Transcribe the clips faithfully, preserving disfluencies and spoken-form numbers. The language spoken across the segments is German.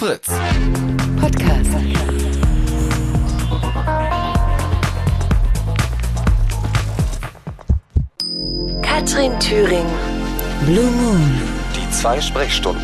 Fritz. Podcast. Katrin Thüring. Blue Moon. Die zwei Sprechstunden.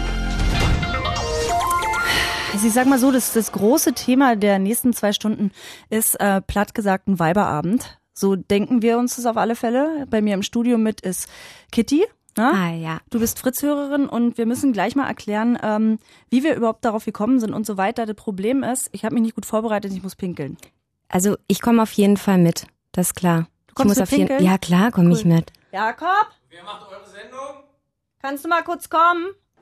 Also ich sag mal so, das, das große Thema der nächsten zwei Stunden ist äh, platt gesagt ein Weiberabend. So denken wir uns das auf alle Fälle. Bei mir im Studio mit ist Kitty. Ne? Ah, ja. Du bist Fritz-Hörerin und wir müssen gleich mal erklären, ähm, wie wir überhaupt darauf gekommen sind und so weiter. Das Problem ist, ich habe mich nicht gut vorbereitet, ich muss pinkeln. Also ich komme auf jeden Fall mit, das ist klar. Du kommst ich muss mit auf jeden, pinkeln? Ja klar, komme Cool. ich mit. Jakob, Wer macht eure Sendung? kannst du mal kurz kommen?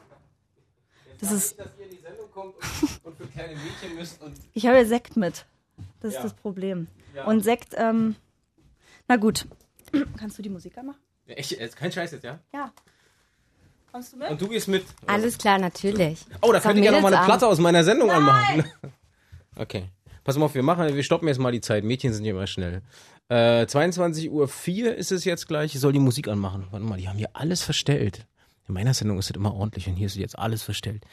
Das ist, Nicht, dass ihr in die Sendung kommt und, und für kleine Mädchen müsst und... ich habe ja Sekt mit. Das ist Ja. das Problem. Ja. Und Sekt, ähm, na gut. Kannst du die Musik anmachen? Ja, echt, jetzt kein Scheiß jetzt, ja? Ja. Kommst du mit? Und du gehst mit. Alles klar, natürlich. Oh, da Ist doch könnte ich ja noch mal eine Mädelsabend. Platte aus meiner Sendung anmachen. Okay. Pass mal auf, wir machen, wir stoppen jetzt mal die Zeit. Mädchen sind ja immer schnell. Äh, zweiundzwanzig Uhr vier ist es jetzt gleich. Ich soll die Musik anmachen. Warte mal, die haben hier alles verstellt. In meiner Sendung ist das immer ordentlich und hier ist jetzt alles verstellt.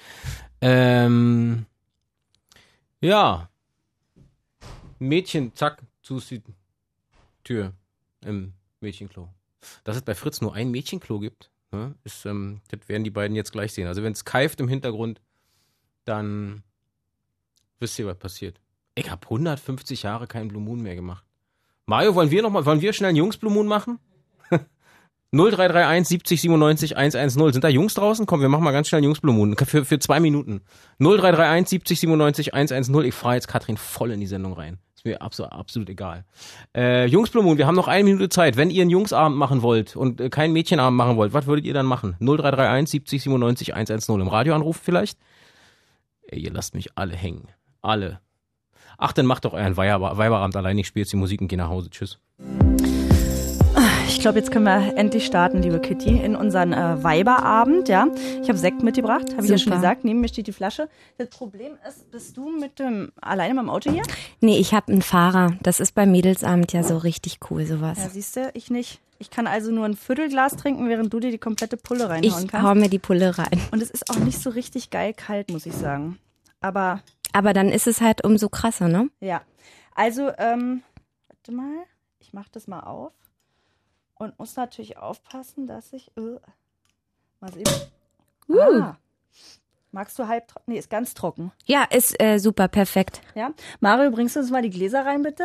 Ähm, ja. Mädchen, zack, zu ist die Tür im Mädchenklo. Dass es bei Fritz nur ein Mädchenklo gibt, ne, ist, ähm, das werden die beiden jetzt gleich sehen. Also wenn es keift im Hintergrund, dann wisst ihr, was passiert. Ich habe hundertfünfzig Jahre keinen Blue Moon mehr gemacht. Mario, wollen wir noch mal, wollen wir schnell einen Jungs Blue Moon machen? null drei drei eins siebzig siebenundneunzig hundertzehn. Sind da Jungs draußen? Komm, wir machen mal ganz schnell einen Jungs Blue Moon. Für, für zwei Minuten. null drei drei eins siebzig siebenundneunzig hundertzehn. Ich fahre jetzt Katrin voll in die Sendung rein. Ist mir absolut, absolut egal. Äh, Jungs Blue Moon, wir haben noch eine Minute Zeit. Wenn ihr einen Jungsabend machen wollt und äh, keinen Mädchenabend machen wollt, was würdet ihr dann machen? null drei drei eins siebzig siebenundneunzig hundertzehn. Im Radioanruf vielleicht? Ey, ihr lasst mich alle hängen. Alle. Ach, dann macht doch euren Weiber- Weiberabend allein. Ich spiele jetzt die Musik und gehe nach Hause. Tschüss. Ich glaube, jetzt können wir endlich starten, liebe Kitty, in unseren äh, Weiberabend, ja. Ich habe Sekt mitgebracht, habe ich ja schon Super. gesagt. Neben mir steht die Flasche. Das Problem ist, bist du mit dem alleine mit dem Auto hier? Nee, ich habe einen Fahrer. Das ist beim Mädelsabend ja so richtig cool, sowas. Ja, siehst du, ich nicht. Ich kann also nur ein Viertelglas trinken, während du dir die komplette Pulle reinhauen Ich kannst. hau mir die Pulle rein. Und es ist auch nicht so richtig geil kalt, muss ich sagen. Aber Aber dann ist es halt umso krasser, ne? ja, also, ähm, warte mal, ich mach das mal auf. Und muss natürlich aufpassen, dass ich, äh, mal sehen. Uh. Ah. Magst du halb trocken? Nee, ist ganz trocken. Ja, ist äh, super, perfekt. Ja. Mario, bringst du uns mal die Gläser rein, bitte?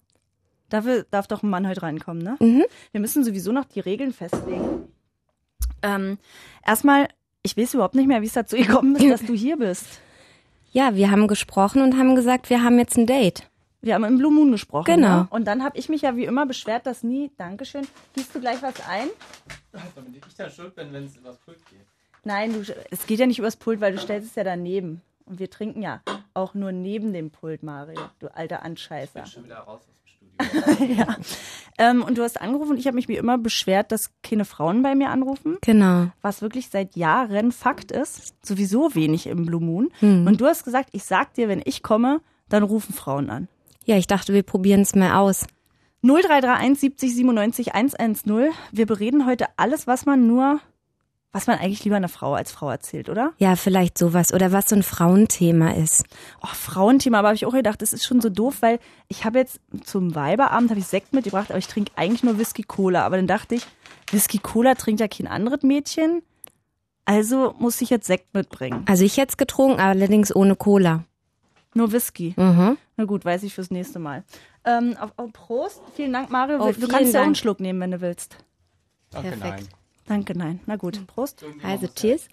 Dafür darf doch ein Mann heute reinkommen, ne? Mhm. Wir müssen sowieso noch die Regeln festlegen. Ähm, erstmal, ich weiß überhaupt nicht mehr, wie es dazu gekommen ist, dass du hier bist. Ja, wir haben gesprochen und haben gesagt, wir haben jetzt ein Date. Wir haben im Blue Moon gesprochen. Genau. Ne? Und dann habe ich mich ja wie immer beschwert, dass nie, Dankeschön, gießt du gleich was ein? Damit ich dann schuld bin, wenn es übers Pult geht. Nein, du, es geht ja nicht übers Pult, weil du stellst es ja daneben. Und wir trinken ja auch nur neben dem Pult, Mario, du alter Anscheißer. Schon wieder raus aus dem Studio. Ja. Ähm, und du hast angerufen und ich habe mich wie immer beschwert, dass keine Frauen bei mir anrufen. Genau. Was wirklich seit Jahren Fakt ist. Sowieso wenig im Blue Moon. Und du hast gesagt, ich sag dir, wenn ich komme, dann rufen Frauen an. Ja, ich dachte, wir probieren es mal aus. null drei drei eins siebzig siebenundneunzig hundertzehn. Wir bereden heute alles, was man nur, was man eigentlich lieber einer Frau als Frau erzählt, oder? Ja, vielleicht sowas. Oder was so ein Frauenthema ist. Oh, Frauenthema, aber habe ich auch gedacht, das ist schon so doof, weil ich habe jetzt zum Weiberabend habe ich Sekt mitgebracht, aber ich trinke eigentlich nur Whisky-Cola. Aber dann dachte ich, Whisky-Cola trinkt ja kein anderes Mädchen, also muss ich jetzt Sekt mitbringen. Also ich hätte es getrunken, allerdings ohne Cola. Nur Whisky. Mhm. Na gut, weiß ich fürs nächste Mal. Ähm, auf, auf Prost. Vielen Dank, Mario. Oh, du vielen kannst ja auch einen Dank. Schluck nehmen, wenn du willst. Danke, Perfekt. nein. Danke, nein. Na gut, Prost. Also cheers.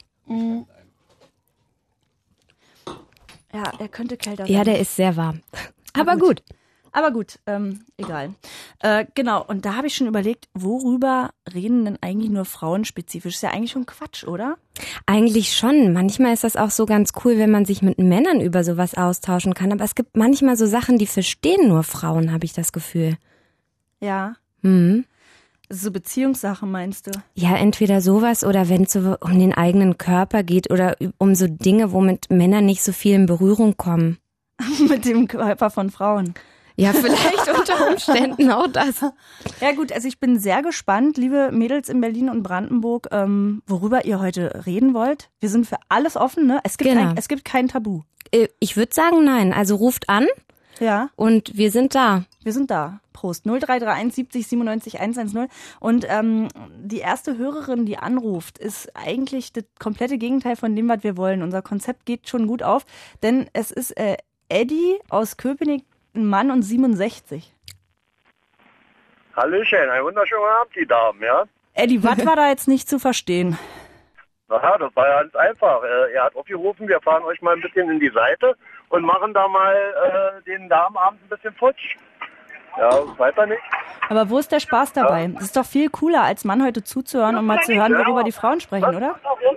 Ja, er könnte kälter sein. Ja, der ist sehr warm. Aber gut. gut. Aber gut, ähm, egal. Äh, genau, und da habe ich schon überlegt, worüber reden denn eigentlich nur Frauen spezifisch? Ist ja eigentlich schon Quatsch, oder? Eigentlich schon. Manchmal ist das auch so ganz cool, wenn man sich mit Männern über sowas austauschen kann. Aber es gibt manchmal so Sachen, die verstehen nur Frauen, habe ich das Gefühl. Ja. Mhm. So Beziehungssachen meinst du? Ja, entweder sowas oder wenn es so um den eigenen Körper geht oder um so Dinge, womit Männer nicht so viel in Berührung kommen. Mit dem Körper von Frauen. Ja, vielleicht unter Umständen auch das. Ja gut, also ich bin sehr gespannt, liebe Mädels in Berlin und Brandenburg, ähm, worüber ihr heute reden wollt. Wir sind für alles offen, ne? Es gibt, Genau. ein, es gibt kein Tabu. Ich würde sagen, nein. Also ruft an Ja, und wir sind da. wir sind da. Prost. null drei drei eins siebzig siebenundneunzig hundertzehn. Und ähm, die erste Hörerin, die anruft, ist eigentlich das komplette Gegenteil von dem, was wir wollen. Unser Konzept geht schon gut auf, denn es ist äh, Eddie aus Köpenick, ein Mann und siebenundsechzig. Hallöchen, einen wunderschönen Abend, die Damen, ja? Eddie, was war da jetzt nicht zu verstehen? Aha, das war ja ganz einfach. Äh, Er hat aufgerufen, wir fahren euch mal ein bisschen in die Seite und machen da mal äh, den Damenabend ein bisschen futsch. Ja, weiter nicht. Aber wo ist der Spaß dabei? Das ist doch viel cooler, als Mann heute zuzuhören und mal zu hören, worüber die Frauen sprechen, oder?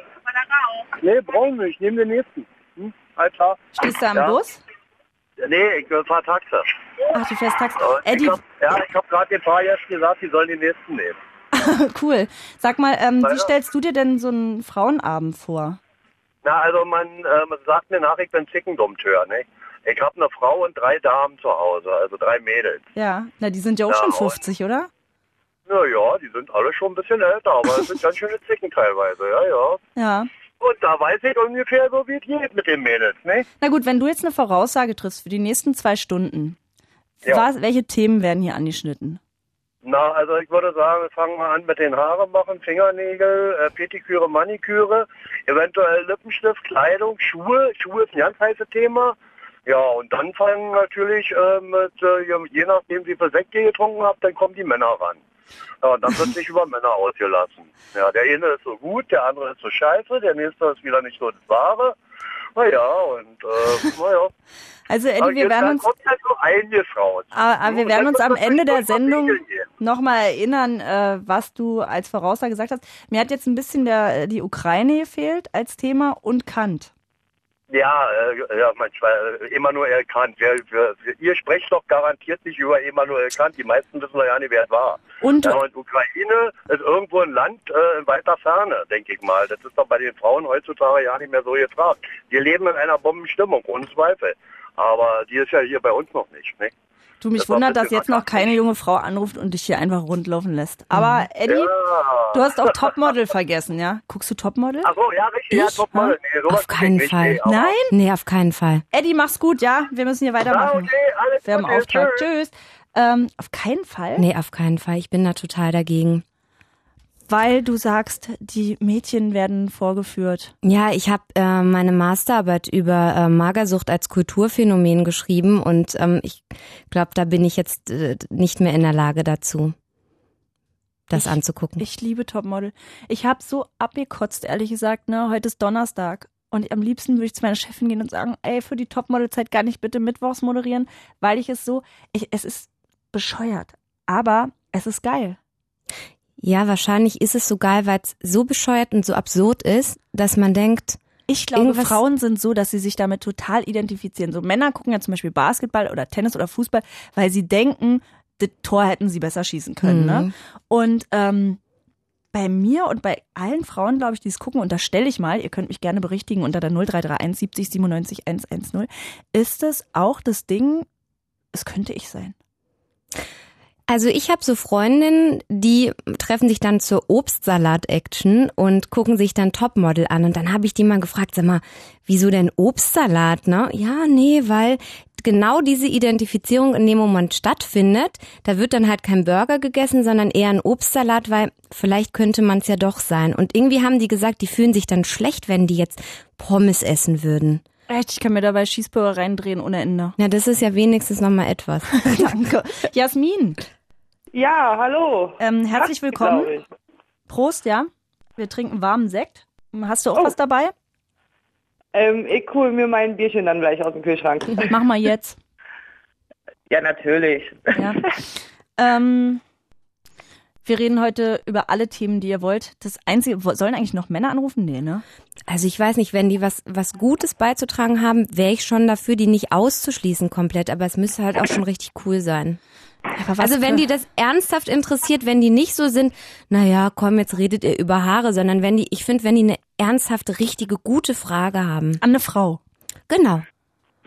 Nee, brauchen wir nicht. Nehmen den nächsten. Hm? Alles klar. Stehst du am Ja. Bus? Nee, ich fahr Taxi. Ach, du fährst Taxi. Ich Eddie, hab, ja, ich habe gerade den Fahrgästen gesagt, die sollen den nächsten nehmen. cool. Sag mal, ähm, Ja, wie ja. stellst du dir denn so einen Frauenabend vor? Na, also man, äh, man sagt mir nach, ich bin Zickendompteur, ne? Ich habe eine Frau und drei Damen zu Hause, also drei Mädels. Ja, na, die sind ja auch Ja, schon und- fünfzig, oder? Naja, die sind alle schon ein bisschen älter, aber es sind ganz schöne Zicken teilweise, ja, ja. Ja. Und da weiß ich ungefähr so, wie es geht mit den Mädels, ne? Na gut, wenn du jetzt eine Voraussage triffst für die nächsten zwei Stunden, Ja. was, welche Themen werden hier angeschnitten? Na, also ich würde sagen, wir fangen mal an mit den Haare machen, Fingernägel, äh, Petiküre, Maniküre, eventuell Lippenstift, Kleidung, Schuhe. Schuhe ist ein ganz heißes Thema. Ja, und dann fangen natürlich äh, mit, äh, je- je nachdem, wie viel Sekt ihr getrunken habt, dann kommen die Männer ran. Ja, und dann wird sich über Männer ausgelassen. Ja, der eine ist so gut, der andere ist so scheiße, der nächste ist wieder nicht so das Wahre. Naja, und äh, naja. Also Eddie, Aber wir jetzt werden dann uns, kommt halt so eingeschaut. aber, aber wir Und werden dann uns wird am das Ende durch der die Sendung Regeln gehen. nochmal erinnern, äh, was du als Voraussage gesagt hast. Mir hat jetzt ein bisschen der, die Ukraine gefehlt als Thema und Kant. Ja, äh, ja, manchmal äh, Immanuel Kant. Wir, wir, wir, ihr sprecht doch garantiert nicht über Immanuel Kant. Die meisten wissen doch ja nicht, wer es war. Und Ja, und Ukraine ist irgendwo ein Land äh, in weiter Ferne, denke ich mal. Das ist doch bei den Frauen heutzutage ja nicht mehr so gefragt. Wir leben in einer Bombenstimmung, ohne Zweifel. Aber die ist ja hier bei uns noch nicht, ne? du, mich das war wundert, ein dass bisschen jetzt noch verkackt. keine junge Frau anruft und dich hier einfach rundlaufen lässt. Aber Eddie, Ja. du hast auch Topmodel vergessen, ja? Guckst du Topmodel? Ach so, ja, richtig. Ja, Ich? Topmodel. Nee, sowas Auf keinen nicht, Fall. nee, aber- Nein? Nee, auf keinen Fall. Eddie, mach's gut, ja? Wir müssen hier Ja, weitermachen. okay, alles Wir haben Gute, Auftrag. tschüss. Tschüss. Ähm, auf keinen Fall? Nee, auf keinen Fall. Ich bin da total dagegen. Weil du sagst, die Mädchen werden vorgeführt. Ja, ich habe äh, meine Masterarbeit über äh, Magersucht als Kulturphänomen geschrieben und ähm, ich glaube, da bin ich jetzt äh, nicht mehr in der Lage dazu, das Ich- anzugucken. Ich liebe Topmodel. Ich habe so abgekotzt, ehrlich gesagt, ne? Heute ist Donnerstag. Und am liebsten würde ich zu meiner Chefin gehen und sagen, ey, für die Topmodel-Zeit gar nicht bitte mittwochs moderieren, weil ich es so, ich, es ist bescheuert. Aber es ist geil. Ja, wahrscheinlich ist es so geil, weil es so bescheuert und so absurd ist, dass man denkt, Ich glaube, Irgendwas- Frauen sind so, dass sie sich damit total identifizieren. So Männer gucken ja zum Beispiel Basketball oder Tennis oder Fußball, weil sie denken, das Tor hätten sie besser schießen können. Mhm. Ne? Und ähm, bei mir und bei allen Frauen, glaube ich, die es gucken, und da stelle ich mal, ihr könnt mich gerne berichtigen unter der null drei drei eins siebzig siebenundneunzig hundertzehn, ist es auch das Ding, es könnte ich sein. also ich habe so Freundinnen, die treffen sich dann zur Obstsalat-Action und gucken sich dann Topmodel an. Und dann habe ich die mal gefragt, sag mal, wieso denn Obstsalat, ne? Ja, nee, weil genau diese Identifizierung in dem Moment stattfindet. Da wird dann halt kein Burger gegessen, sondern eher ein Obstsalat, weil vielleicht könnte man es ja doch sein. Und irgendwie haben die gesagt, die fühlen sich dann schlecht, wenn die jetzt Pommes essen würden. Echt, ich kann mir dabei Schießpulver reindrehen ohne Ende. Na, das ist ja wenigstens nochmal etwas. Danke. Jasmin, Ja, hallo. ähm, herzlich willkommen. Glaub ich. Prost, ja. Wir trinken warmen Sekt. Hast du auch Oh. was dabei? Ähm, ich hole mir mein Bierchen dann gleich aus dem Kühlschrank. Mach mal jetzt. Ja, natürlich. Ja. ähm, wir reden heute über alle Themen, die ihr wollt. Das Einzige, wo- sollen eigentlich noch Männer anrufen? Nee, ne? Also ich weiß nicht, wenn die was was Gutes beizutragen haben, wäre ich schon dafür, die nicht auszuschließen komplett. Aber es müsste halt auch schon richtig cool sein. Aber was Also wenn für- die das ernsthaft interessiert, wenn die nicht so sind, naja, komm, jetzt redet ihr über Haare, sondern wenn die, ich finde, wenn die eine ernsthafte, richtige, gute Frage haben. An eine Frau. Genau.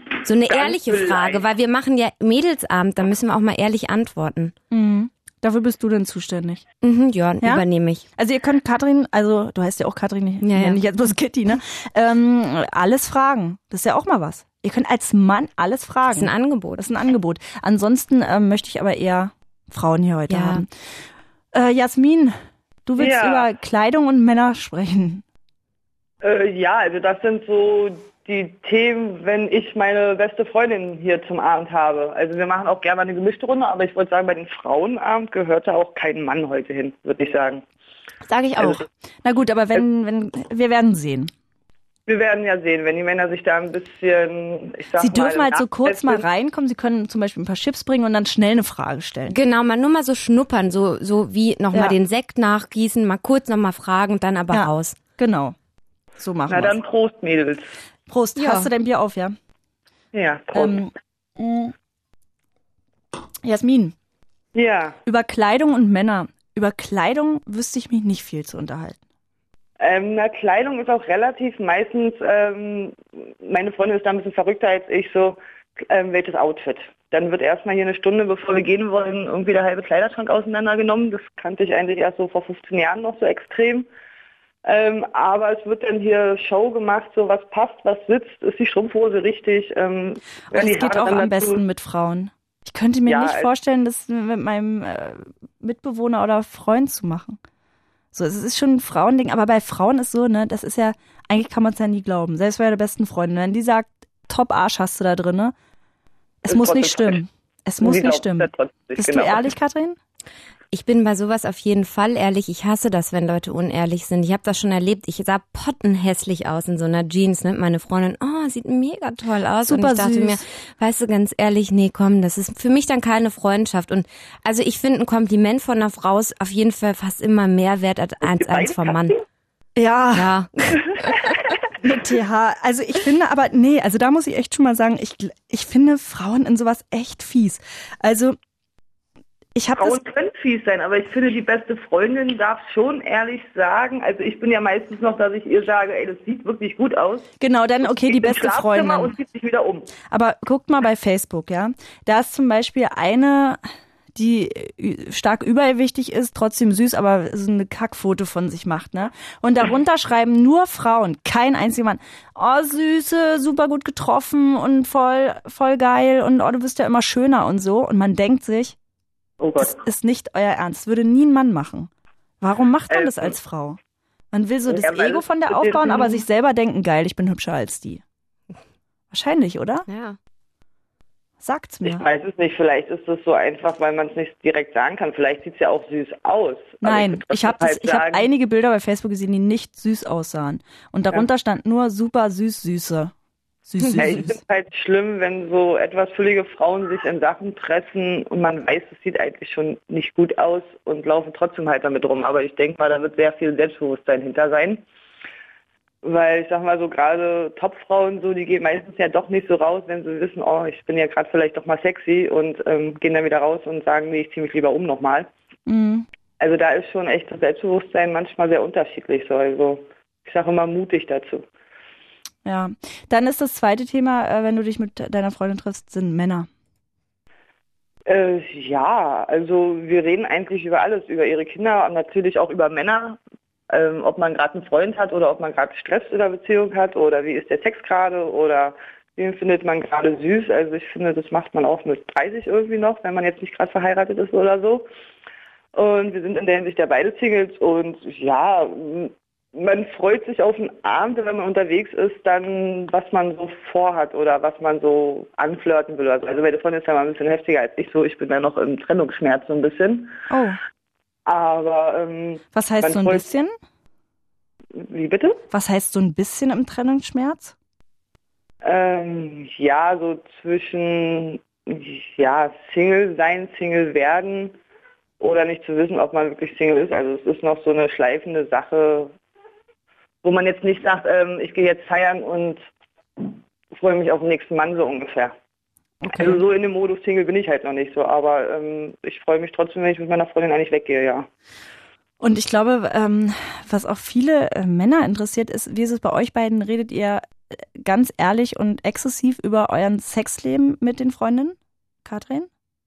So eine Ganz ehrliche vielleicht. Frage, weil wir machen ja Mädelsabend, da müssen wir auch mal ehrlich antworten. Mhm. Dafür bist du denn zuständig. Mhm, ja, Ja? übernehme ich. Also ihr könnt Katrin, also du heißt ja auch Katrin, ich Ja, nenne ja. dich jetzt bloß Kitty, ne? Ähm, alles fragen. Das ist ja auch mal was. Ihr könnt als Mann alles fragen. Das ist ein Angebot. Das ist ein Angebot. Ansonsten ähm, möchte ich aber eher Frauen hier heute Ja. haben. Äh, Jasmin, du willst Ja. über Kleidung und Männer sprechen. Äh, ja, also das sind so die Themen, wenn ich meine beste Freundin hier zum Abend habe. Also wir machen auch gerne mal eine gemischte Runde, aber ich wollte sagen, bei den Frauenabend gehört da auch kein Mann heute hin, würde ich sagen. Sage ich auch. Also- Na gut, aber wenn, wenn, wir werden sehen. Wir werden ja sehen, wenn die Männer sich da ein bisschen, ich sag Sie mal, dürfen halt so kurz mal nachsetzen. reinkommen. Sie können zum Beispiel ein paar Chips bringen und dann schnell eine Frage stellen. Genau, mal nur mal so schnuppern, so, so wie nochmal Ja. den Sekt nachgießen, mal kurz nochmal fragen und dann aber Ja. raus. Genau. So machen Na wir dann Prost, Mädels. Prost. Ja. Hast du dein Bier auf, ja? Ja, Prost. Ähm, mh. Jasmin, ja, über Kleidung und Männer. Über Kleidung wüsste ich mich nicht viel zu unterhalten. ähm, na, Kleidung ist auch relativ meistens, ähm, meine Freundin ist da ein bisschen verrückter als ich, so, ähm, welches Outfit. Dann wird erstmal hier eine Stunde, bevor wir gehen wollen, irgendwie der halbe Kleiderschrank auseinandergenommen. Das kannte ich eigentlich erst so vor fünfzehn Jahren noch so extrem. Ähm, aber es wird dann hier Show gemacht, so was passt, was sitzt, ist die Strumpfhose richtig. Ähm, Das werden die geht Haare auch dann am dazu- besten mit Frauen. Ich könnte mir Ja, nicht also- vorstellen, das mit meinem äh, Mitbewohner oder Freund zu machen. So, es ist schon ein Frauending, aber bei Frauen ist so, ne, das ist ja, eigentlich kann man es ja nie glauben. Selbst bei der besten Freundin, wenn die sagt, top Arsch hast du da drin, ne? Es Ist muss trotzdem nicht stimmen. Es muss Die nicht glaubt stimmen. ja trotzdem nicht, Bist genau. du ehrlich, Katrin? Ich bin bei sowas auf jeden Fall ehrlich. Ich hasse das, wenn Leute unehrlich sind. Ich habe das schon erlebt. Ich sah pottenhässlich aus in so einer Jeans. Ne? Meine Freundin, oh, sieht mega toll aus. Super und ich dachte süß. mir, weißt du, ganz ehrlich, nee, komm, das ist für mich dann keine Freundschaft. Und also ich finde, ein Kompliment von einer Frau ist auf jeden Fall fast immer mehr wert als eins eins vom Mann. Ja. Ja, Mit T H. Also ich finde aber, nee, also da muss ich echt schon mal sagen, ich, ich finde Frauen in sowas echt fies. Also ich habe das, Frauen können fies sein, aber ich finde, die beste Freundin darf schon ehrlich sagen, also ich bin ja meistens noch, dass ich ihr sage, ey, das sieht wirklich gut aus. genau, dann okay, die Geht ins beste Schlafzimmer Freundin. und zieht sich wieder um. Aber guckt mal bei Facebook, ja. Da ist zum Beispiel eine, die ü- stark übergewichtig ist, trotzdem süß, aber so eine Kackfoto von sich macht, ne? Und darunter schreiben nur Frauen, kein einziger Mann. Oh, Süße, super gut getroffen und voll, voll geil und oh, du bist ja immer schöner und so. Und man denkt sich, Oh das Gott. ist nicht euer Ernst. Das würde nie ein Mann machen. Warum macht man Ähm, das als Frau? Man will so das ja, weil Ego es von der mit aufbauen, diesem- aber sich selber denken, geil, ich bin hübscher als die. Wahrscheinlich, oder? ja. Sagt's mir. Ich weiß es nicht, vielleicht ist es so einfach, weil man es nicht direkt sagen kann. Vielleicht sieht es ja auch süß aus. Aber Nein, würde ich habe halt ich hab sagen, einige Bilder bei Facebook gesehen, die nicht süß aussahen. Und darunter stand nur super süß, süße. Süß, süß, Ja, ich finde süß. es halt schlimm, wenn so etwas füllige Frauen sich in Sachen pressen und man weiß, es sieht eigentlich schon nicht gut aus und laufen trotzdem halt damit rum. Aber ich denke mal, da wird sehr viel Selbstbewusstsein hinter sein. Weil ich sag mal so, gerade Topfrauen, so, die gehen meistens ja doch nicht so raus, wenn sie wissen, oh, ich bin ja gerade vielleicht doch mal sexy und ähm, gehen dann wieder raus und sagen, nee, ich ziehe mich lieber um nochmal. Mhm. Also da ist schon echt das Selbstbewusstsein manchmal sehr unterschiedlich. So. Also ich sage immer mutig dazu. Ja. Dann ist das zweite Thema, äh, wenn du dich mit deiner Freundin triffst, sind Männer. Äh, ja, also wir reden eigentlich über alles, über ihre Kinder und natürlich auch über Männer. Ähm, ob man gerade einen Freund hat oder ob man gerade Stress in der Beziehung hat oder wie ist der Sex gerade oder wen findet man gerade süß. Also ich finde, das macht man auch mit dreißig irgendwie noch, wenn man jetzt nicht gerade verheiratet ist oder so. Und wir sind in der Hinsicht ja beide Singles und ja, man freut sich auf einen Abend, wenn man unterwegs ist, dann was man so vorhat oder was man so anflirten will. Also meine Freundin ist ja mal ein bisschen heftiger als ich so. Ich bin ja noch im Trennungsschmerz so ein bisschen. Oh. Aber, ähm, Was heißt man so ein freut- bisschen? wie bitte? Was heißt so ein bisschen im Trennungsschmerz? Ähm, ja, so zwischen, ja, Single sein, Single werden oder nicht zu wissen, ob man wirklich Single ist. Also es ist noch so eine schleifende Sache, wo man jetzt nicht sagt, ähm, ich gehe jetzt feiern und freue mich auf den nächsten Mann so ungefähr. Okay. Also so in dem Modus Single bin ich halt noch nicht so, aber ähm, ich freue mich trotzdem, wenn ich mit meiner Freundin eigentlich weggehe, ja. Und ich glaube, ähm, was auch viele äh, Männer interessiert ist, wie ist es bei euch beiden? Redet ihr ganz ehrlich und exzessiv über euren Sexleben mit den Freundinnen, Katrin?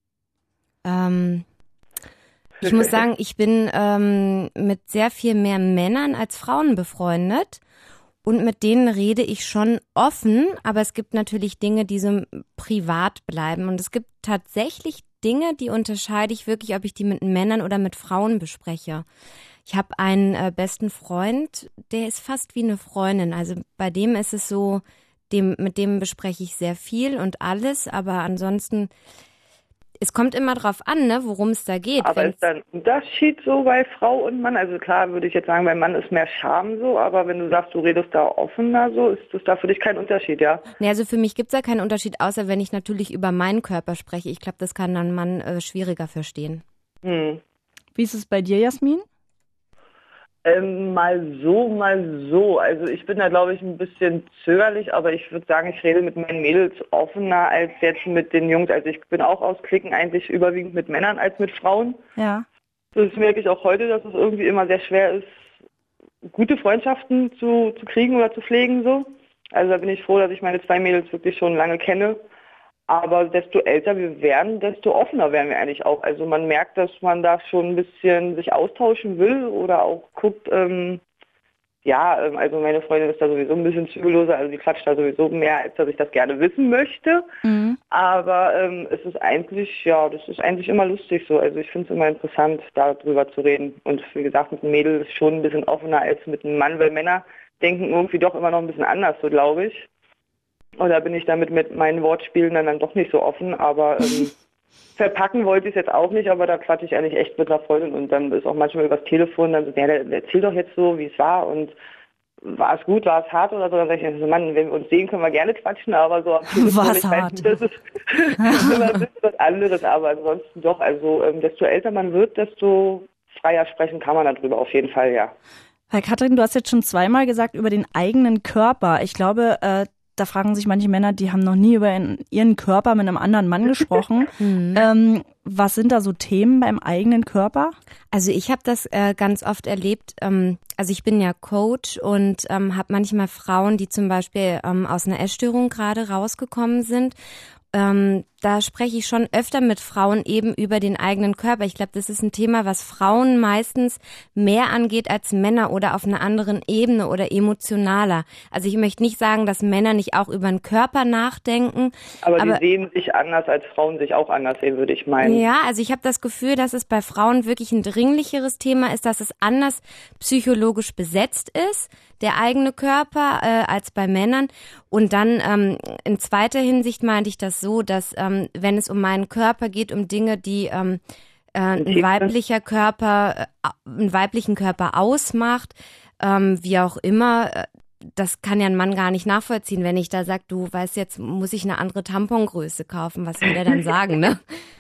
Ähm, ich muss sagen, ich bin ähm, mit sehr viel mehr Männern als Frauen befreundet. Und mit denen rede ich schon offen, aber es gibt natürlich Dinge, die so privat bleiben. Und es gibt tatsächlich Dinge, die unterscheide ich wirklich, ob ich die mit Männern oder mit Frauen bespreche. Ich habe einen äh, besten Freund, der ist fast wie eine Freundin. Also bei dem ist es so, dem, mit dem bespreche ich sehr viel und alles, aber ansonsten, es kommt immer drauf an, ne, worum es da geht. Aber Wenn's ist da ein Unterschied so bei Frau und Mann? Also klar würde ich jetzt sagen, beim Mann ist mehr Charme so, aber wenn du sagst, du redest da offener so, ist das da für dich kein Unterschied, ja? Nee, also für mich gibt's da keinen Unterschied, außer wenn ich natürlich über meinen Körper spreche. Ich glaube, das kann ein Mann äh, schwieriger verstehen. Hm. Wie ist es bei dir, Jasmin? Ähm, mal so, mal so. Also ich bin da, glaube ich, ein bisschen zögerlich, aber ich würde sagen, ich rede mit meinen Mädels offener als jetzt mit den Jungs. Also ich bin auch aus Klicken eigentlich überwiegend mit Männern als mit Frauen. Ja. Das merke ich auch heute, dass es irgendwie immer sehr schwer ist, gute Freundschaften zu, zu kriegen oder zu pflegen so. Also da bin ich froh, dass ich meine zwei Mädels wirklich schon lange kenne. Aber desto älter wir werden, desto offener werden wir eigentlich auch. Also man merkt, dass man da schon ein bisschen sich austauschen will oder auch guckt, ähm, ja, ähm, also meine Freundin ist da sowieso ein bisschen zügelloser, also die quatscht da sowieso mehr, als dass ich das gerne wissen möchte. Mhm. Aber ähm, es ist eigentlich, ja, das ist eigentlich immer lustig so. Also ich finde es immer interessant, darüber zu reden. Und wie gesagt, mit einem Mädel ist es schon ein bisschen offener als mit einem Mann, weil Männer denken irgendwie doch immer noch ein bisschen anders, so glaube ich. Und da bin ich damit mit meinen Wortspielen dann, dann doch nicht so offen, aber ähm, verpacken wollte ich es jetzt auch nicht, aber da quatsche ich eigentlich echt mit einer Freundin und dann ist auch manchmal übers Telefon, dann so, ja, erzähl doch jetzt so, wie es war und war es gut, war es hart oder so, dann sage ich, also, Mann, wenn wir uns sehen, können wir gerne quatschen, aber so am Telefon, War es ich weiß hart. nicht, das ist, das ist immer ein bisschen was anderes, aber ansonsten doch, also ähm, desto älter man wird, desto freier sprechen kann man darüber auf jeden Fall, ja. Herr Katrin, du hast jetzt schon zweimal gesagt über den eigenen Körper. Ich glaube, äh, da fragen sich manche Männer, die haben noch nie über ihren Körper mit einem anderen Mann gesprochen. Mhm. ähm, was sind da so Themen beim eigenen Körper? Also ich habe das äh, ganz oft erlebt. Ähm, also ich bin ja Coach und ähm, habe manchmal Frauen, die zum Beispiel ähm, aus einer Essstörung gerade rausgekommen sind. Ähm, da spreche ich schon öfter mit Frauen eben über den eigenen Körper. Ich glaube, das ist ein Thema, was Frauen meistens mehr angeht als Männer oder auf einer anderen Ebene oder emotionaler. Also ich möchte nicht sagen, dass Männer nicht auch über den Körper nachdenken. Aber, aber die sehen sich anders, als Frauen sich auch anders sehen, würde ich meinen. Ja, also ich habe das Gefühl, dass es bei Frauen wirklich ein dringlicheres Thema ist, dass es anders psychologisch besetzt ist, der eigene Körper, äh, als bei Männern. Und dann ähm, in zweiter Hinsicht meinte ich das so, dass ähm, wenn es um meinen Körper geht, um Dinge, die ähm, äh, ein weiblicher Körper, äh, einen weiblichen Körper ausmacht, ähm, wie auch immer, äh, das kann ja ein Mann gar nicht nachvollziehen, wenn ich da sage, du weißt, jetzt muss ich eine andere Tampongröße kaufen. Was will der dann sagen, ne?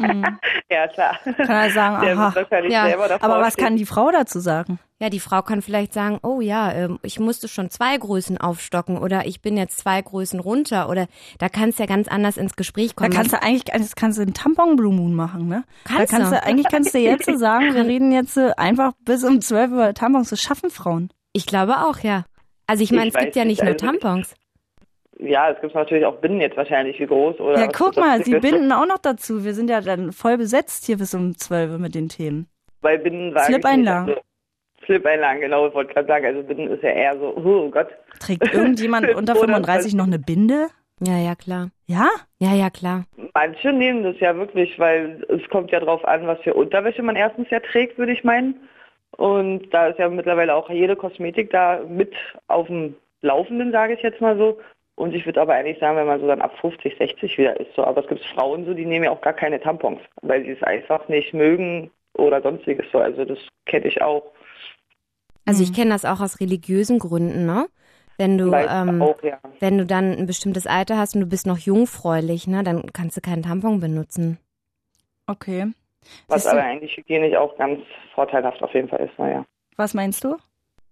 Ja, klar. Kann er sagen, Der aha. wird wahrscheinlich Ja, selber davor Aber was stehen. kann die Frau dazu sagen? Ja, die Frau kann vielleicht sagen, oh ja, ähm, ich musste schon zwei Größen aufstocken oder ich bin jetzt zwei Größen runter oder da kannst du ja ganz anders ins Gespräch Da kommen. kannst du eigentlich, das kannst du einen Tampon Blue Moon machen, ne? Kannst da kannst du. du. Eigentlich kannst du jetzt so sagen, wir reden jetzt äh, einfach bis um zwölf über Tampons. Das schaffen Frauen. Ich glaube auch, ja. Also ich meine, Ich es gibt weiß ja nicht, nicht nur also- Tampons. Ja, es gibt natürlich auch Binden jetzt wahrscheinlich, wie groß. Oder Ja, was guck das mal, ist. sie binden auch noch dazu. Wir sind ja dann voll besetzt hier bis um zwölf mit den Themen. Bei Binden war Slip-Einlagen. Also, Slip-Einlagen, genau, ich wollte gerade sagen. Also Binden ist ja eher so, oh Gott. Trägt irgendjemand unter Oder- fünfunddreißig noch eine Binde? Ja, ja, klar. Ja? Ja, ja, klar. Manche nehmen das ja wirklich, weil es kommt ja drauf an, was für Unterwäsche man erstens ja trägt, würde ich meinen. Und da ist ja mittlerweile auch jede Kosmetik da mit auf dem Laufenden, sage ich jetzt mal so. Und ich würde aber eigentlich sagen, wenn man so dann ab fünfzig, sechzig wieder ist, so. Aber es gibt Frauen so, die nehmen ja auch gar keine Tampons, weil sie es einfach nicht mögen oder sonstiges so. Also das kenne ich auch. Also ich kenne das auch aus religiösen Gründen, ne? Wenn du, Weiß ähm, auch, ja. wenn du dann ein bestimmtes Alter hast und du bist noch jungfräulich, ne, dann kannst du keinen Tampon benutzen. Okay. Was Siehst du- aber eigentlich hygienisch auch ganz vorteilhaft auf jeden Fall ist, naja. Was meinst du?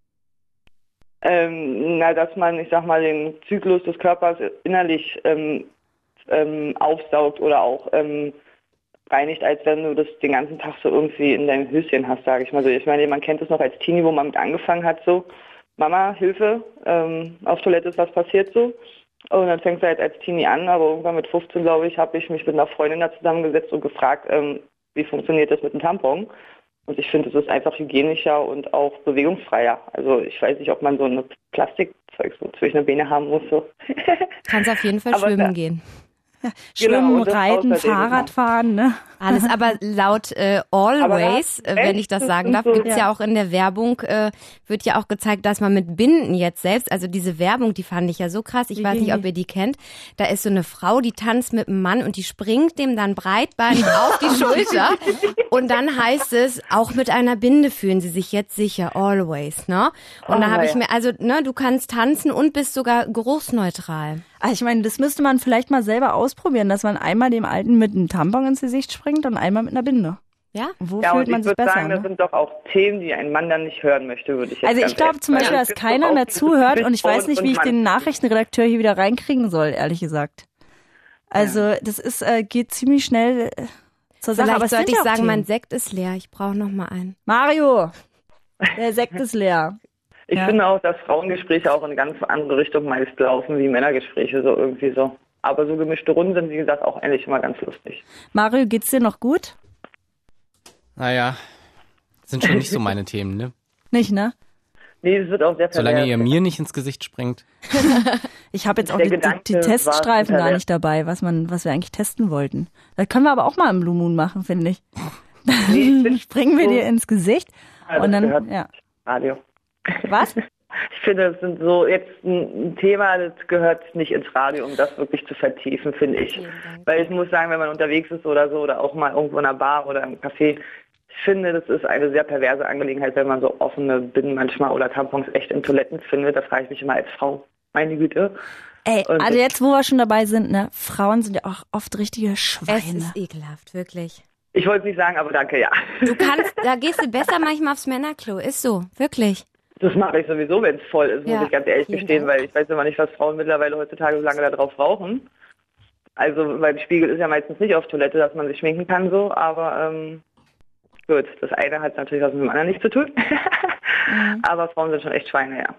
Ähm, na, dass man, ich sag mal, den Zyklus des Körpers innerlich ähm, ähm, aufsaugt oder auch ähm, reinigt, als wenn du das den ganzen Tag so irgendwie in deinem Höschen hast, sage ich mal so. Ich meine, man kennt es noch als Teenie, wo man mit angefangen hat so. Mama, Hilfe, ähm, auf Toilette ist was passiert so. Und dann fängt es halt als Teenie an, aber irgendwann mit fünfzehn, glaube ich, habe ich mich mit einer Freundin da zusammengesetzt und gefragt, ähm, wie funktioniert das mit dem Tampon? Und ich finde, es ist einfach hygienischer und auch bewegungsfreier. Also ich weiß nicht, ob man so eine Plastikzeug so zwischen den Beinen haben muss. So. Kannst auf jeden Fall Aber schwimmen da- gehen. Schwimmen, Genau, und das Reiten, außerdem Fahrradfahren, ne? Alles, aber laut äh, Always, Aber äh, wenn ich das echt, sagen das darf, sind so- gibt's ja auch in der Werbung, äh, wird ja auch gezeigt, dass man mit Binden jetzt selbst, also diese Werbung, die fand ich ja so krass, ich Wie weiß ging nicht, ob die? ihr die kennt, da ist so eine Frau, die tanzt mit einem Mann und die springt dem dann breitbeinig auf die Schulter und dann heißt es, auch mit einer Binde fühlen sie sich jetzt sicher, always, ne? Und Oh, da habe ich ja. mir, also, ne, du kannst tanzen und bist sogar geruchsneutral. Ah, ich meine, das müsste man vielleicht mal selber ausprobieren, dass man einmal dem Alten mit einem Tampon ins Gesicht springt und einmal mit einer Binde. Ja? Wo Ja, fühlt und man ich sich würde besser? sagen, das Ne? sind doch auch Themen, die ein Mann dann nicht hören möchte, würde ich jetzt Also ich ganz glaube ehrlich zum Beispiel, sagen. dass Es gibt keiner doch auch mehr dieses zuhört und ich weiß Frauen nicht, und wie ich Mann. den Nachrichtenredakteur hier wieder reinkriegen soll, ehrlich gesagt. Also das ist äh, geht ziemlich schnell äh, zur Sache. Vielleicht Aber es sollte sind ich ja auch sagen, Themen. mein Sekt ist leer, ich brauche noch mal einen. Mario, der Sekt ist leer. Ich Ja. finde auch, dass Frauengespräche auch in eine ganz andere Richtung meist laufen wie Männergespräche, so irgendwie so. Aber so gemischte Runden sind, wie gesagt, auch eigentlich immer ganz lustig. Mario, geht's dir noch gut? Naja, sind schon nicht so meine Themen, ne? Nicht, ne? Nee, es wird auch sehr Solange pervers. ihr mir nicht ins Gesicht springt. Ich habe jetzt auch Der die, die, Gedanke die war Teststreifen gar hinterher. nicht dabei, was man, was wir eigentlich testen wollten. Das können wir aber auch mal im Blue Moon machen, finde ich. Nee, ich Dann springen wir so- dir ins Gesicht Ja, und das dann, gehört ja. Radio. Was? Ich finde, das sind so jetzt ein Thema, das gehört nicht ins Radio, um das wirklich zu vertiefen, finde ich. Weil ich muss sagen, wenn man unterwegs ist oder so oder auch mal irgendwo in einer Bar oder im Café, ich finde, das ist eine sehr perverse Angelegenheit, wenn man so offene Binden manchmal oder Tampons echt in Toiletten findet. Da frage ich mich immer als Frau, meine Güte. Ey, Und also das- jetzt, wo wir schon dabei sind, ne, Frauen sind ja auch oft richtige Es Schweine. ist ekelhaft, wirklich. Ich wollte es nicht sagen, aber danke, ja. Du kannst, da gehst du besser manchmal aufs Männerklo, ist so, wirklich. Das mache ich sowieso, wenn es voll ist, muss Ja, ich ganz ehrlich vielen gestehen, Dank. weil ich weiß immer nicht, was Frauen mittlerweile heutzutage so lange da drauf rauchen. Also beim Spiegel ist ja meistens nicht auf Toilette, dass man sich schminken kann so, aber ähm, gut, das eine hat natürlich was mit dem anderen nichts zu tun. Mhm. Aber Frauen sind schon echt Schweine, ja.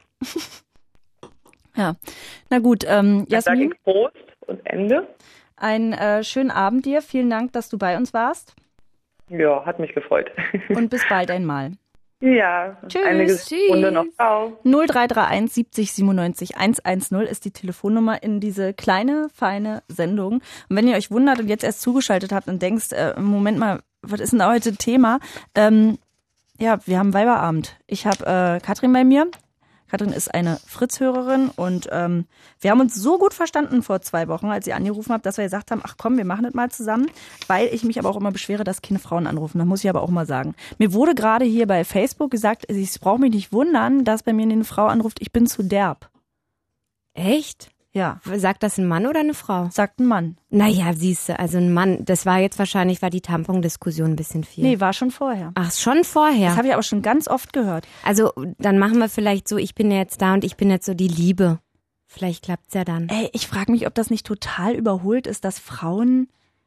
Ja, na gut, ähm, Dann sage Jasmin, ich Prost und Ende. einen äh, schönen Abend dir. Vielen Dank, dass du bei uns warst Ja, hat mich gefreut. und bis bald einmal. ja, Tschüss, eine tschüss. Runde noch. Ciao. null drei drei eins siebzig siebenundneunzig hundertzehn ist die Telefonnummer in diese kleine, feine Sendung. Und wenn ihr euch wundert und jetzt erst zugeschaltet habt und denkst, äh, Moment mal, was ist denn da heute Thema? Ähm, ja, wir haben Weiberabend. Ich habe äh, Katrin bei mir. Katrin ist eine Fritz-Hörerin und ähm, wir haben uns so gut verstanden vor zwei Wochen, als sie angerufen hat, dass wir gesagt haben, ach komm, wir machen das mal zusammen, weil ich mich aber auch immer beschwere, dass keine Frauen anrufen. Das muss ich aber auch mal sagen. Mir wurde gerade hier bei Facebook gesagt, ich brauche mich nicht wundern, dass bei mir eine Frau anruft, ich bin zu derb. Echt? Ja, Sagt das ein Mann oder eine Frau? sagt ein Mann. Naja, siehst du, also ein Mann, das war jetzt wahrscheinlich, war die Tampon-Diskussion ein bisschen viel. Nee, war schon vorher. Ach, schon vorher. Das habe ich aber schon ganz oft gehört. Also, dann machen wir vielleicht so, ich bin ja jetzt da und ich bin jetzt so die Liebe. Vielleicht klappt's ja dann. Ey, ich frage mich, ob das nicht total überholt ist, dass Frauen...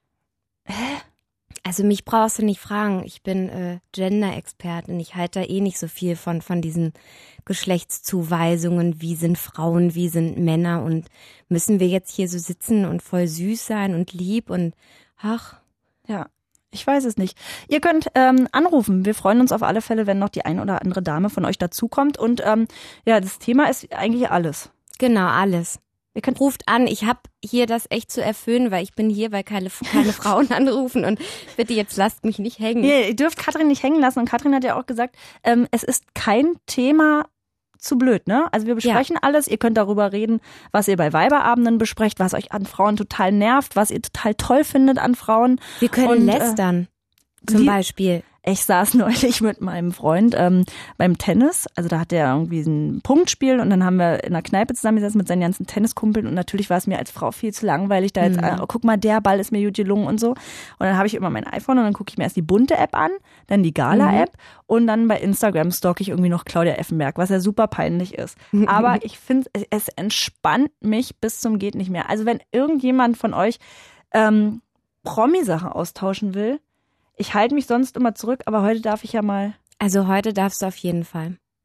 Also mich brauchst du nicht fragen. Ich bin äh, Gender-Expertin. Ich halte da eh nicht so viel von von diesen Geschlechtszuweisungen. Wie sind Frauen, wie sind Männer und müssen wir jetzt hier so sitzen und voll süß sein und lieb und ach. Ja, ich weiß es nicht. Ihr könnt ähm, anrufen. Wir freuen uns auf alle Fälle, wenn noch die ein oder andere Dame von euch dazukommt. Und ähm, ja, das Thema ist eigentlich alles. Genau, alles. Ihr könnt Ruft an. Ich habe hier das echt zu erfüllen, weil ich bin hier, weil keine, keine Frauen anrufen und bitte jetzt lasst mich nicht hängen. Nee, ihr dürft Katrin nicht hängen lassen. Und Katrin hat ja auch gesagt, ähm, es ist kein Thema zu blöd, ne? Also wir besprechen alles. Ihr könnt darüber reden, was ihr bei Weiberabenden besprecht, was euch an Frauen total nervt, was ihr total toll findet an Frauen. Wir können Und, äh, lästern. Zum wie- Beispiel. Ich saß neulich mit meinem Freund ähm, beim Tennis. Also da hat der irgendwie ein Punktspiel und dann haben wir in einer Kneipe zusammengesessen mit seinen ganzen Tenniskumpeln und natürlich war es mir als Frau viel zu langweilig, da jetzt, Mhm. äh, oh, guck mal, der Ball ist mir gut gelungen und so. Und dann habe ich immer mein iPhone und dann gucke ich mir erst die bunte App an, dann die Gala-App und dann bei Instagram stalke ich irgendwie noch Claudia Effenberg, was ja super peinlich ist. Aber ich finde, es, es entspannt mich bis zum geht nicht mehr. Also wenn irgendjemand von euch ähm, Promi-Sachen austauschen will, ich halte mich sonst immer zurück, aber heute darf ich ja mal. Also heute darfst du auf jeden Fall.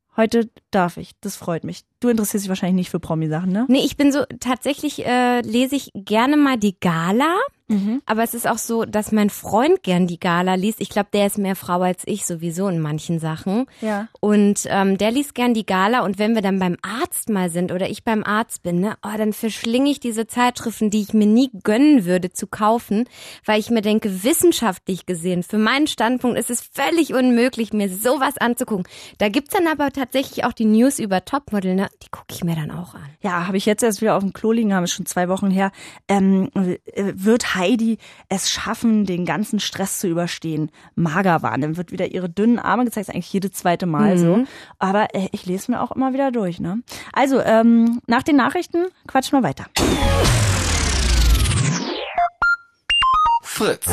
Heute darf ich. Das freut mich. Du interessierst dich wahrscheinlich nicht für Promi-Sachen, ne? Nee, ich bin so, tatsächlich äh, lese ich gerne mal die Gala, Mhm. aber es ist auch so, dass mein Freund gern die Gala liest. Ich glaube, der ist mehr Frau als ich sowieso in manchen Sachen. Ja. Und ähm, der liest gern die Gala und wenn wir dann beim Arzt mal sind oder ich beim Arzt bin, ne, oh, dann verschlinge ich diese Zeitschriften, die ich mir nie gönnen würde zu kaufen, weil ich mir denke, wissenschaftlich gesehen, für meinen Standpunkt ist es völlig unmöglich, mir sowas anzugucken. Da gibt's dann aber tatsächlich auch die News über Topmodel, ne? Die gucke ich mir dann auch an. Ja, habe ich jetzt erst wieder auf dem Klo liegen, haben es schon zwei Wochen her. Ähm, wird Heidi es schaffen, den ganzen Stress zu überstehen? Magerwahn, dann wird wieder ihre dünnen Arme gezeigt, ist eigentlich jedes zweite Mal Mhm. so. Aber äh, ich lese mir auch immer wieder durch, ne? Also, ähm, nach den Nachrichten quatschen wir weiter. Fritz.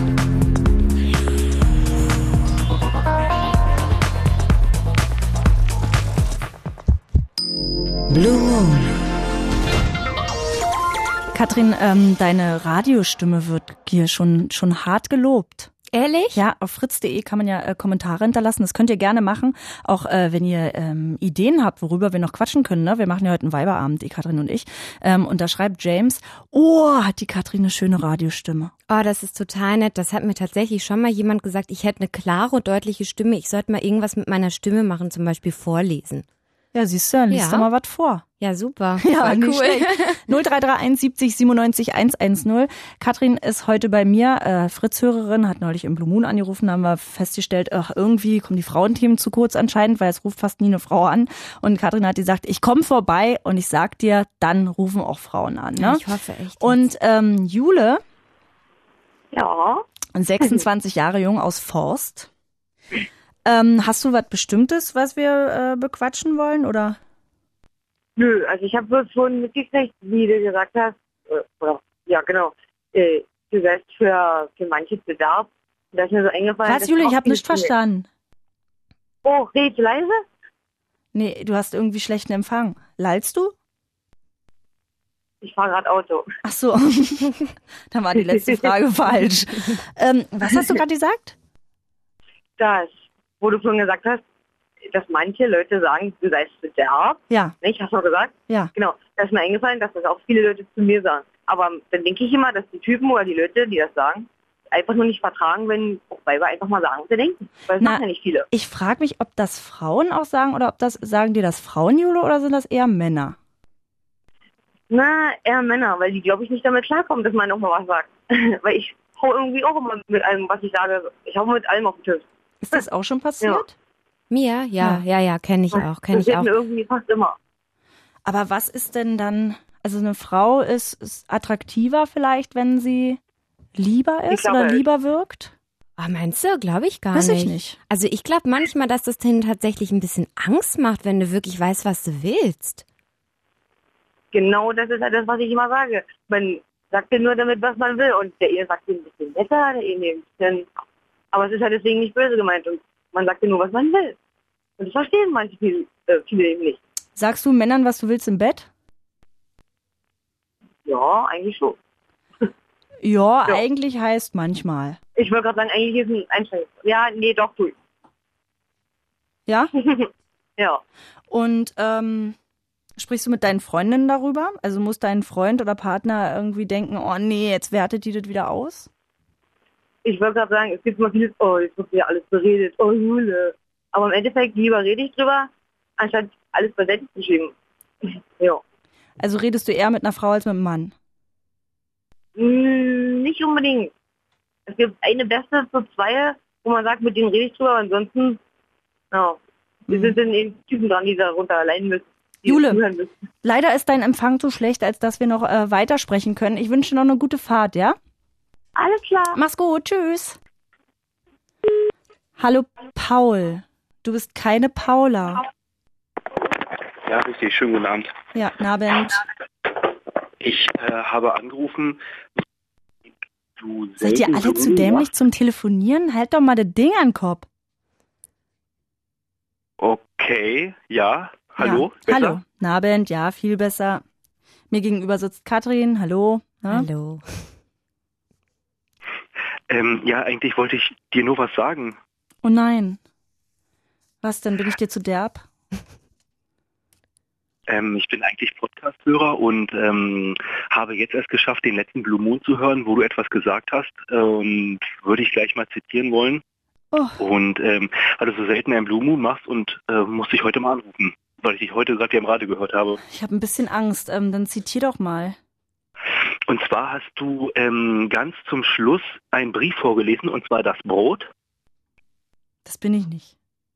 Blue Moon. Katrin, ähm, deine Radiostimme wird hier schon schon hart gelobt. Ehrlich? Ja, auf fritz punkt de kann man ja äh, Kommentare hinterlassen. Das könnt ihr gerne machen. Auch äh, wenn ihr ähm, Ideen habt, worüber wir noch quatschen können. Ne? Wir machen ja heute einen Weiberabend, die Katrin und ich. Ähm, und da schreibt James, oh, hat die Katrin eine schöne Radiostimme. Oh, das ist total nett. Das hat mir tatsächlich schon mal jemand gesagt, ich hätte eine klare und deutliche Stimme. Ich sollte mal irgendwas mit meiner Stimme machen, zum Beispiel vorlesen. Ja, siehst du, dann liest Ja. doch mal was vor. Ja, super. Ja, Voll nicht cool. schlecht. null drei drei eins siebzig siebenundneunzig hundertzehn. Katrin ist heute bei mir, äh, Fritz-Hörerin, hat neulich im Blue Moon angerufen, da haben wir festgestellt, ach, irgendwie kommen die Frauenthemen zu kurz anscheinend, weil es ruft fast nie eine Frau an. Und Katrin hat gesagt, ich komme vorbei und ich sag dir, dann rufen auch Frauen an. Ne? Ich hoffe echt. Und ähm, Jule, Ja. sechsundzwanzig Jahre jung aus Forst. Ähm, hast du was Bestimmtes, was wir äh, bequatschen wollen, oder? Nö, also ich habe bloß schon mitgekriegt, wie du gesagt hast, äh, oder, ja genau, äh, du wärst für, für manches Bedarf. Da ist mir so eingefallen. Was, dass Jule, auch ich habe viele- nicht verstanden. Oh, red leise? Nee, du hast irgendwie schlechten Empfang. Lallst du? Ich fahre gerade Auto. Ach so, dann war die letzte Frage falsch. Ähm, was hast du gerade gesagt? Das, wo du schon gesagt hast, dass manche Leute sagen, du seist Bedarf. Ja, Nicht? Hast du noch gesagt? ja. Genau. Da ist mir eingefallen, dass das auch viele Leute zu mir sagen. Aber dann denke ich immer, dass die Typen oder die Leute, die das sagen, einfach nur nicht vertragen, wenn auch Weiber einfach mal sagen, was sie denken. Weil das Na, machen ja nicht viele. Ich frage mich, ob das Frauen auch sagen oder ob das, sagen dir das Frauen, Jule, oder sind das eher Männer? Na, eher Männer, weil die, glaube ich, nicht damit klarkommen, dass man auch mal was sagt. Weil ich hau irgendwie auch immer mit allem, was ich sage, ich hau mit allem auf den Tisch. Ist das auch schon passiert? Mir? Ja, ja, ja, kenne ich auch, kenne Das ich wird auch. mir irgendwie fast immer. Aber was ist denn dann, also eine Frau ist, ist attraktiver vielleicht, wenn sie lieber Ich ist glaube oder halt. lieber wirkt? Ah, meinst du? Glaube ich gar Weiß nicht. ich nicht. Also ich glaube manchmal, dass das denen tatsächlich ein bisschen Angst macht, wenn du wirklich weißt, was du willst. Genau das ist halt das, was ich immer sage. Man sagt ja nur damit, was man will. Und der eine sagt ein bisschen besser, der eine ein bisschen. Aber es ist halt deswegen nicht böse gemeint. Und man sagt ja nur, was man will. Und das verstehen manche viele, äh, viele eben nicht. Sagst du Männern, was du willst im Bett? Ja, eigentlich schon. Ja, Ja. eigentlich heißt manchmal. Ich wollte gerade sagen, eigentlich ist ein Einschränkung. Ja, nee, doch, du. Ja? Ja. Und ähm, sprichst du mit deinen Freundinnen darüber? Also muss dein Freund oder Partner irgendwie denken, oh nee, jetzt wertet die das wieder aus? Ich wollte gerade sagen, es gibt immer vieles, oh, jetzt wird ja alles beredet, oh Jule. Aber im Endeffekt lieber rede ich drüber, anstatt alles beiseite zu schieben. Ja. Also redest du eher mit einer Frau als mit einem Mann? Hm, nicht unbedingt. Es gibt eine beste zu zwei, wo man sagt, mit denen rede ich drüber, aber ansonsten, ja, wir sind dann eben Typen dran, die darunter allein müssen. die Jule. zuhören müssen. Leider ist dein Empfang so schlecht, als dass wir noch äh, weitersprechen können. Ich wünsche dir noch eine gute Fahrt, ja? Alles klar. Mach's gut, tschüss. Hallo Paul, du bist keine Paula. Ja, richtig. Schönen guten Abend. Ja, guten Abend. Ich äh, habe angerufen. Du Seid ihr selten alle so zu dämlich zum Telefonieren? Halt doch mal das Ding an den Kopf. Okay, ja. Hallo? Ja. Besser? Hallo. Guten Abend, ja, viel besser. Mir gegenüber sitzt Katrin, hallo. Ja? Hallo. Ähm, ja, eigentlich wollte ich dir nur was sagen. Oh nein. Was denn, bin ich dir zu derb? Ähm, ich bin eigentlich Podcast-Hörer und ähm, habe jetzt erst geschafft, den letzten Blue Moon zu hören, wo du etwas gesagt hast. Und würde ich gleich mal zitieren wollen. Oh. Und ähm, weil du so selten einen Blue Moon machst und äh, musste ich heute mal anrufen, weil ich dich heute gerade hier im Radio gehört habe. Ich habe ein bisschen Angst. Ähm, dann zitier doch mal. Und zwar hast du ähm, ganz zum Schluss einen Brief vorgelesen, und zwar das Brot. Das bin ich nicht.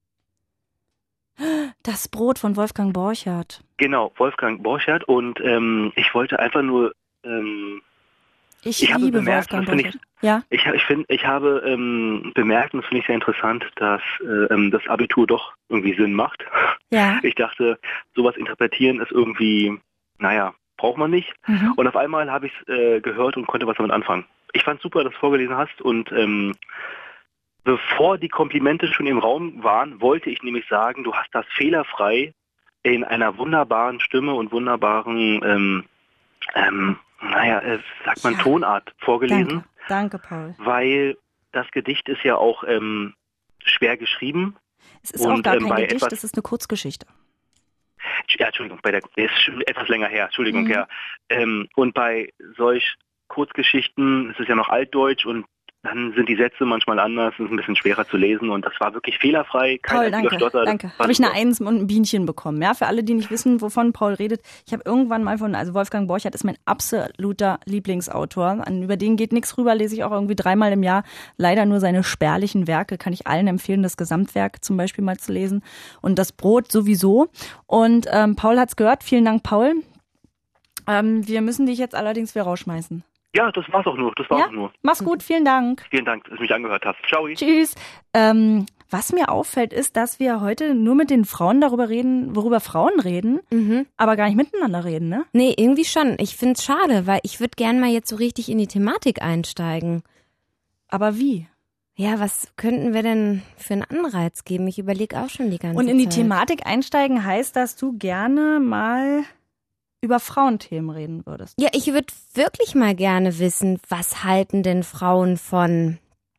Das Brot von Wolfgang Borchardt. Genau, Wolfgang Borchardt. Und ähm, ich wollte einfach nur... Ähm, Ich, ich habe liebe bemerkt, Wolfgang das finde Borchardt. Ja? Ich, ich, find, ich habe ähm, bemerkt, und das finde ich sehr interessant, dass äh, das Abitur doch irgendwie Sinn macht. Ja. Ich dachte, sowas interpretieren ist irgendwie, naja, braucht man nicht. Mhm. Und auf einmal habe ich es äh, gehört und konnte was damit anfangen. Ich fand super, dass du vorgelesen hast. Und ähm, bevor die Komplimente schon im Raum waren, wollte ich nämlich sagen, du hast das fehlerfrei in einer wunderbaren Stimme und wunderbaren, ähm, ähm, naja, äh, sagt man, Ja. Tonart vorgelesen. Danke. Danke, Paul. Weil das Gedicht ist ja auch ähm, schwer geschrieben. Es ist Und, auch gar ähm, kein bei Gedicht, etwas- es ist eine Kurzgeschichte. Ja, Entschuldigung, bei der ist schon etwas länger her, Entschuldigung, Mhm. ja. Ähm, und bei solch Kurzgeschichten ist es ja noch altdeutsch und dann sind die Sätze manchmal anders, es ist ein bisschen schwerer zu lesen und das war wirklich fehlerfrei, kein Paul, einziger danke. Stotter. danke. Das war Habe ich eine super. Eins und ein Bienchen bekommen. Ja, für alle, die nicht wissen, wovon Paul redet. Ich habe irgendwann mal von, also Wolfgang Borchardt ist mein absoluter Lieblingsautor. An, über den geht nichts rüber, lese ich auch irgendwie dreimal im Jahr. Leider nur seine spärlichen Werke, kann ich allen empfehlen, das Gesamtwerk zum Beispiel mal zu lesen. Und das Brot sowieso. Und ähm, Paul hat's gehört. Vielen Dank, Paul. Ähm, wir müssen dich jetzt allerdings wieder rausschmeißen. Ja, das war's auch nur, das war's Ja? auch nur. Mach's gut, vielen Dank. Vielen Dank, dass du mich angehört hast. Ciao. Tschüss. Ähm, was mir auffällt, ist, dass wir heute nur mit den Frauen darüber reden, worüber Frauen reden, Mhm. aber gar nicht miteinander reden, ne? Nee, irgendwie schon. Ich find's schade, weil ich würde gern mal jetzt so richtig in die Thematik einsteigen. Aber wie? Ja, was könnten wir denn für einen Anreiz geben? Ich überlege auch schon die ganze Und in die Zeit. Thematik einsteigen heißt, dass du gerne mal über Frauenthemen reden würdest. Ja, ich würde wirklich mal gerne wissen, was halten denn Frauen von,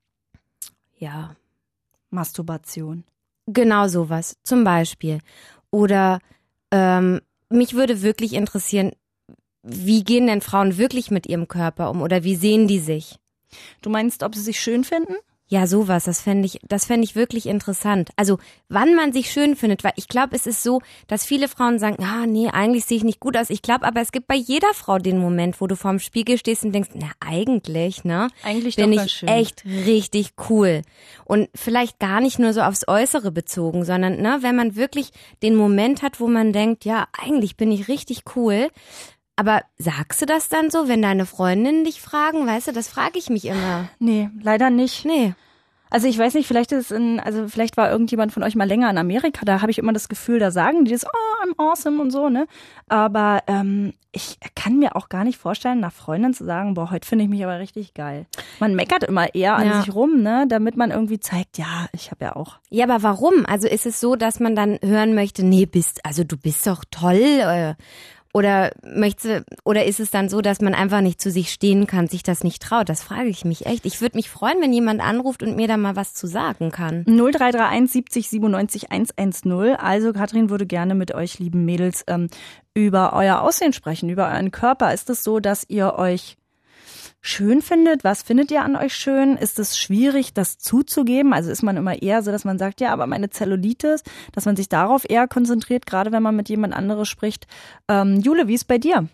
ja, Masturbation. genau sowas zum Beispiel. Oder ähm, mich würde wirklich interessieren, wie gehen denn Frauen wirklich mit ihrem Körper um oder wie sehen die sich? Du meinst, ob sie sich schön finden? Ja, sowas, das fände ich, das fände ich wirklich interessant. Also, wann man sich schön findet, weil ich glaube, es ist so, dass viele Frauen sagen, ah, nee, eigentlich sehe ich nicht gut aus. Ich glaube, aber es gibt bei jeder Frau den Moment, wo du vorm Spiegel stehst und denkst, na, eigentlich, ne? Eigentlich Bin doch ganz ich schön. echt richtig cool. Und vielleicht gar nicht nur so aufs Äußere bezogen, sondern, ne, wenn man wirklich den Moment hat, wo man denkt, ja, eigentlich bin ich richtig cool. Aber sagst du das dann so, wenn deine Freundinnen dich fragen? Weißt du, das frage ich mich immer. Nee, leider nicht. Nee. Also ich weiß nicht, vielleicht ist es in, also vielleicht war irgendjemand von euch mal länger in Amerika, da habe ich immer das Gefühl, da sagen die das, oh, I'm awesome und so, ne? Aber ähm, ich kann mir auch gar nicht vorstellen, nach Freundin zu sagen, boah, heute finde ich mich aber richtig geil. Man meckert immer eher an Ja. sich rum, ne? Damit man irgendwie zeigt, ja, ich habe ja auch. Ja, aber warum? Also ist es so, dass man dann hören möchte, nee, bist, also du bist doch toll, äh, oder möchte, oder ist es dann so, dass man einfach nicht zu sich stehen kann, sich das nicht traut? Das frage ich mich echt. Ich würde mich freuen, wenn jemand anruft und mir da mal was zu sagen kann. null drei drei eins siebzig siebenundneunzig hundertzehn. Also Katrin würde gerne mit euch, lieben Mädels, ähm, über euer Aussehen sprechen, über euren Körper. Ist es so, dass ihr euch schön findet? Was findet ihr an euch schön? Ist es schwierig, das zuzugeben? Also ist man immer eher so, dass man sagt, ja, aber meine Zellulitis, dass man sich darauf eher konzentriert, gerade wenn man mit jemand anderes spricht. Ähm, Jule, wie ist bei dir?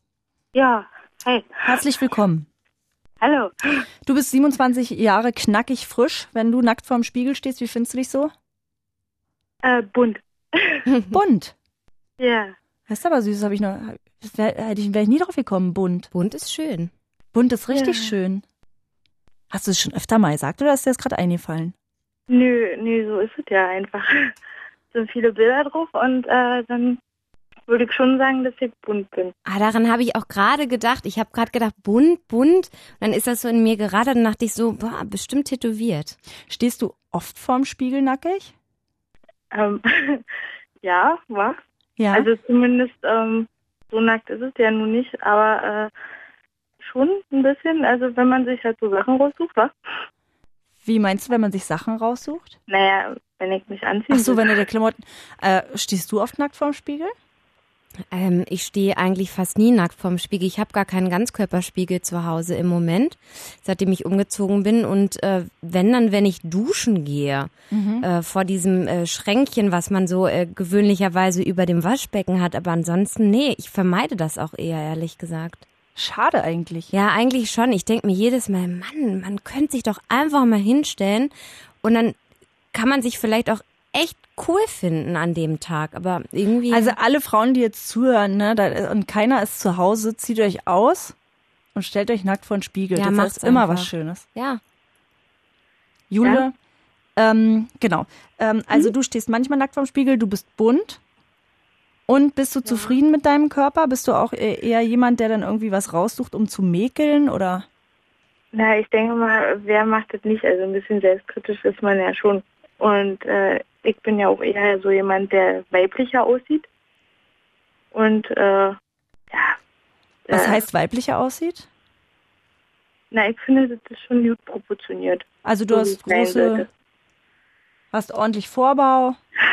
Ja, hey, Herzlich willkommen. hallo. Du bist siebenundzwanzig Jahre knackig frisch. Wenn du nackt vorm Spiegel stehst, wie findest du dich so? Äh, bunt. Bunt. Ja. Das ist aber süß, das habe ich noch, wär, hätte ich, wäre ich nie drauf gekommen, bunt. Bunt ist schön. Bunt ist richtig Ja. schön. Hast du es schon öfter mal gesagt oder ist dir das gerade eingefallen? Nö, nö, so ist es ja einfach. Es sind viele Bilder drauf und äh, dann würde ich schon sagen, dass ich bunt bin. Ah, daran habe ich auch gerade gedacht. Ich habe gerade gedacht, bunt, bunt. Und dann ist das so in mir gerade, dann dachte ich so, boah, bestimmt tätowiert. Stehst du oft vorm Spiegel nackig? Ähm, ja, was? Ja. Also zumindest ähm, so nackt ist es ja nun nicht, aber äh, schon ein bisschen, also wenn man sich halt so Sachen raussucht, was? Wie meinst du, wenn man sich Sachen raussucht? Naja, wenn ich mich anziehe. Ach so, wenn du dir Klamotten... Äh, stehst du oft nackt vorm Spiegel? Ähm, ich stehe eigentlich fast nie nackt vorm Spiegel. Ich habe gar keinen Ganzkörperspiegel zu Hause im Moment, seitdem ich umgezogen bin. Und äh, wenn dann, wenn ich duschen gehe, mhm. äh, vor diesem äh, Schränkchen, was man so äh, gewöhnlicherweise über dem Waschbecken hat. Aber ansonsten, nee, ich vermeide das auch eher, ehrlich gesagt. Schade eigentlich. Ja, eigentlich schon. Ich denke mir jedes Mal, Mann, man könnte sich doch einfach mal hinstellen und dann kann man sich vielleicht auch echt cool finden an dem Tag, aber irgendwie... Also alle Frauen, die jetzt zuhören, ne, da, und keiner ist zu Hause, zieht euch aus und stellt euch nackt vor den Spiegel. Ja, das ist immer einfach. was Schönes. Ja. Jule, ja. Ähm, genau. Ähm, also mhm. du stehst manchmal nackt vorm Spiegel, du bist bunt. Und bist du ja. zufrieden mit deinem Körper? Bist du auch eher jemand, der dann irgendwie was raussucht, um zu mäkeln, oder? Na, ich denke mal, wer macht das nicht? Also ein bisschen selbstkritisch ist man ja schon. Und äh, ich bin ja auch eher so jemand, der weiblicher aussieht. Und äh, ja. Was äh, heißt weiblicher aussieht? Na, ich finde, das ist schon gut proportioniert. Also du so hast große, hast ordentlich Vorbau.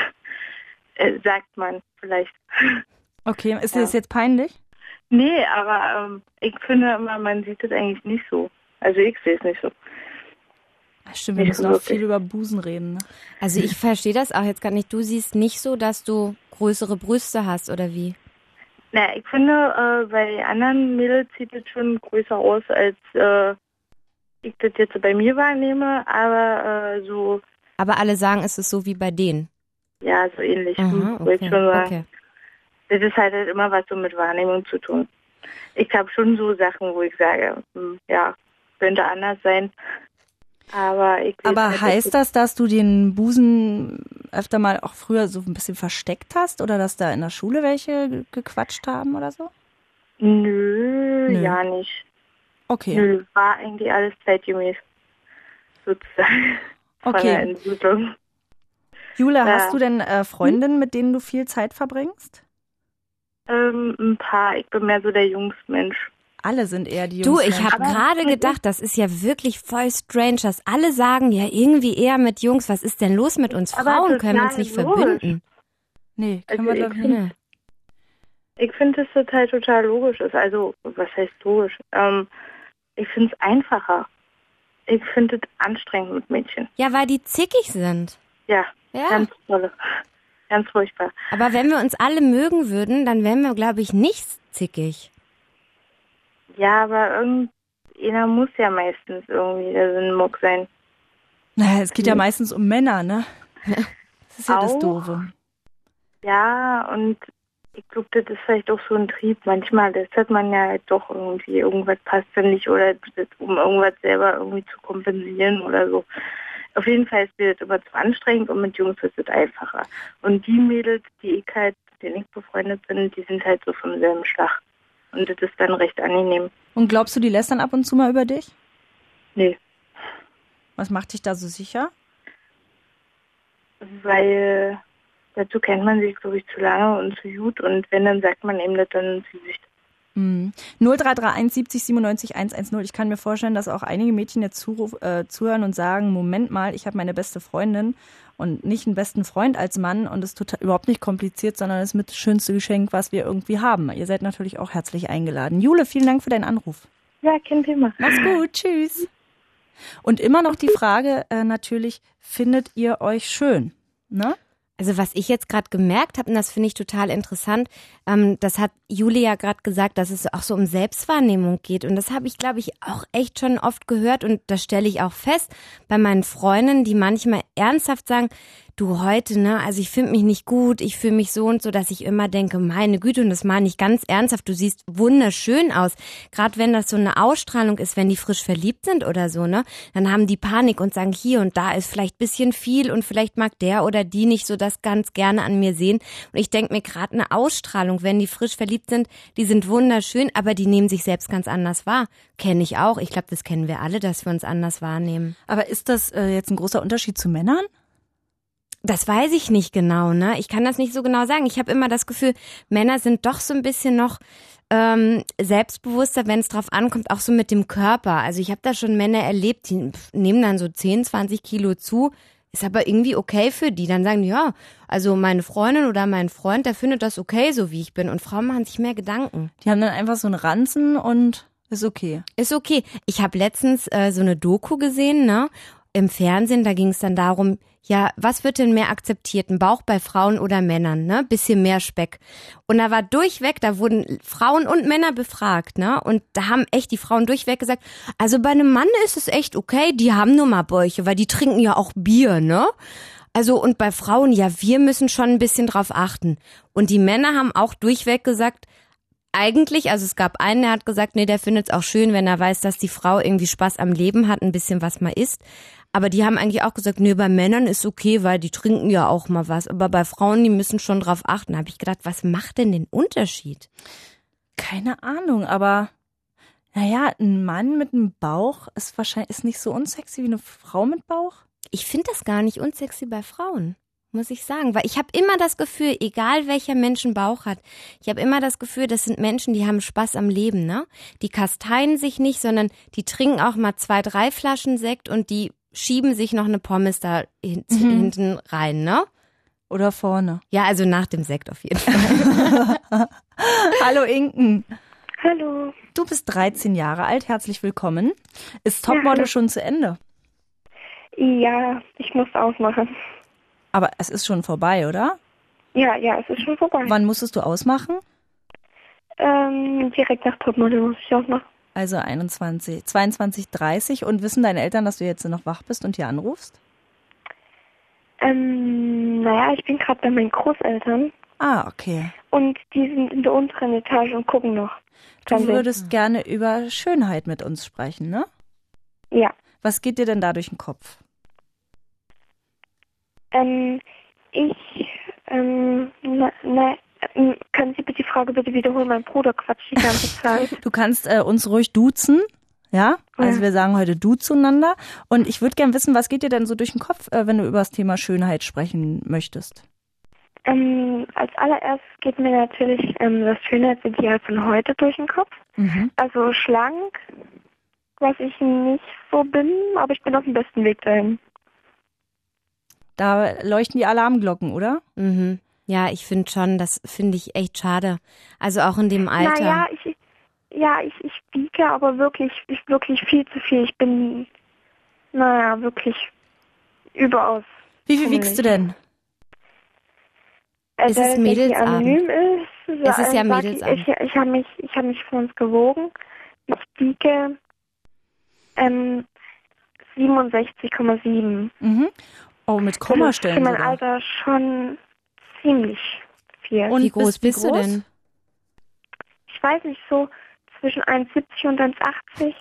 Äh, sagt man vielleicht. Okay, ist ja. dir das jetzt peinlich? Nee, aber ähm, ich finde immer, man sieht es eigentlich nicht so. Also ich sehe es nicht so. Stimmt, wir müssen auch viel über Busen reden. Ne? Also ich verstehe das auch jetzt gar nicht. Du siehst nicht so, dass du größere Brüste hast, oder wie? Na, ich finde, äh, bei anderen Mädels sieht es schon größer aus, als äh, ich das jetzt bei mir wahrnehme, aber äh, so... Aber alle sagen, es ist so wie bei denen. Ja, so ähnlich. Aha, okay, ich schon sagen. Okay. Das ist halt, halt immer was so mit Wahrnehmung zu tun. Ich habe schon so Sachen, wo ich sage, hm, ja, könnte anders sein. Aber ich Aber halt, heißt das, dass du den Busen öfter mal auch früher so ein bisschen versteckt hast oder dass da in der Schule welche gequatscht haben oder so? Nö, Nö. ja nicht. Okay. Nö, war eigentlich alles zeitgemäß. Sozusagen. Von Okay. der Entwicklung. Jule, Ja. hast du denn äh, Freundinnen, mit denen du viel Zeit verbringst? Ähm, ein paar. Ich bin mehr so der Jungsmensch. Alle sind eher die Du, Jungs. ich habe gerade gedacht, das ist ja wirklich voll strange, dass alle sagen, ja irgendwie eher mit Jungs. Was ist denn los mit uns Aber Frauen? Können wir uns total nicht logisch. verbünden? Nee, können Also wir doch ich nicht. Nee. Ich finde, dass das halt total logisch ist. Also, was heißt logisch? Ähm, ich finde es einfacher. Ich finde es anstrengend mit Mädchen. Ja, weil die zickig sind. Ja, Ja. ganz toll. Ganz furchtbar. Aber wenn wir uns alle mögen würden, dann wären wir, glaube ich, nicht zickig. Ja, aber irgendeiner muss ja meistens irgendwie der Sinnmuck sein. Naja, es geht ja meistens um Männer, ne? Das ist ja das Auch. Doofe. Ja, und ich glaube, das ist vielleicht auch so ein Trieb. Manchmal, das hat man ja halt doch irgendwie, irgendwas passt dann nicht oder das, um irgendwas selber irgendwie zu kompensieren oder so. Auf jeden Fall ist mir das immer zu anstrengend und mit Jungs ist es einfacher. Und die Mädels, die ich halt, mit denen ich befreundet bin, die sind halt so vom selben Schlag. Und das ist dann recht angenehm. Und glaubst du, die lästern ab und zu mal über dich? Nee, Was macht dich da so sicher? weil dazu kennt man sich, glaube ich, zu lange und zu gut. Und wenn, dann sagt man eben das, dann sie sich. Mhm. null drei drei eins siebzig siebenundneunzig hundertzehn. Ich kann mir vorstellen, dass auch einige Mädchen jetzt zuruf, äh, zuhören und sagen, Moment mal, ich habe meine beste Freundin und nicht einen besten Freund als Mann und es ist total, überhaupt nicht kompliziert, sondern es ist mit das schönste Geschenk, was wir irgendwie haben. Ihr seid natürlich auch herzlich eingeladen. Jule, vielen Dank für deinen Anruf. Ja, kein Thema. Mach's gut, tschüss. Und immer noch die Frage äh, natürlich, findet ihr euch schön? Ne? Also was ich jetzt gerade gemerkt habe, und das finde ich total interessant, ähm, das hat Julia gerade gesagt, dass es auch so um Selbstwahrnehmung geht. Und das habe ich, glaube ich, auch echt schon oft gehört. Und das stelle ich auch fest bei meinen Freundinnen, die manchmal ernsthaft sagen, du heute, ne, also ich finde mich nicht gut, ich fühle mich so und so, dass ich immer denke, meine Güte, und das meine ich ganz ernsthaft, du siehst wunderschön aus. Gerade wenn das so eine Ausstrahlung ist, wenn die frisch verliebt sind oder so, ne, dann haben die Panik und sagen, hier und da ist vielleicht ein bisschen viel und vielleicht mag der oder die nicht so das ganz gerne an mir sehen. Und ich denke mir gerade eine Ausstrahlung, wenn die frisch verliebt sind, die sind wunderschön, aber die nehmen sich selbst ganz anders wahr. Kenne ich auch. Ich glaube, das kennen wir alle, dass wir uns anders wahrnehmen. Aber ist das äh, jetzt ein großer Unterschied zu Männern? Das weiß ich nicht genau, ne? Ich kann das nicht so genau sagen. Ich habe immer das Gefühl, Männer sind doch so ein bisschen noch ähm, selbstbewusster, wenn es drauf ankommt, auch so mit dem Körper. Also ich habe da schon Männer erlebt, die nehmen dann so zehn, zwanzig Kilo zu, ist aber irgendwie okay für die. Dann sagen die, ja, also meine Freundin oder mein Freund, der findet das okay, so wie ich bin. Und Frauen machen sich mehr Gedanken. Die haben dann einfach so einen Ranzen und ist okay. Ist okay. Ich habe letztens äh, so eine Doku gesehen, ne, im Fernsehen, da ging es dann darum, ja, was wird denn mehr akzeptiert, ein Bauch bei Frauen oder Männern, ne? Bisschen mehr Speck. Und da war durchweg, da wurden Frauen und Männer befragt, ne? Und da haben echt die Frauen durchweg gesagt, also bei einem Mann ist es echt okay, die haben nur mal Bäuche, weil die trinken ja auch Bier, ne? Also und bei Frauen, ja, wir müssen schon ein bisschen drauf achten. Und die Männer haben auch durchweg gesagt, eigentlich, also es gab einen, der hat gesagt, nee, der findet es auch schön, wenn er weiß, dass die Frau irgendwie Spaß am Leben hat, ein bisschen was mal isst. Aber die haben eigentlich auch gesagt, nee, bei Männern ist okay, weil die trinken ja auch mal was. Aber bei Frauen, die müssen schon drauf achten. Da habe ich gedacht, was macht denn den Unterschied? Keine Ahnung, aber naja, ein Mann mit einem Bauch ist wahrscheinlich ist nicht so unsexy wie eine Frau mit Bauch. Ich finde das gar nicht unsexy bei Frauen, muss ich sagen. Weil ich habe immer das Gefühl, egal welcher Mensch einen Bauch hat, ich habe immer das Gefühl, das sind Menschen, die haben Spaß am Leben, ne? Die kasteien sich nicht, sondern die trinken auch mal zwei, drei Flaschen Sekt und die schieben sich noch eine Pommes da hin, mhm. hinten rein, ne? Oder vorne. Ja, also nach dem Sekt auf jeden Fall. Hallo Inken. Hallo. Du bist dreizehn Jahre alt, herzlich willkommen. Ist Topmodel ja, schon zu Ende? Ja, ich muss ausmachen. Aber es ist schon vorbei, oder? Ja, ja, es ist schon vorbei. Wann musstest du ausmachen? Ähm, direkt nach Topmodel muss ich ausmachen. Also einundzwanzig, zweiundzwanzig, dreißig und wissen deine Eltern, dass du jetzt noch wach bist und hier anrufst? Ähm, naja, ich bin gerade bei meinen Großeltern. Ah, okay. Und die sind in der unteren Etage und gucken noch. Du würdest gerne über Schönheit mit uns sprechen, ne? Ja. Was geht dir denn da durch den Kopf? Ähm, ich, ähm, na, na, können Sie bitte die Frage bitte wiederholen? Mein Bruder quatscht die ganze Zeit. Du kannst äh, uns ruhig duzen, ja? Also ja. Wir sagen heute du zueinander. Und ich würde gerne wissen, was geht dir denn so durch den Kopf, äh, wenn du über das Thema Schönheit sprechen möchtest? Ähm, als allererstes geht mir natürlich ähm, das Schönheitsideal von heute durch den Kopf. Mhm. Also schlank, was ich nicht so bin, aber ich bin auf dem besten Weg dahin. Da leuchten die Alarmglocken, oder? Mhm. Ja, ich finde schon, das finde ich echt schade. Also auch in dem Alter. Naja, ich, ja, ich, ich wiege aber wirklich, ich, wirklich viel zu viel. Ich bin, naja, wirklich überaus. Wie viel wiegst du denn? Es ist Mädelsabend. Anonym ist, es ist ja Mädelsabend. Ich, ich, ich habe mich, ich habe mich vor uns gewogen. Ich wiege ähm, siebenundsechzig Komma sieben. Mhm. Oh, mit Kommastellen. Das ist für mein Alter schon ziemlich viel. Und wie groß bist du denn? Ich weiß nicht, so zwischen eins Komma siebzig und eins Komma achtzig.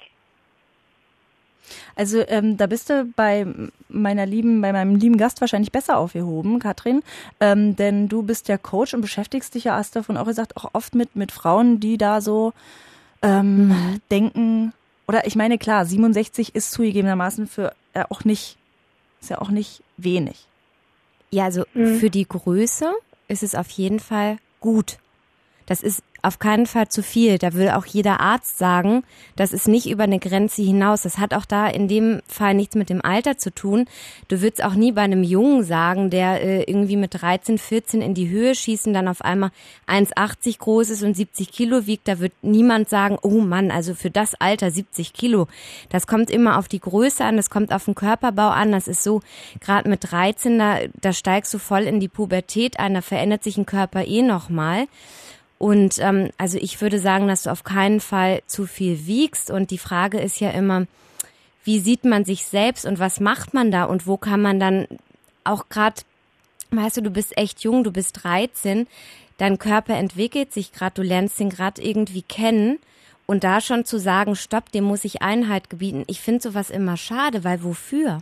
Also ähm, da bist du bei meiner lieben, bei meinem lieben Gast wahrscheinlich besser aufgehoben, Katrin, ähm, denn du bist ja Coach und beschäftigst dich ja, hast davon auch gesagt, auch oft mit mit Frauen, die da so ähm, mhm. denken. Oder ich meine klar, siebenundsechzig ist zugegebenermaßen für äh, auch nicht, ist ja auch nicht wenig. Ja, also mhm. für die Größe ist es auf jeden Fall gut. Das ist auf keinen Fall zu viel. Da will auch jeder Arzt sagen, das ist nicht über eine Grenze hinaus. Das hat auch da in dem Fall nichts mit dem Alter zu tun. Du würdest auch nie bei einem Jungen sagen, der äh, irgendwie mit dreizehn, vierzehn in die Höhe schießt und dann auf einmal eins Komma achtzig groß ist und siebzig Kilo wiegt. Da wird niemand sagen, oh Mann, also für das Alter siebzig Kilo. Das kommt immer auf die Größe an, das kommt auf den Körperbau an. Das ist so, gerade mit dreizehn, da, da steigst du voll in die Pubertät ein, da verändert sich ein Körper eh nochmal. Und ähm, also ich würde sagen, dass du auf keinen Fall zu viel wiegst. Und die Frage ist ja immer, wie sieht man sich selbst und was macht man da und wo kann man dann auch gerade, weißt du, du bist echt jung, du bist dreizehn, dein Körper entwickelt sich gerade, du lernst ihn gerade irgendwie kennen. Und da schon zu sagen, stopp, dem muss ich Einhalt gebieten, ich finde sowas immer schade, weil wofür?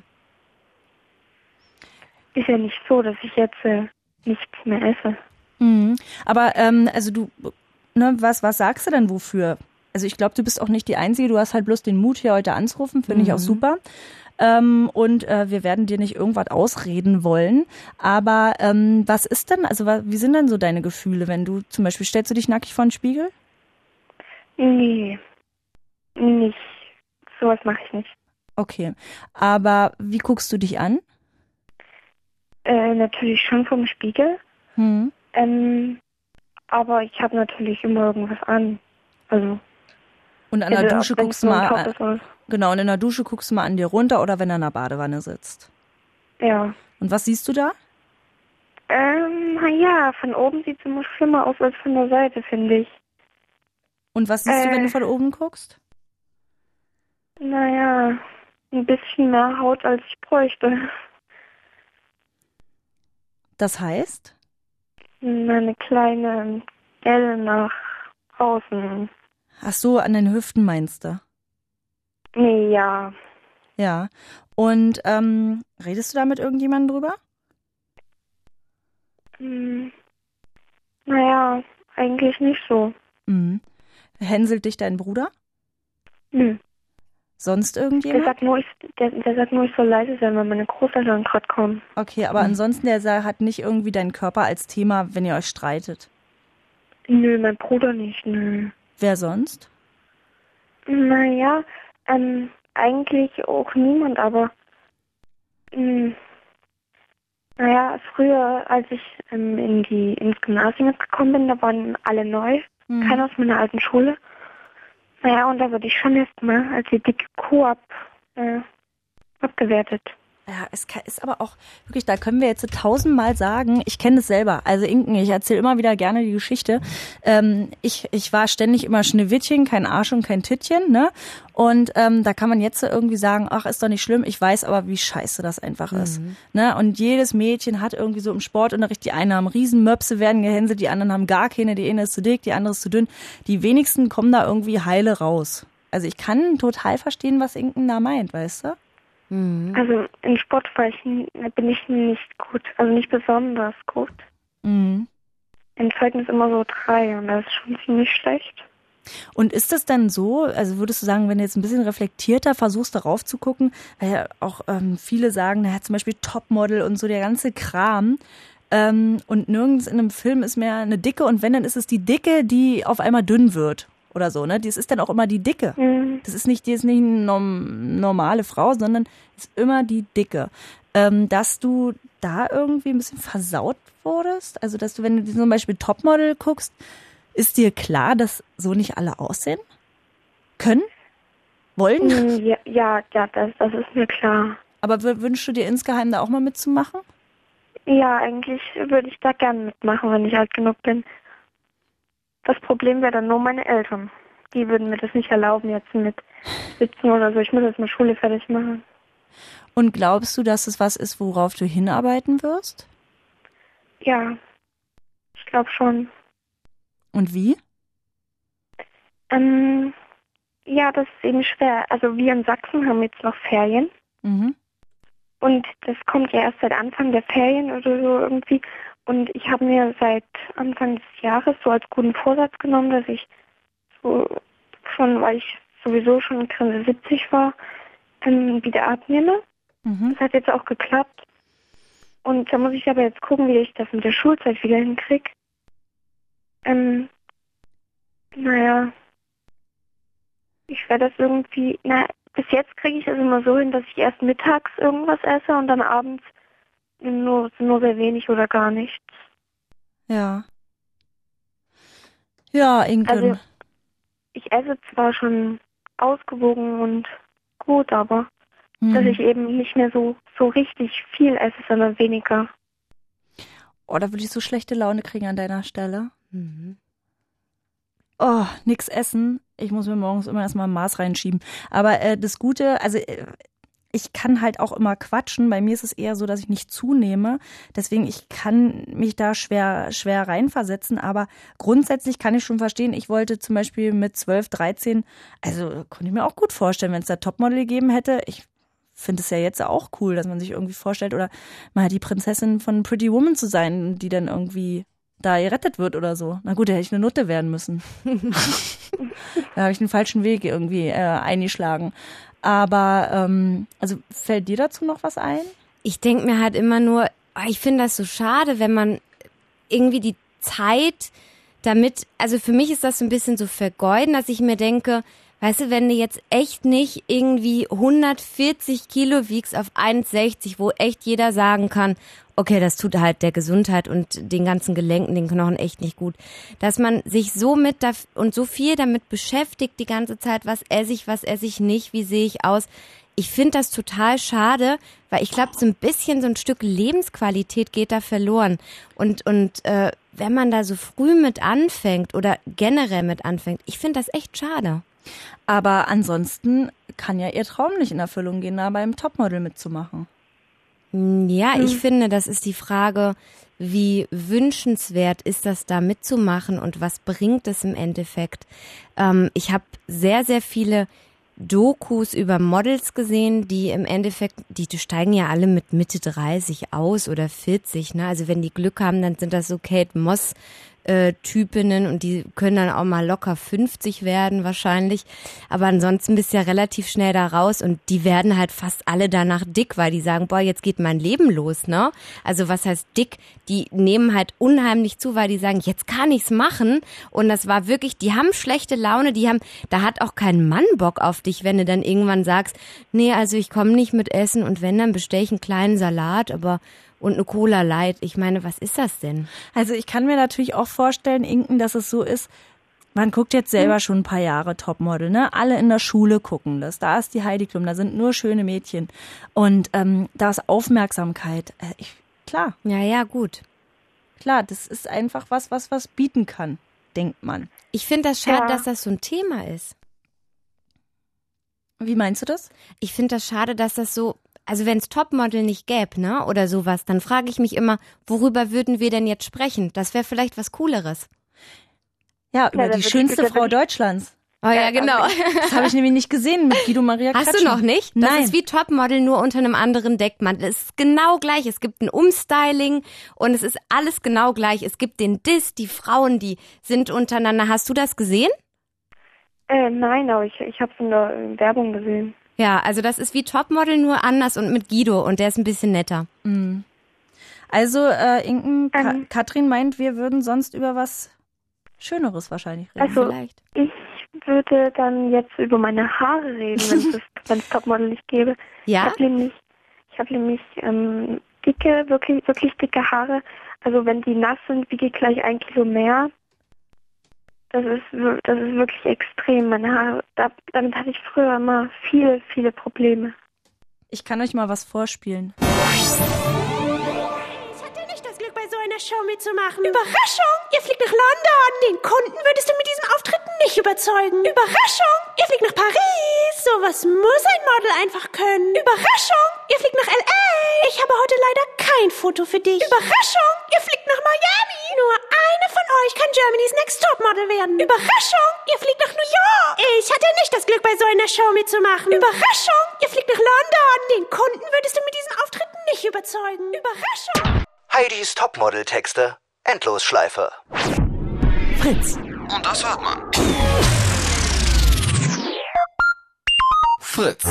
Ist ja nicht so, dass ich jetzt äh, nichts mehr esse. Mhm. Aber ähm, also du, ne, was, was sagst du denn wofür? Also ich glaube, du bist auch nicht die Einzige, du hast halt bloß den Mut, hier heute anzurufen, finde mhm. ich auch super. Ähm, und äh, wir werden dir nicht irgendwas ausreden wollen. Aber ähm, was ist denn, also wie sind denn so deine Gefühle, wenn du zum Beispiel, stellst du dich nackig vor den Spiegel? Nee, nicht. Sowas mache ich nicht. Okay, aber wie guckst du dich an? Äh, natürlich schon vom Spiegel. Hm. Ähm, aber ich habe natürlich immer irgendwas an. Also. Und an der also, Dusche wenn guckst es du nur ein mal, Top ist oder- genau, und in der Dusche guckst du mal an dir runter oder wenn er in der Badewanne sitzt. Ja. Und was siehst du da? Ähm, naja, von oben sieht es immer schlimmer aus als von der Seite, finde ich. Und was siehst Äh. du, wenn du von oben guckst? Naja, ein bisschen mehr Haut, als ich bräuchte. Das heißt? Eine kleine Elle nach außen. Ach so, an den Hüften meinst du? Nee, ja. Ja. Und ähm, redest du da mit irgendjemandem drüber? Hm. Naja, eigentlich nicht so. Mhm. Hänselt dich dein Bruder? Nö. Sonst Der irgendjemand? sagt nur, ich, der, der sagt nur, ich soll leise sein, weil meine Großeltern gerade kommen. Okay, aber ansonsten, der sa- hat nicht irgendwie deinen Körper als Thema, wenn ihr euch streitet. Nö, mein Bruder nicht, nö. Wer sonst? Naja, ähm, eigentlich auch niemand, aber mh, naja, früher, als ich ähm, in die ins Gymnasium jetzt gekommen bin, da waren alle neu, Mhm. keiner aus meiner alten Schule. Naja, und da wurde ich schon erstmal als die dicke Kuh ab, äh, abgewertet. Ja, es kann, ist aber auch, wirklich, da können wir jetzt tausendmal sagen, ich kenne es selber. Also Inken, ich erzähle immer wieder gerne die Geschichte. Ähm, ich, ich war ständig immer Schneewittchen, kein Arsch und kein Tittchen, ne? Und ähm, da kann man jetzt irgendwie sagen, ach, ist doch nicht schlimm, ich weiß aber, wie scheiße das einfach ist. Ne? Und jedes Mädchen hat irgendwie so im Sportunterricht, die einen haben Riesenmöpse, werden gehänselt, die anderen haben gar keine, die eine ist zu dick, die andere ist zu dünn. Die wenigsten kommen da irgendwie heile raus. Also ich kann total verstehen, was Inken da meint, weißt du? Also in Sport war ich, n- bin ich nicht gut, also nicht besonders gut. Mhm. Im Zeugnis immer so drei und das ist schon ziemlich schlecht. Und ist das dann so, also würdest du sagen, wenn du jetzt ein bisschen reflektierter versuchst, darauf zu gucken, weil ja auch ähm, viele sagen, naja, zum Beispiel Topmodel und so der ganze Kram, ähm, und nirgends in einem Film ist mehr eine Dicke und wenn, dann ist es die Dicke, die auf einmal dünn wird oder so, ne? Das ist dann auch immer die Dicke. Mhm. Das ist nicht, die ist nicht eine norm- normale Frau, sondern ist immer die Dicke. Ähm, dass du da irgendwie ein bisschen versaut wurdest? Also, dass du, wenn du zum Beispiel Topmodel guckst, ist dir klar, dass so nicht alle aussehen? Können? Wollen? Mm, Ja, ja, ja das, das ist mir klar. Aber w- wünschst du dir insgeheim da auch mal mitzumachen? Ja, eigentlich würde ich da gerne mitmachen, wenn ich alt genug bin. Das Problem wäre dann nur meine Eltern. Die würden mir das nicht erlauben, jetzt mit siebzehn oder so. Ich muss jetzt mal Schule fertig machen. Und glaubst du, dass es was ist, worauf du hinarbeiten wirst? Ja, ich glaube schon. Und wie? Ähm, ja, das ist eben schwer. Also wir in Sachsen haben jetzt noch Ferien. Mhm. Und das kommt ja erst seit Anfang der Ferien oder so irgendwie. Und ich habe mir seit Anfang des Jahres so als guten Vorsatz genommen, dass ich so schon, weil ich sowieso schon Grenze siebzig war, ähm, wieder abnehme. Mhm. Das hat jetzt auch geklappt. Und da muss ich aber jetzt gucken, wie ich das mit der Schulzeit wieder hinkriege. Ähm, naja, ich werde das irgendwie, na, bis jetzt kriege ich es immer so hin, dass ich erst mittags irgendwas esse und dann abends nur, nur sehr wenig oder gar nichts. Ja. Ja, Inken. Also, ich esse zwar schon ausgewogen und gut, aber Mhm. dass ich eben nicht mehr so, so richtig viel esse, sondern weniger. Oh, da würde ich so schlechte Laune kriegen an deiner Stelle. Mhm. Oh, nix essen. Ich muss mir morgens immer erstmal ein Maß reinschieben. Aber äh, das Gute, also äh, ich kann halt auch immer quatschen. Bei mir ist es eher so, dass ich nicht zunehme. Deswegen, ich kann mich da schwer, schwer reinversetzen. Aber grundsätzlich kann ich schon verstehen, ich wollte zum Beispiel mit zwölf, dreizehn, also konnte ich mir auch gut vorstellen, wenn es da Topmodel gegeben hätte. Ich finde es ja jetzt auch cool, dass man sich irgendwie vorstellt, oder mal die Prinzessin von Pretty Woman zu sein, die dann irgendwie da gerettet wird oder so. Na gut, da hätte ich eine Nutte werden müssen. Da habe ich den falschen Weg irgendwie äh, eingeschlagen. Aber, ähm, also fällt dir dazu noch was ein? Ich denke mir halt immer nur, oh, ich finde das so schade, wenn man irgendwie die Zeit, damit, also für mich ist das so ein bisschen so vergeuden, dass ich mir denke, weißt du, wenn du jetzt echt nicht irgendwie hundertvierzig Kilo wiegst auf eins sechzig, wo echt jeder sagen kann, okay, das tut halt der Gesundheit und den ganzen Gelenken, den Knochen echt nicht gut, dass man sich so mit da und so viel damit beschäftigt die ganze Zeit, was esse ich, was esse ich nicht, wie sehe ich aus. Ich finde das total schade, weil ich glaube, so ein bisschen so ein Stück Lebensqualität geht da verloren. Und und äh, wenn man da so früh mit anfängt oder generell mit anfängt, ich finde das echt schade. Aber ansonsten kann ja ihr Traum nicht in Erfüllung gehen, da beim Topmodel mitzumachen. Ja, Hm. ich finde, das ist die Frage, wie wünschenswert ist das da mitzumachen und was bringt es im Endeffekt? Ähm, ich habe sehr, sehr viele Dokus über Models gesehen, die im Endeffekt, die, die steigen ja alle mit Mitte dreißig aus oder vierzig, ne? Also wenn die Glück haben, dann sind das so Kate Moss äh, Typinnen und die können dann auch mal locker fünfzig werden wahrscheinlich, aber ansonsten bist du ja relativ schnell da raus und die werden halt fast alle danach dick, weil die sagen, boah, jetzt geht mein Leben los, ne? Also was heißt dick? Die nehmen halt unheimlich zu, weil die sagen, jetzt kann ich's machen und das war wirklich, die haben schlechte Laune, die haben, da hat auch kein Mann Bock auf dich, wenn du dann irgendwann sagst, nee, also ich komme nicht mit Essen und wenn, dann bestelle ich einen kleinen Salat, aber und eine Cola Light. Ich meine, was ist das denn? Also ich kann mir natürlich auch vorstellen, Inken, dass es so ist, man guckt jetzt selber schon ein paar Jahre Topmodel, ne? Alle in der Schule gucken das. Da ist die Heidi Klum, da sind nur schöne Mädchen. Und ähm, da ist Aufmerksamkeit. Äh, ich, klar. Ja, ja, gut. Klar, das ist einfach was, was was bieten kann, denkt man. Ich finde das schade, Ja. dass das so ein Thema ist. Wie meinst du das? Ich finde das schade, dass das so, also wenn es Topmodel nicht gäbe, ne, oder sowas, dann frage ich mich immer, worüber würden wir denn jetzt sprechen? Das wäre vielleicht was Cooleres. Ja, über da die würd ich- schönste da Frau würd ich- Deutschlands. Oh ja, genau. Das habe ich nämlich nicht gesehen mit Guido Maria Hast Kretschmer. du noch nicht? Das Nein. ist wie Topmodel, nur unter einem anderen Deckmantel. Es ist genau gleich. Es gibt ein Umstyling und es ist alles genau gleich. Es gibt den Diss, die Frauen, die sind untereinander. Hast du das gesehen? Äh, nein, aber ich, ich habe es in der äh, Werbung gesehen. Ja, also das ist wie Topmodel, nur anders und mit Guido und der ist ein bisschen netter. Also, äh, Inken, Ka Ähm. Katrin meint, wir würden sonst über was Schöneres wahrscheinlich reden. Also Vielleicht. ich würde dann jetzt über meine Haare reden, wenn es das- wenn es Topmodel nicht gäbe. Ich Ja? habe nämlich, ich habe nämlich ähm, dicke, wirklich, wirklich dicke Haare. Also wenn die nass sind, wiege ich gleich ein Kilo mehr. Das ist, wir- das ist wirklich extrem. Meine Haare, da, damit hatte ich früher immer viele, viele Probleme. Ich kann euch mal was vorspielen. Ich hatte nicht das Glück, bei so einer Show mitzumachen. Überraschung! Ihr fliegt nach London! Den Kunden würdest du mit diesem Auftritt nicht überzeugen. Überraschung! Ihr fliegt nach Paris! Sowas muss ein Model einfach können. Überraschung! Ihr fliegt nach L A! Ich habe heute leider kein Foto für dich. Überraschung! Ihr fliegt nach Miami! Nur eine von euch kann Germany's Next Topmodel werden. Überraschung! Ihr fliegt nach New York! Ich hatte nicht das Glück, bei so einer Show mitzumachen. Überraschung! Ihr fliegt nach London! Den Kunden würdest du mit diesem Auftritt nicht überzeugen. Überraschung! Heidis Topmodel-Texte. Endlosschleife. Fritz. Und das hört man. Fritz.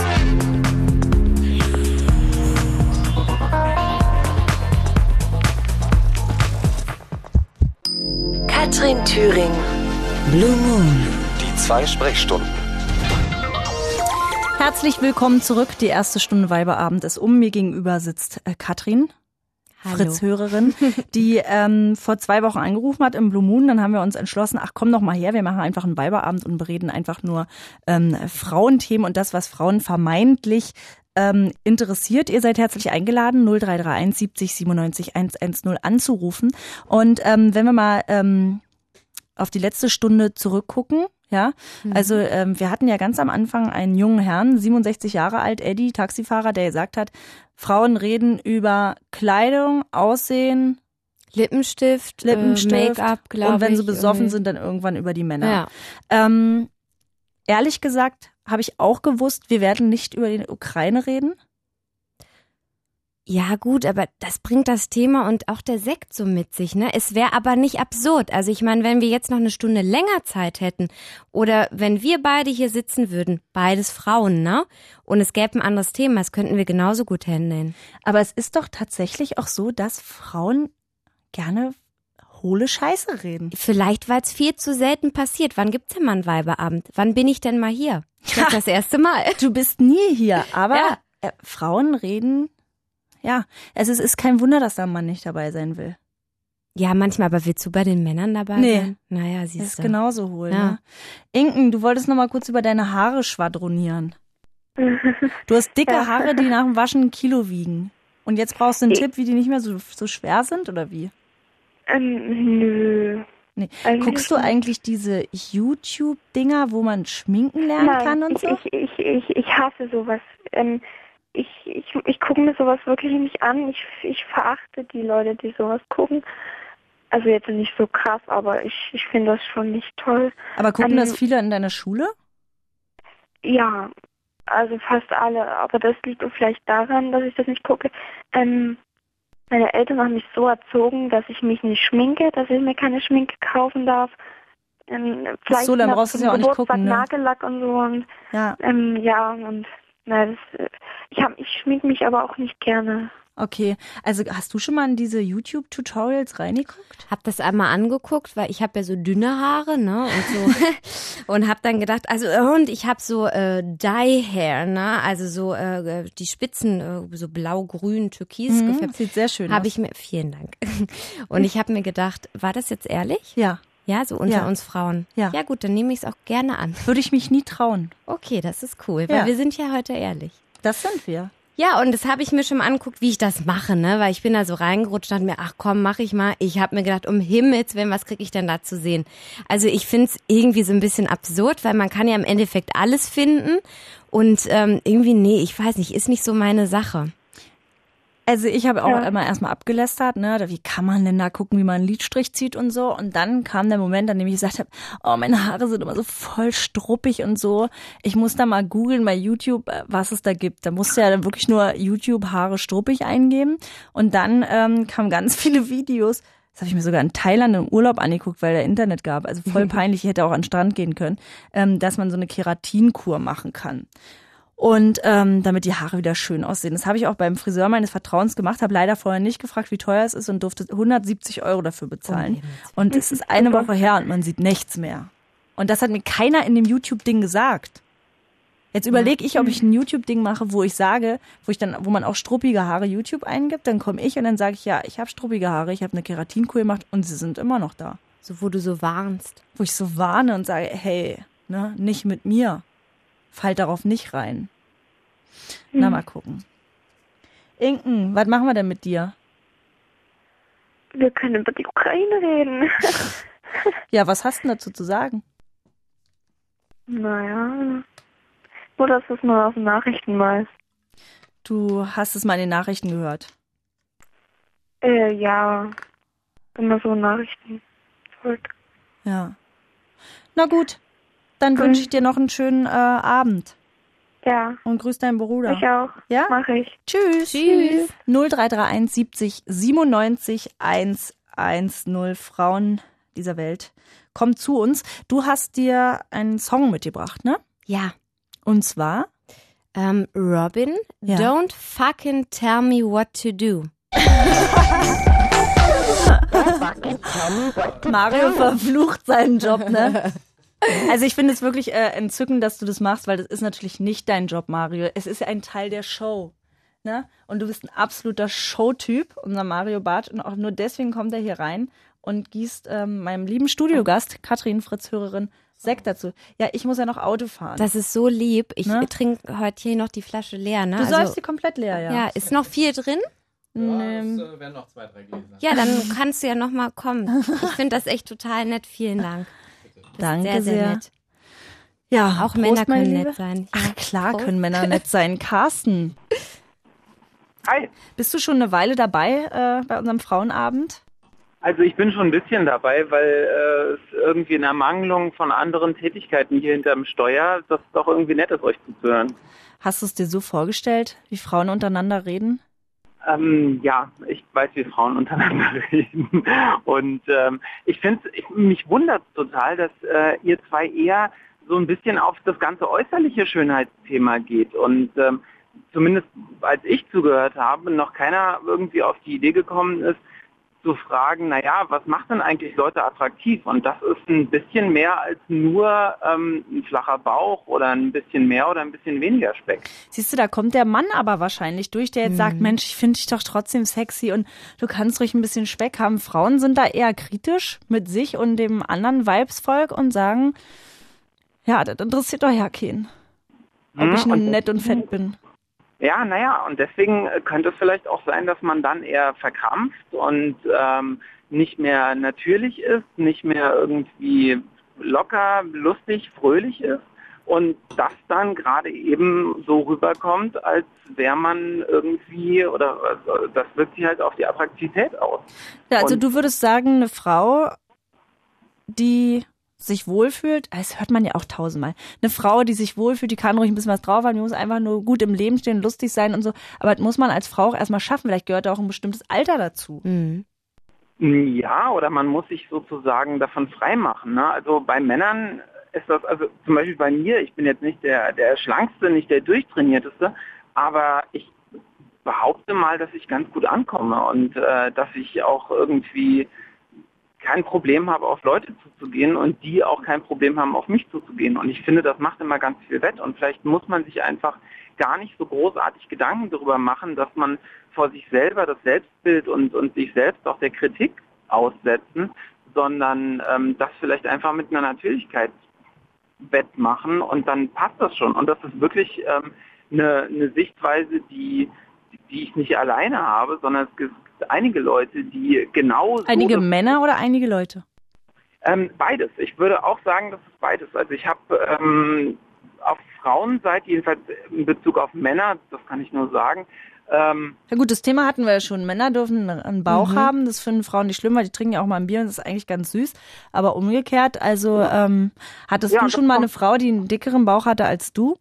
Katrin Thüring. Blue Moon. Die zwei Sprechstunden. Herzlich willkommen zurück. Die erste Stunde Weiberabend ist um. Mir gegenüber sitzt äh, Katrin, Hallo. Fritz-Hörerin, die ähm, vor zwei Wochen angerufen hat im Blue Moon. Dann haben wir uns entschlossen, ach komm doch mal her, wir machen einfach einen Weiberabend und bereden einfach nur ähm, Frauenthemen und das, was Frauen vermeintlich ähm, interessiert. Ihr seid herzlich eingeladen, null drei drei eins siebzig siebenundneunzig hundertzehn anzurufen. Und ähm, wenn wir mal ähm, auf die letzte Stunde zurückgucken, ja, also ähm, wir hatten ja ganz am Anfang einen jungen Herrn, siebenundsechzig Jahre alt, Eddie, Taxifahrer, der gesagt hat, Frauen reden über Kleidung, Aussehen, Lippenstift, Lippenstift, äh, Make-up, glaube ich. und wenn sie besoffen irgendwie. sind, dann irgendwann über die Männer. Ja. Ähm, ehrlich gesagt habe ich auch gewusst, wir werden nicht über die Ukraine reden. Ja gut, aber das bringt das Thema und auch der Sekt so mit sich, ne? Es wäre aber nicht absurd. Also ich meine, wenn wir jetzt noch eine Stunde länger Zeit hätten oder wenn wir beide hier sitzen würden, beides Frauen, ne? Und es gäbe ein anderes Thema, das könnten wir genauso gut handeln. Aber es ist doch tatsächlich auch so, dass Frauen gerne hohle Scheiße reden. Vielleicht, weil es viel zu selten passiert. Wann gibt's denn mal einen Weiberabend? Wann bin ich denn mal hier? Das, das erste Mal. Du bist nie hier, aber Ja. äh, Frauen reden, ja, also es ist kein Wunder, dass da ein Mann nicht dabei sein will. Ja, manchmal, aber willst du bei den Männern dabei Nee. sein? Naja, Das siehst ist du. genauso hohl, Ja. ne? Inken, du wolltest noch mal kurz über deine Haare schwadronieren. Du hast dicke Ja. Haare, die nach dem Waschen ein Kilo wiegen. Und jetzt brauchst du einen Tipp, wie die nicht mehr so, so schwer sind, oder wie? Ähm, nö. Nee. Eigentlich Guckst du nicht. eigentlich diese YouTube-Dinger, wo man schminken lernen Nein, kann und ich, so? ich, ich, ich, ich hasse sowas. Ähm, ich ich, ich gucke mir sowas wirklich nicht an. Ich, ich verachte die Leute, die sowas gucken. Also jetzt nicht so krass, aber ich, ich finde das schon nicht toll. Aber gucken ähm, das viele in deiner Schule? Ja, also fast alle. Aber das liegt auch vielleicht daran, dass ich das nicht gucke. Ähm, meine Eltern haben mich so erzogen, dass ich mich nicht schminke, dass ich mir keine Schminke kaufen darf. Ähm, vielleicht so, dann noch brauchst du es zum ja auch nicht Geburtstag gucken, ne? Nagellack und so. Und Ja, Ähm, ja, und na, das, äh, ich, hab, ich schmink mich aber auch nicht gerne. okay. Also hast du schon mal in diese YouTube-Tutorials reingeguckt? Hab das einmal angeguckt, weil ich habe ja so dünne Haare, ne, und so und hab dann gedacht, also und ich habe so äh, Dye Hair, ne, also so äh, die Spitzen äh, so blau-grün, türkis Mhm, gefärbt. sieht sehr schön Habe aus. ich mir, vielen Dank. Und ich habe mir gedacht, war das jetzt ehrlich? Ja, Ja, so unter Ja. uns Frauen. Ja. Ja gut, dann nehme ich es auch gerne an. würde ich mich nie trauen. Okay, das ist cool, weil Ja. wir sind ja heute ehrlich. Das sind wir. Ja, und das habe ich mir schon mal angeguckt, wie ich das mache, ne? Weil ich bin da so reingerutscht und dachte mir, ach komm, mach ich mal. Ich habe mir gedacht, um Himmels Willen, was kriege ich denn da zu sehen? Also ich find's irgendwie so ein bisschen absurd, weil man kann ja im Endeffekt alles finden. Und ähm, irgendwie, nee, ich weiß nicht, ist nicht so meine Sache. Also ich habe auch Ja. immer erstmal abgelästert, ne, wie kann man denn da gucken, wie man einen Lidstrich zieht und so. Und dann kam der Moment, an dem ich gesagt habe, oh, meine Haare sind immer so voll struppig und so. Ich muss da mal googeln bei YouTube, äh, was es da gibt. Da musst du ja dann wirklich nur YouTube Haare struppig eingeben. Und dann ähm, kamen ganz viele Videos. Das habe ich mir sogar in Thailand im Urlaub angeguckt, weil der Internet gab. Also voll peinlich, ich hätte auch an den Strand gehen können, ähm, dass man so eine Keratinkur machen kann. Und ähm, damit die Haare wieder schön aussehen. Das habe ich auch beim Friseur meines Vertrauens gemacht, habe leider vorher nicht gefragt, wie teuer es ist und durfte hundertsiebzig Euro dafür bezahlen. Und es ist eine Woche her und man sieht nichts mehr. Und das hat mir keiner in dem YouTube-Ding gesagt. Jetzt überlege ich, ob ich ein YouTube-Ding mache, wo ich sage, wo ich dann, wo man auch struppige Haare YouTube eingibt, dann komme ich und dann sage ich, ja, ich habe struppige Haare, ich habe eine Keratinkur gemacht und sie sind immer noch da. So, wo du so warnst. Wo ich so warne und sage, hey, ne, nicht mit mir. Fall darauf nicht rein. Na, mal gucken. Inken, was machen wir denn mit dir? Wir können über die Ukraine reden. Ja, was hast du denn dazu zu sagen? Naja, nur dass es nur aus den Nachrichten mal ist. Du hast es mal in den Nachrichten gehört. Äh, ja, immer so Nachrichten. Halt. Ja. Na gut, dann Mhm. wünsche ich dir noch einen schönen äh, Abend. Ja, Und grüß deinen Bruder. ich auch. Ja? Mach ich. Tschüss. Tschüss. null drei drei eins siebzig siebenundneunzig hundertzehn Frauen dieser Welt. Komm zu uns. Du hast dir einen Song mitgebracht, ne? Ja. Und zwar? Ähm, Robin, Ja. don't fucking tell me what to do. Mario verflucht seinen Job, ne? Also ich finde es wirklich äh, entzückend, dass du das machst, weil das ist natürlich nicht dein Job, Mario. Es ist ja ein Teil der Show, ne? Und du bist ein absoluter Showtyp, unser Mario Barth. Und auch nur deswegen kommt er hier rein und gießt ähm, meinem lieben Studiogast, Katrin Fritz, Hörerin, Sekt dazu. Ja, ich muss ja noch Auto fahren. Das ist so lieb. Ich Ne? trinke heute hier noch die Flasche leer, ne? du Also, säufst die komplett leer, ja. ja, ist noch viel drin? Ähm, Ja, es äh, werden noch zwei, drei Gläser. Ja, dann kannst du ja noch mal kommen. Ich finde das echt total nett. Vielen Dank. Das ist Danke sehr, sehr, sehr. nett. Ja, Auch Prost, Männer meine können Liebe. nett sein. Ja. Ach klar, Prost. können Männer nett sein. Carsten, Hi. bist du schon eine Weile dabei äh, bei unserem Frauenabend? Also ich bin schon ein bisschen dabei, weil äh, es irgendwie in Ermangelung von anderen Tätigkeiten hier hinterm Steuer, das doch irgendwie nett ist, euch zuzuhören. Hast du es dir so vorgestellt, wie Frauen untereinander reden? Ähm, ja, ich weiß, wie Frauen untereinander reden. Und ähm, ich finde, ich, mich wundert total, dass äh, ihr zwei eher so ein bisschen auf das ganze äußerliche Schönheitsthema geht. Und ähm, zumindest als ich zugehört habe, noch keiner irgendwie auf die Idee gekommen ist, zu fragen, naja, was macht denn eigentlich Leute attraktiv? Und das ist ein bisschen mehr als nur ähm, ein flacher Bauch oder ein bisschen mehr oder ein bisschen weniger Speck. Siehst du, da kommt der Mann aber wahrscheinlich durch, der jetzt mhm. sagt, Mensch, ich finde dich doch trotzdem sexy und du kannst ruhig ein bisschen Speck haben. Frauen sind da eher kritisch mit sich und dem anderen Weibsvolk und sagen, ja, das interessiert doch ja keinen, ob mhm, ich nun nett und fett bin. Ja, naja, und deswegen könnte es vielleicht auch sein, dass man dann eher verkrampft und ähm, nicht mehr natürlich ist, nicht mehr irgendwie locker, lustig, fröhlich ist und das dann gerade eben so rüberkommt, als wäre man irgendwie, oder also das wirkt sich halt auf die Attraktivität aus. Ja, also und du würdest sagen, eine Frau, die sich wohlfühlt, das hört man ja auch tausendmal. Eine Frau, die sich wohlfühlt, die kann ruhig ein bisschen was drauf haben, die muss einfach nur gut im Leben stehen, lustig sein und so. Aber das muss man als Frau auch erstmal schaffen. Vielleicht gehört auch ein bestimmtes Alter dazu. Mhm. Ja, oder man muss sich sozusagen davon freimachen. Ne? Also bei Männern ist das, also zum Beispiel bei mir, ich bin jetzt nicht der, der Schlankste, nicht der Durchtrainierteste, aber ich behaupte mal, dass ich ganz gut ankomme und äh, dass ich auch irgendwie kein Problem habe, auf Leute zuzugehen und die auch kein Problem haben, auf mich zuzugehen. Und ich finde, das macht immer ganz viel wett. Und vielleicht muss man sich einfach gar nicht so großartig Gedanken darüber machen, dass man vor sich selber das Selbstbild und, und sich selbst auch der Kritik aussetzen, sondern ähm, das vielleicht einfach mit einer Natürlichkeit wettmachen und dann passt das schon. Und das ist wirklich ähm, eine, eine Sichtweise, die, die ich nicht alleine habe, sondern es gibt einige Leute, die genau so... Einige Männer oder einige Leute? Ähm, beides. Ich würde auch sagen, das ist beides. Also ich habe ähm, auf Frauenseite, jedenfalls in Bezug auf Männer, das kann ich nur sagen... Ähm, ja gut, das Thema hatten wir ja schon. Männer dürfen einen Bauch mhm. haben. Das finden Frauen nicht schlimm, weil die trinken ja auch mal ein Bier und das ist eigentlich ganz süß. Aber umgekehrt, also ähm, hattest ja, du schon mal eine Frau, die einen dickeren Bauch hatte als du?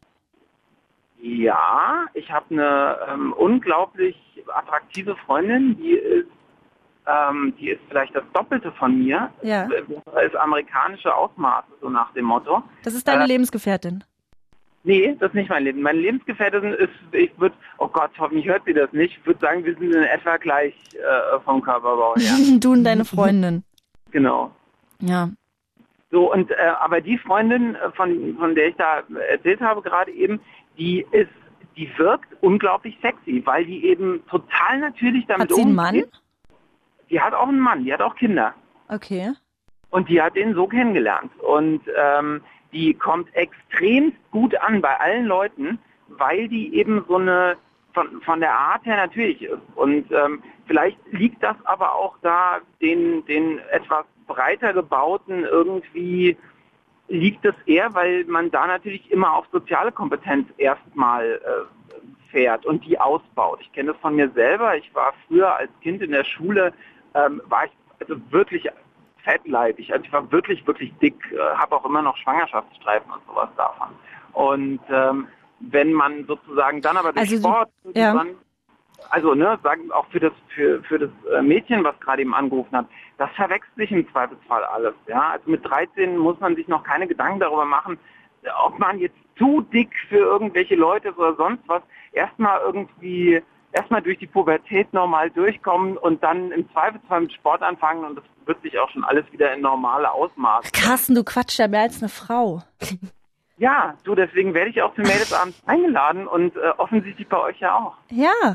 Ja, ich habe eine ähm, unglaublich attraktive Freundin, die ist, ähm, die ist vielleicht das Doppelte von mir. Ja. Das ist amerikanische Ausmaße, so nach dem Motto. Das ist deine äh, Lebensgefährtin? Nee, das ist nicht mein Leben. Meine Lebensgefährtin ist, ich würde, oh Gott, hoffentlich hört sie das nicht, ich würde sagen, wir sind in etwa gleich äh, vom Körperbau her. Du und deine Freundin. Genau. Ja. So, und äh, aber die Freundin, von, von der ich da erzählt habe gerade eben, die ist, die wirkt unglaublich sexy, weil die eben total natürlich damit umgeht. Hat sie einen Mann? Die hat auch einen Mann, die hat auch Kinder. Okay. Und die hat den so kennengelernt. Und ähm, die kommt extrem gut an bei allen Leuten, weil die eben so eine, von, von der Art her natürlich ist. Und ähm, vielleicht liegt das aber auch da, den, den etwas breiter gebauten irgendwie liegt es eher, weil man da natürlich immer auf soziale Kompetenz erstmal äh, fährt und die ausbaut. Ich kenne das von mir selber. Ich war früher als Kind in der Schule, ähm, war ich also wirklich fettleibig. Also ich war wirklich, wirklich dick, äh, habe auch immer noch Schwangerschaftsstreifen und sowas davon. Und ähm, wenn man sozusagen dann aber durch also Sport, so, ja. dann, also ne, sagen auch für das für für das Mädchen, was gerade eben angerufen hat, das verwechselt sich im Zweifelsfall alles. Ja, also mit dreizehn muss man sich noch keine Gedanken darüber machen, ob man jetzt zu dick für irgendwelche Leute ist oder sonst was. Erstmal irgendwie erstmal durch die Pubertät normal durchkommen und dann im Zweifelsfall mit Sport anfangen und das wird sich auch schon alles wieder in normale Ausmaße. Carsten, du quatschst ja mehr als eine Frau. Ja, du, deswegen werde ich auch zum Mädelsabend eingeladen und äh, offensichtlich bei euch ja auch. Ja.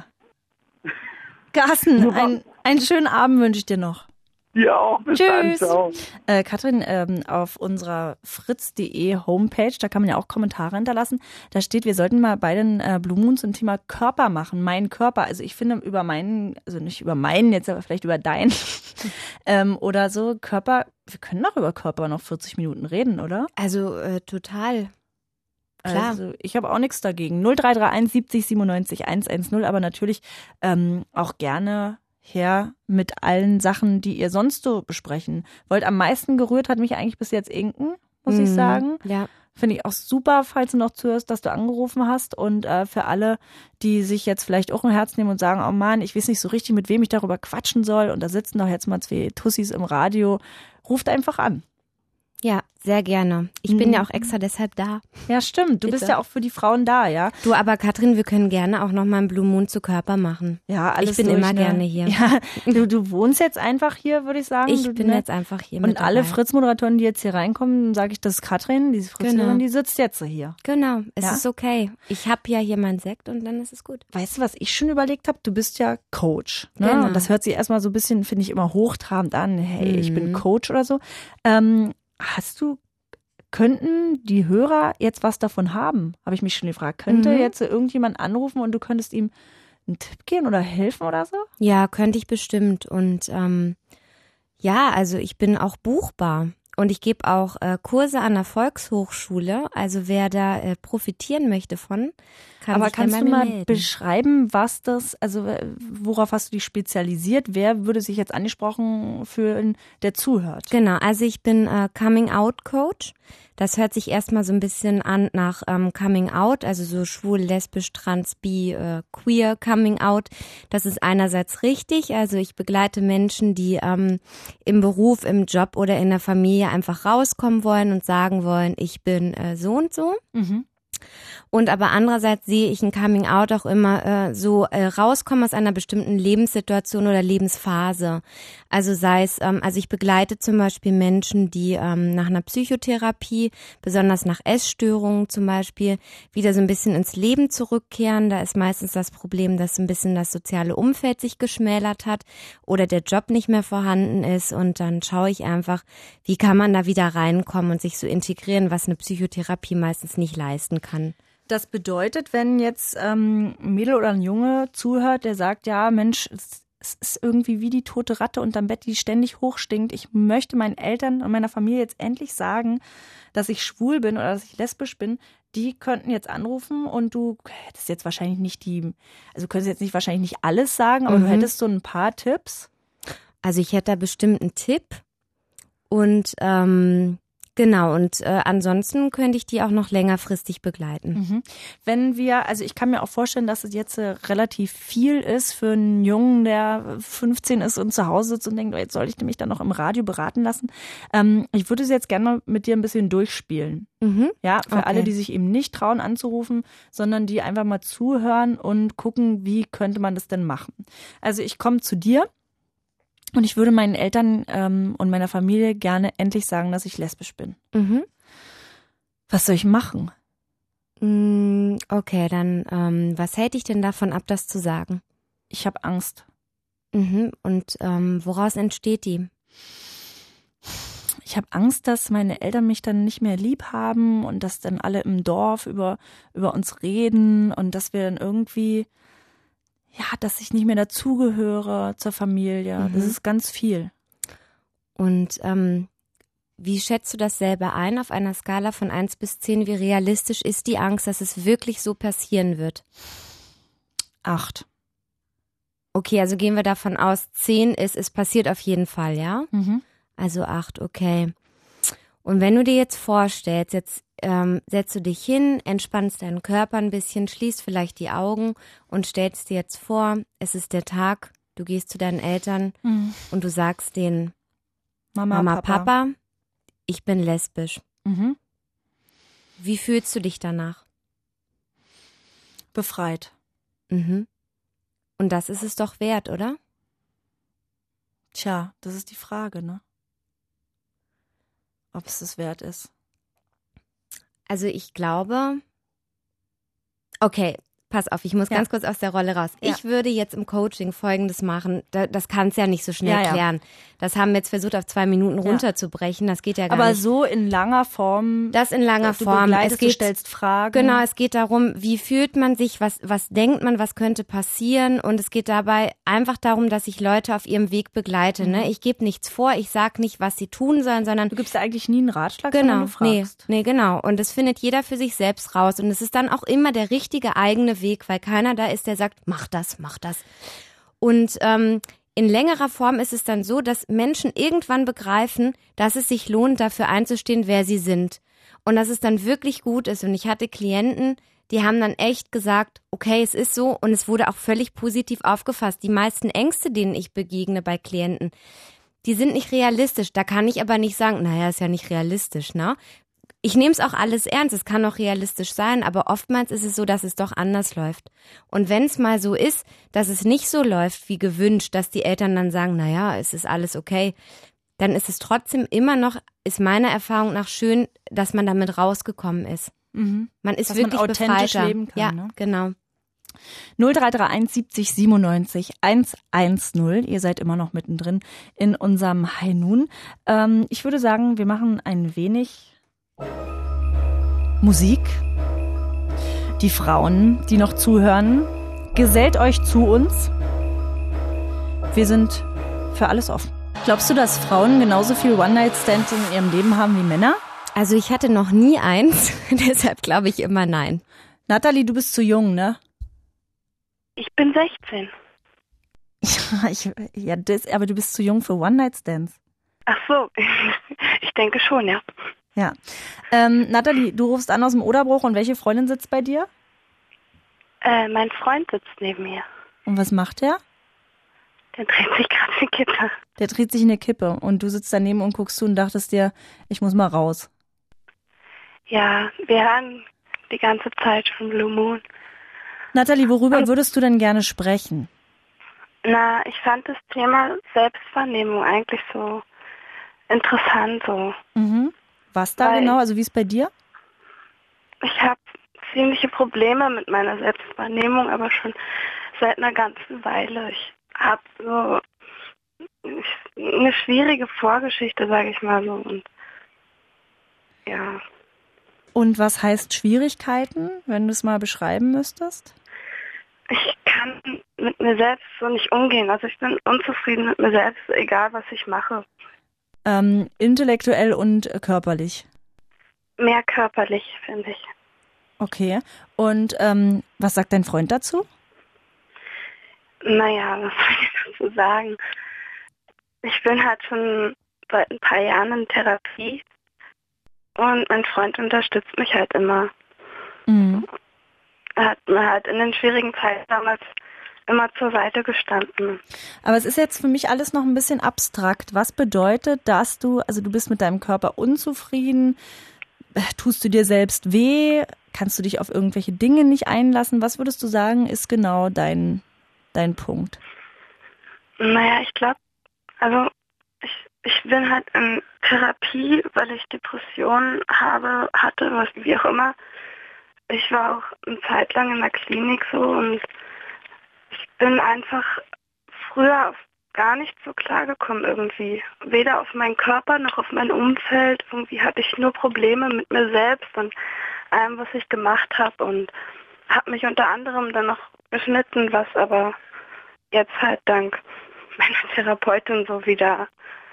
Carsten, ein, einen schönen Abend wünsche ich dir noch. Ja, auch. Bis Tschüss. dann. Ciao. Äh, Katrin, ähm, auf unserer fritz punkt de Homepage, da kann man ja auch Kommentare hinterlassen, da steht, wir sollten mal bei den äh, Blue Moons zum Thema Körper machen, mein Körper. Also ich finde über meinen, also nicht über meinen jetzt, aber vielleicht über deinen ähm, oder so, Körper, wir können doch über Körper noch vierzig Minuten reden, oder? Also äh, total. Klar. Also ich habe auch nichts dagegen. null drei drei eins siebzig siebenundneunzig hundertzehn, aber natürlich ähm, auch gerne her mit allen Sachen, die ihr sonst so besprechen wollt. Am meisten gerührt hat mich eigentlich bis jetzt Inken, muss mhm. ich sagen. Ja. Finde ich auch super, falls du noch zuhörst, dass du angerufen hast. Und äh, für alle, die sich jetzt vielleicht auch ein Herz nehmen und sagen, oh Mann, ich weiß nicht so richtig, mit wem ich darüber quatschen soll. Und da sitzen doch jetzt mal zwei Tussis im Radio. Ruft einfach an. Ja, Sehr gerne. Ich Mhm. bin ja auch extra deshalb da. Ja, stimmt. Du Bitte. bist ja auch für die Frauen da, ja? Du, aber Katrin, wir können gerne auch noch mal einen Blue Moon zu Körper machen. Ja, alles Ich bin durch, immer ne? gerne hier. Ja, du, du wohnst jetzt einfach hier, würde ich sagen. Ich du, bin ne? jetzt einfach hier Und mit alle dabei. Fritz-Moderatoren, die jetzt hier reinkommen, sage ich, das ist Katrin, diese Fritz-Hörerin, Genau. die sitzt jetzt so hier. Genau, es Ja? ist okay. Ich habe ja hier meinen Sekt und dann ist es gut. Weißt du, was ich schon überlegt habe? Du bist ja Coach. Ne? Genau. Und das hört sich erstmal so ein bisschen, finde ich, immer hochtrabend an. Hey, ich bin Mhm. Coach oder so. Ähm, hast du, könnten die Hörer jetzt was davon haben? Habe ich mich schon gefragt. Könnte Mhm. jetzt irgendjemand anrufen und du könntest ihm einen Tipp geben oder helfen oder so? Ja, könnte ich bestimmt. Und ähm, ja, also ich bin auch buchbar. Und ich gebe auch äh, Kurse an der Volkshochschule. Also wer da äh, profitieren möchte von, kann Aber sich kannst gerne du bei mir mal melden. beschreiben, was das, also äh, worauf hast du dich spezialisiert? Wer würde sich jetzt angesprochen fühlen, der zuhört? Genau, also ich bin äh, Coming-out-Coach. Das hört sich erstmal so ein bisschen an nach ähm, Coming-out, also so schwul, lesbisch, trans, bi, äh, queer Coming-out. Das ist einerseits richtig, also ich begleite Menschen, die ähm, im Beruf, im Job oder in der Familie einfach rauskommen wollen und sagen wollen, ich bin äh, so und so. Mhm. Und aber andererseits sehe ich ein Coming-out auch immer äh, so äh, rauskommen aus einer bestimmten Lebenssituation oder Lebensphase. Also sei es, ähm, also ich begleite zum Beispiel Menschen, die ähm, nach einer Psychotherapie, besonders nach Essstörungen zum Beispiel, wieder so ein bisschen ins Leben zurückkehren. Da ist meistens das Problem, dass ein bisschen das soziale Umfeld sich geschmälert hat oder der Job nicht mehr vorhanden ist. Und dann schaue ich einfach, wie kann man da wieder reinkommen und sich so integrieren, was eine Psychotherapie meistens nicht leisten kann. Das bedeutet, wenn jetzt ähm, ein Mädel oder ein Junge zuhört, der sagt, ja Mensch, es, es ist irgendwie wie die tote Ratte unterm Bett, die ständig hochstinkt. Ich möchte meinen Eltern und meiner Familie jetzt endlich sagen, dass ich schwul bin oder dass ich lesbisch bin. Die könnten jetzt anrufen und du hättest jetzt wahrscheinlich nicht die, also du könntest jetzt nicht wahrscheinlich nicht alles sagen, aber Mhm. du hättest so ein paar Tipps. Also ich hätte da bestimmt einen Tipp und ähm, genau, und äh, ansonsten könnte ich die auch noch längerfristig begleiten. Mhm. Wenn wir, also ich kann mir auch vorstellen, dass es jetzt äh, relativ viel ist für einen Jungen, der fünfzehn ist und zu Hause sitzt und denkt, oh, jetzt soll ich mich dann noch im Radio beraten lassen. Ähm, ich würde es jetzt gerne mal mit dir ein bisschen durchspielen. Mhm. Ja, für Okay. alle, die sich eben nicht trauen anzurufen, sondern die einfach mal zuhören und gucken, wie könnte man das denn machen. Also ich komme zu dir. Und ich würde meinen Eltern ähm, und meiner Familie gerne endlich sagen, dass ich lesbisch bin. Mhm. Was soll ich machen? Mm, Okay, dann ähm, was hält dich denn davon ab, das zu sagen? Ich habe Angst. Mhm. Und ähm, woraus entsteht die? Ich habe Angst, dass meine Eltern mich dann nicht mehr lieb haben und dass dann alle im Dorf über, über uns reden und dass wir dann irgendwie, ja, dass ich nicht mehr dazugehöre zur Familie. Mhm. Das ist ganz viel. Und ähm, wie schätzt du das selber ein auf einer Skala von eins bis zehn? Wie realistisch ist die Angst, dass es wirklich so passieren wird? Acht. Okay, also gehen wir davon aus, zehn ist, es passiert auf jeden Fall, ja? Mhm. Also acht, okay. Und wenn du dir jetzt vorstellst, jetzt ähm, setzt du dich hin, entspannst deinen Körper ein bisschen, schließt vielleicht die Augen und stellst dir jetzt vor, es ist der Tag, du gehst zu deinen Eltern Mhm. und du sagst denen, Mama, Mama, Papa. Papa, ich bin lesbisch. Mhm. Wie fühlst du dich danach? Befreit. Mhm. Und das ist es doch wert, oder? Tja, das ist die Frage, ne? Ob es das wert ist. Also ich glaube, okay, pass auf, ich muss Ja. ganz kurz aus der Rolle raus. Ja. Ich würde jetzt im Coaching Folgendes machen. Da, das kannst du ja nicht so schnell Ja, ja. klären. Das haben wir jetzt versucht, auf zwei Minuten Ja. runterzubrechen. Das geht ja gar Aber nicht. so in langer Form. Das in langer du Form. begleitest, Es geht, du stellst Fragen. Genau, es geht darum, wie fühlt man sich, was, was denkt man, was könnte passieren, und es geht dabei einfach darum, dass ich Leute auf ihrem Weg begleite. Mhm. Ne? Ich gebe nichts vor, ich sag nicht, was sie tun sollen, sondern Du gibst ja eigentlich nie einen Ratschlag, genau, sondern du nee, fragst. nee, genau. Und das findet jeder für sich selbst raus. Und es ist dann auch immer der richtige eigene Weg, weil keiner da ist, der sagt, mach das, mach das. Und ähm, in längerer Form ist es dann so, dass Menschen irgendwann begreifen, dass es sich lohnt, dafür einzustehen, wer sie sind. Und dass es dann wirklich gut ist. Und ich hatte Klienten, die haben dann echt gesagt, okay, es ist so, und es wurde auch völlig positiv aufgefasst. Die meisten Ängste, denen ich begegne bei Klienten, die sind nicht realistisch. Da kann ich aber nicht sagen, naja, ist ja nicht realistisch, ne? Ich nehme es auch alles ernst, es kann auch realistisch sein, aber oftmals ist es so, dass es doch anders läuft. Und wenn es mal so ist, dass es nicht so läuft wie gewünscht, dass die Eltern dann sagen, naja, es ist alles okay, dann ist es trotzdem immer noch, ist meiner Erfahrung nach schön, dass man damit rausgekommen ist. Mhm. Man ist dass wirklich man authentisch befreiter. leben kann. Ja, ne? genau. null drei drei eins siebzig siebenundneunzig hundertzehn. Ihr seid immer noch mittendrin in unserem High Noon. Ähm, ich würde sagen, wir machen ein wenig Musik. Die Frauen, die noch zuhören, gesellt euch zu uns. Wir sind für alles offen. Glaubst du, dass Frauen genauso viel One-Night-Stands in ihrem Leben haben wie Männer? Also ich hatte noch nie eins, deshalb glaube ich immer nein. Nathalie, du bist zu jung, ne? Ich bin sechzehn. Ja, ich, ja das, aber du bist zu jung für One-Night-Stands. Ach so, ich denke schon, ja. Ja. Ähm, Nathalie, du rufst an aus dem Oderbruch und welche Freundin sitzt bei dir? Äh, mein Freund sitzt neben mir. Und was macht der? Der dreht sich gerade in die Kippe. Der dreht sich in eine Kippe und du sitzt daneben und guckst zu und dachtest dir, ich muss mal raus. Ja, wir hören die ganze Zeit schon Blue Moon. Nathalie, worüber würdest du denn gerne sprechen? Na, ich fand das Thema Selbstwahrnehmung eigentlich so interessant so. Mhm. Was da Weil genau? Also wie ist es bei dir? Ich habe ziemliche Probleme mit meiner Selbstwahrnehmung, aber schon seit einer ganzen Weile. Ich habe so eine schwierige Vorgeschichte, sage ich mal so. Und ja. Und was heißt Schwierigkeiten, wenn du es mal beschreiben müsstest? Ich kann mit mir selbst so nicht umgehen. Also ich bin unzufrieden mit mir selbst, egal was ich mache. Ähm, intellektuell und körperlich? Mehr körperlich, finde ich. Okay. Und ähm, was sagt dein Freund dazu? Naja, was soll ich dazu sagen? Ich bin halt schon seit ein paar Jahren in Therapie und mein Freund unterstützt mich halt immer. Mhm. Er hat mir halt in den schwierigen Zeiten damals immer zur Seite gestanden. Aber es ist jetzt für mich alles noch ein bisschen abstrakt. Was bedeutet, dass du, also du bist mit deinem Körper unzufrieden? Tust du dir selbst weh? Kannst du dich auf irgendwelche Dinge nicht einlassen? Was würdest du sagen, ist genau dein, dein Punkt? Naja, ich glaube, also ich, ich bin halt in Therapie, weil ich Depressionen habe, hatte, was wie auch immer. Ich war auch eine Zeit lang in der Klinik so und ich bin einfach früher auf gar nicht so klargekommen irgendwie. Weder auf meinen Körper noch auf mein Umfeld. Irgendwie hatte ich nur Probleme mit mir selbst und allem, was ich gemacht habe und habe mich unter anderem dann noch geschnitten, was aber jetzt halt dank meiner Therapeutin so wieder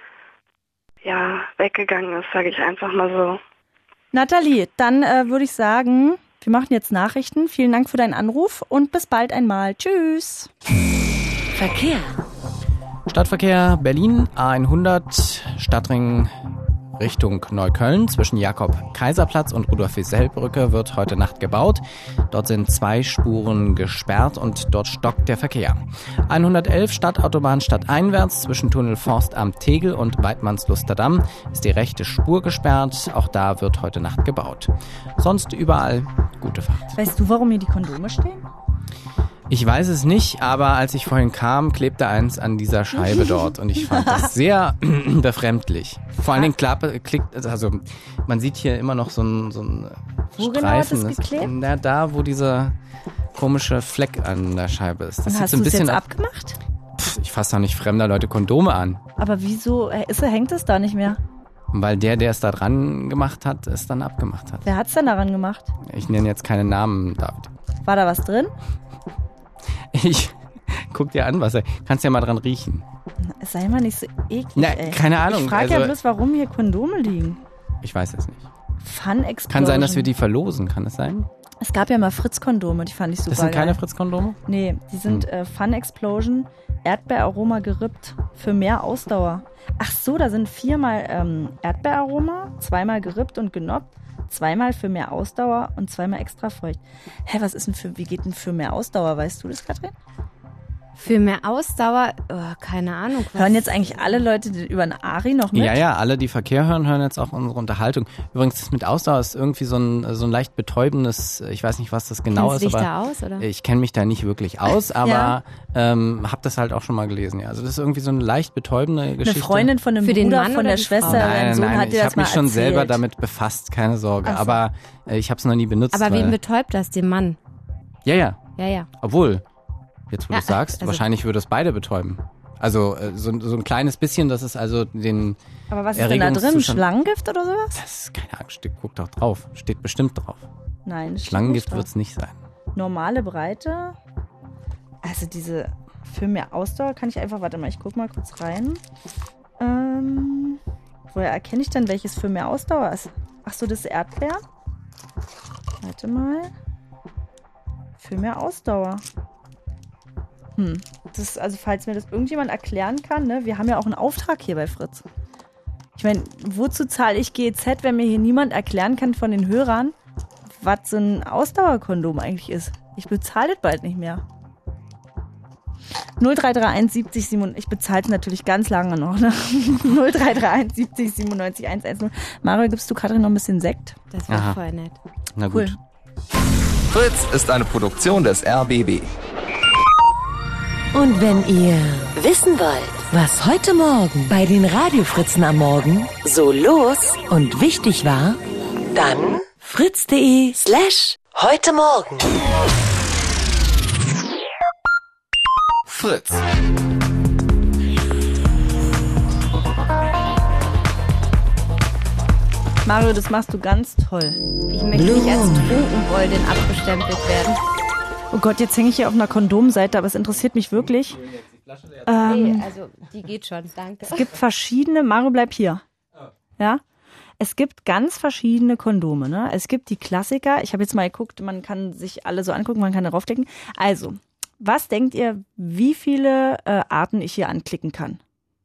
ja weggegangen ist, sage ich einfach mal so. Nathalie, dann äh, würde ich sagen, wir machen jetzt Nachrichten. Vielen Dank für deinen Anruf und bis bald einmal. Tschüss. Verkehr. Stadtverkehr Berlin A hundert, Stadtring Richtung Neukölln zwischen Jakob-Kaiser-Platz und Rudolf-Wesel-Brücke wird heute Nacht gebaut. Dort sind zwei Spuren gesperrt und dort stockt der Verkehr. hundertelf Stadtautobahn stadteinwärts zwischen Tunnel Forstamt Tegel und Weidmannslusterdamm ist die rechte Spur gesperrt. Auch da wird heute Nacht gebaut. Sonst überall gute Fahrt. Weißt du, warum hier die Kondome stehen? Ich weiß es nicht, aber als ich vorhin kam, klebte eins an dieser Scheibe dort und ich fand das sehr befremdlich. Vor allen Dingen klapp, klickt, also man sieht hier immer noch so einen so einen Wo Streifen. genau hat das geklebt? Na, da, wo dieser komische Fleck an der Scheibe ist. Das Und sieht hast so ein du es bisschen jetzt ab- abgemacht? Pff, ich fasse doch nicht fremder Leute Kondome an. Aber wieso äh, ist, hängt es da nicht mehr? Weil der, der es da dran gemacht hat, es dann abgemacht hat. Wer hat's denn daran gemacht? Ich nenne jetzt keine Namen, David. War da was drin? Ich guck dir an, was er. Kannst ja mal dran riechen. Sei mal nicht so eklig, Na, ey. keine Ahnung, Ich frage ja also- bloß, warum hier Kondome liegen. Ich weiß es nicht. Fun Explosion. Kann sein, dass wir die verlosen, kann es sein? Es gab ja mal Fritz-Kondome, die fand ich super Das sind keine geil. Fritz-Kondome? Nee, die sind Hm. äh, Fun Explosion, Erdbeeraroma gerippt für mehr Ausdauer. Ach so, da sind viermal ähm, Erdbeeraroma, zweimal gerippt und genoppt, zweimal für mehr Ausdauer und zweimal extra feucht. Hä, was ist denn für, wie geht denn für mehr Ausdauer, weißt du das, Katrin? Für mehr Ausdauer, oh, keine Ahnung. Was. Hören jetzt eigentlich alle Leute über einen Ari noch mit? Ja, ja, alle, die Verkehr hören, hören jetzt auch unsere Unterhaltung. Übrigens, das mit Ausdauer ist irgendwie so ein, so ein leicht betäubendes, ich weiß nicht, was das genau Kennst ist, dich aber da aus, oder? ich kenne mich da nicht wirklich aus, aber Ja. ähm, habe das halt auch schon mal gelesen. Ja. Also das ist irgendwie so eine leicht betäubende Eine Geschichte. Freundin von einem Für den Bruder Mann von oder der die Schwester, Frau? dein Nein, Sohn nein, hat dir ich das habe mal mich schon erzählt. selber damit befasst, keine Sorge. Ach so. Aber äh, ich habe es noch nie benutzt. Aber weil, wen betäubt das, den Mann? ja, ja. Ja, ja. Obwohl, jetzt wo Ja, du sagst, also- wahrscheinlich würde es beide betäuben. Also äh, so, so ein kleines bisschen, das ist also den Aber was ist denn da drin? Erregungszustand- Schlangengift oder sowas? Das ist keine Ahnung, steht, guck doch drauf. Steht bestimmt drauf. Nein, das steht Schlangengift nicht wird es nicht sein. drauf. Normale Breite. Also diese für mehr Ausdauer kann ich einfach, warte mal, ich guck mal kurz rein. Ähm, woher erkenne ich denn, welches für mehr Ausdauer ist? Ach so, das ist Erdbeer. Warte mal. Für mehr Ausdauer. Hm. Das ist, also falls mir das irgendjemand erklären kann, ne? Wir haben ja auch einen Auftrag hier bei Fritz. Ich meine, wozu zahle ich G E Z, wenn mir hier niemand erklären kann von den Hörern, was so ein Ausdauerkondom eigentlich ist? Ich bezahle das bald nicht mehr. null drei drei eins siebzig siebenundneunzig, ich bezahle es natürlich ganz lange noch, ne? null drei drei eins siebzig siebenundneunzig hundertzehn. Mario, gibst du Katrin noch ein bisschen Sekt? Das wäre Aha. voll nett. Na gut. Cool. Fritz ist eine Produktion des R B B. Und wenn ihr wissen wollt, was heute Morgen bei den Radiofritzen am Morgen so los und wichtig war, dann fritz.de slash heute Morgen. Fritz. Mario, das machst du ganz toll. Ich möchte nicht als Trunkenboldin abgestempelt werden. Oh Gott, jetzt hänge ich hier auf einer Kondomseite, aber es interessiert mich wirklich. Ähm, Nee, also die geht schon, danke. Es gibt verschiedene, Mario, bleib hier. Ja? Es gibt ganz verschiedene Kondome. Ne? Es gibt die Klassiker. Ich habe jetzt mal geguckt, man kann sich alle so angucken, man kann darauf klicken. Also, was denkt ihr, wie viele äh, Arten ich hier anklicken kann?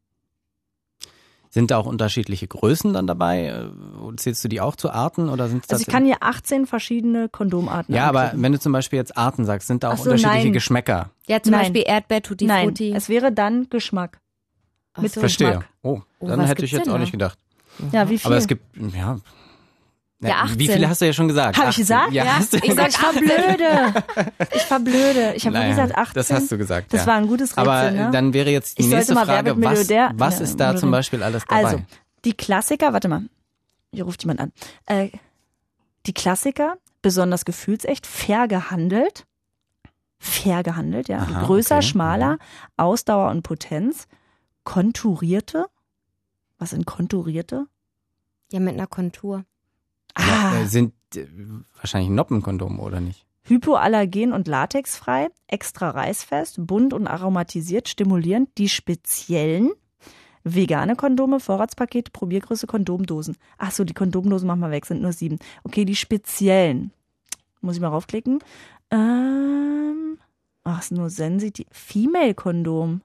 Sind da auch unterschiedliche Größen dann dabei? Äh, Zählst du die auch zu Arten oder sind es Also ich kann hier achtzehn verschiedene Kondomarten Ja, aber anklicken. wenn du zum Beispiel jetzt Arten sagst, sind da auch Ach so, unterschiedliche nein. Geschmäcker? Ja, zum Nein. Beispiel Erdbeer, Tutti Nein, Frutti. es wäre dann Geschmack. Ach mit so. Verstehe. Geschmack. Oh, Oh, dann was hätte ich gibt's jetzt denn auch da? nicht gedacht. Ja, wie viel? Aber es gibt, ja. Ja, achtzehn. Wie viele hast du ja schon gesagt? Habe ich achtzehn. gesagt? Ja, hast du Ich sag, ich verblöde. Ich verblöde. Ich habe Naja, gesagt achtzehn. das hast du gesagt, Das ja. war ein gutes Rätsel, Aber ne? dann wäre jetzt die Ich nächste sollte mal Wer Frage, wird was, Millionär? was Ja, ist da zum moderieren. Beispiel alles dabei? Also, die Klassiker, warte mal, hier ruft jemand an. Äh, die Klassiker, besonders gefühlsecht, fair gehandelt. Fair gehandelt, ja. Aha, Größer, okay. schmaler, Ausdauer und Potenz. Konturierte. Was sind konturierte? Ja, mit einer Kontur. Ah, Äh, sind äh, wahrscheinlich Noppenkondome, oder nicht? hypoallergen und latexfrei, extra reißfest, bunt und aromatisiert, stimulierend, die speziellen vegane Kondome, Vorratspakete, Probiergröße, Kondomdosen. Ach so, die Kondomdosen machen wir weg, sind nur sieben. Okay, die speziellen. Muss ich mal raufklicken. Ähm, ach, ist nur sensitiv. Female-Kondom.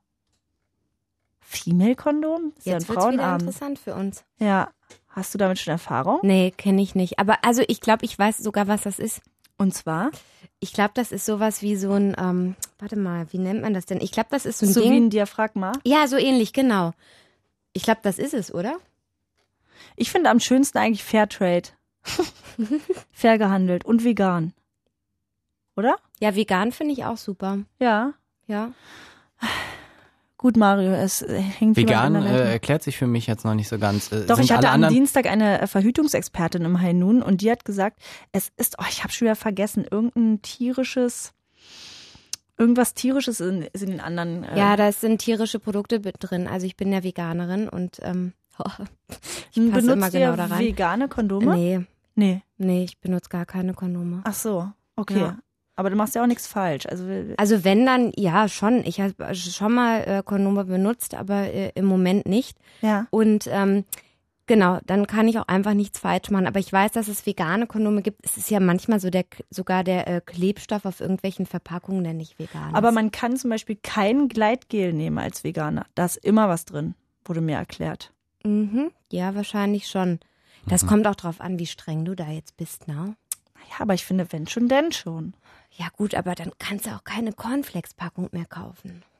Female-Kondom? Ist ja ein Jetzt wird's wieder Frauenabend. interessant für uns. Ja. Hast du damit schon Erfahrung? Nee, kenne ich nicht. Aber also ich glaube, ich weiß sogar, was das ist. Und zwar? Ich glaube, das ist sowas wie so ein, ähm, warte mal, wie nennt man das denn? Ich glaube, das ist so ein So Ding. wie ein Diaphragma? Ja, so ähnlich, genau. Ich glaube, das ist es, oder? Ich finde am schönsten eigentlich Fairtrade. Fair gehandelt und vegan. Oder? Ja, vegan finde ich auch super. Ja. Ja. Gut, Mario, es äh, hängt Vegan jemand an der Leitung. äh, erklärt sich für mich jetzt noch nicht so ganz. Äh, Doch, sind ich hatte alle am anderen Dienstag eine äh, Verhütungsexpertin im High Noon und die hat gesagt, es ist, oh, ich habe schon wieder vergessen, irgendein tierisches, irgendwas tierisches in, ist in den anderen. Äh, Ja, da sind tierische Produkte mit drin. Also ich bin ja Veganerin und ähm, ich passe benutzt immer genau ihr da rein. vegane Kondome? Nee, Nee. nee, ich benutze gar keine Kondome. Ach so, okay. Ja. Aber du machst ja auch nichts falsch. Also, Also wenn dann, ja schon. Ich habe schon mal äh, Kondome benutzt, aber äh, im Moment nicht. ja. Und ähm, genau, dann kann ich auch einfach nichts falsch machen. Aber ich weiß, dass es vegane Kondome gibt. Es ist ja manchmal so der sogar der äh, Klebstoff auf irgendwelchen Verpackungen, der nicht vegan ist. Aber man kann zum Beispiel kein Gleitgel nehmen als Veganer. Da ist immer was drin, wurde mir erklärt. Mhm, ja, wahrscheinlich schon. Das Mhm. kommt auch drauf an, wie streng du da jetzt bist, ne? Ja, aber ich finde, wenn schon, denn schon. Ja gut, aber dann kannst du auch keine Cornflakes-Packung mehr kaufen.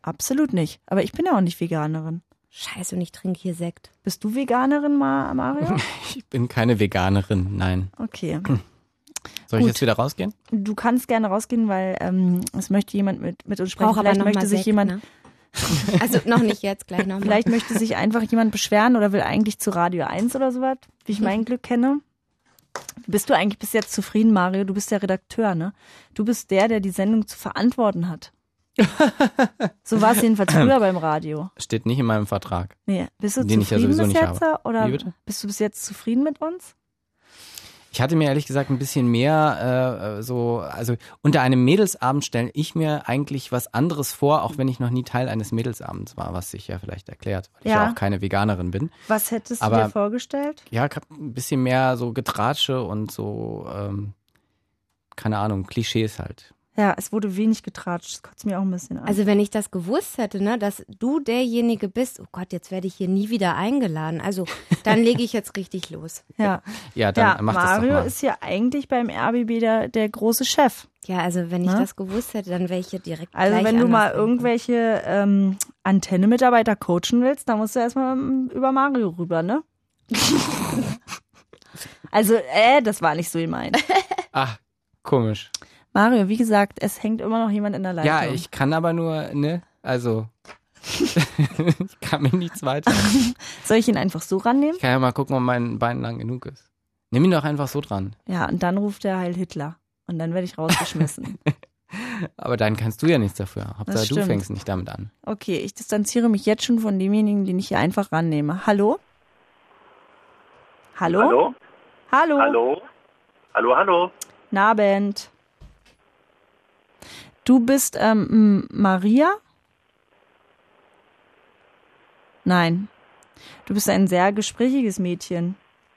absolut nicht. Aber ich bin ja auch nicht Veganerin. Scheiße, und ich trinke hier Sekt. Bist du Veganerin, Mario? Ich bin keine Veganerin, nein. Okay. Soll ich Gut. jetzt wieder rausgehen? Du kannst gerne rausgehen, weil ähm, es möchte jemand mit, mit uns sprechen. Brauch aber Vielleicht noch möchte mal sich Sekt, jemand... ne? Also noch nicht jetzt, gleich nochmal. Vielleicht möchte sich einfach jemand beschweren oder will eigentlich zu Radio eins oder sowas, wie ich mein Glück kenne. Bist du eigentlich bis jetzt zufrieden, Mario? Du bist der Redakteur, ne? Du bist der, der die Sendung zu verantworten hat. So war es jedenfalls früher beim Radio. Steht nicht in meinem Vertrag. Nee, bist du Den ich ja zufrieden sowieso bis nicht jetzt? habe. Oder Wie bitte? bist du bis jetzt zufrieden mit uns? Ich hatte mir ehrlich gesagt ein bisschen mehr äh, so, also unter einem Mädelsabend stelle ich mir eigentlich was anderes vor, auch wenn ich noch nie Teil eines Mädelsabends war, was sich ja vielleicht erklärt, weil Ja. ich ja auch keine Veganerin bin. Was hättest du Aber- dir vorgestellt? Ja, ein bisschen mehr so Getratsche und so, ähm, keine Ahnung, Klischees halt. Ja, es wurde wenig getratscht. Das kotzt mir auch ein bisschen an. Also wenn ich das gewusst hätte, ne, dass du derjenige bist, oh Gott, jetzt werde ich hier nie wieder eingeladen. Also dann lege ich jetzt richtig los. ja, Ja, dann ja mach das doch Mario mal. ist ja eigentlich beim R B B der, der große Chef. Ja, also wenn ich Ne? das gewusst hätte, dann wäre ich hier direkt Also gleich wenn du mal anders irgendwelche ähm, Antenne-Mitarbeiter coachen willst, dann musst du erstmal über Mario rüber, ne? Also, äh, das war nicht so gemeint. Ach, komisch. Mario, wie gesagt, es hängt immer noch jemand in der Leitung. Ja, ich kann aber nur, ne, also, ich kann mir nichts weiter. Soll ich ihn einfach so rannehmen? Ich kann ja mal gucken, ob mein Bein lang genug ist. Nimm ihn doch einfach so dran. Ja, und dann ruft er Heil Hitler. Und dann werde ich rausgeschmissen. Aber dann kannst du ja nichts dafür. Hauptsache du stimmt. fängst nicht damit an. Okay, ich distanziere mich jetzt schon von demjenigen, den ich hier einfach rannehme. Hallo? Hallo? Hallo? Hallo? Hallo? Hallo, hallo? Nabend. Du bist ähm, M- Maria? Nein. Du bist ein sehr gesprächiges Mädchen.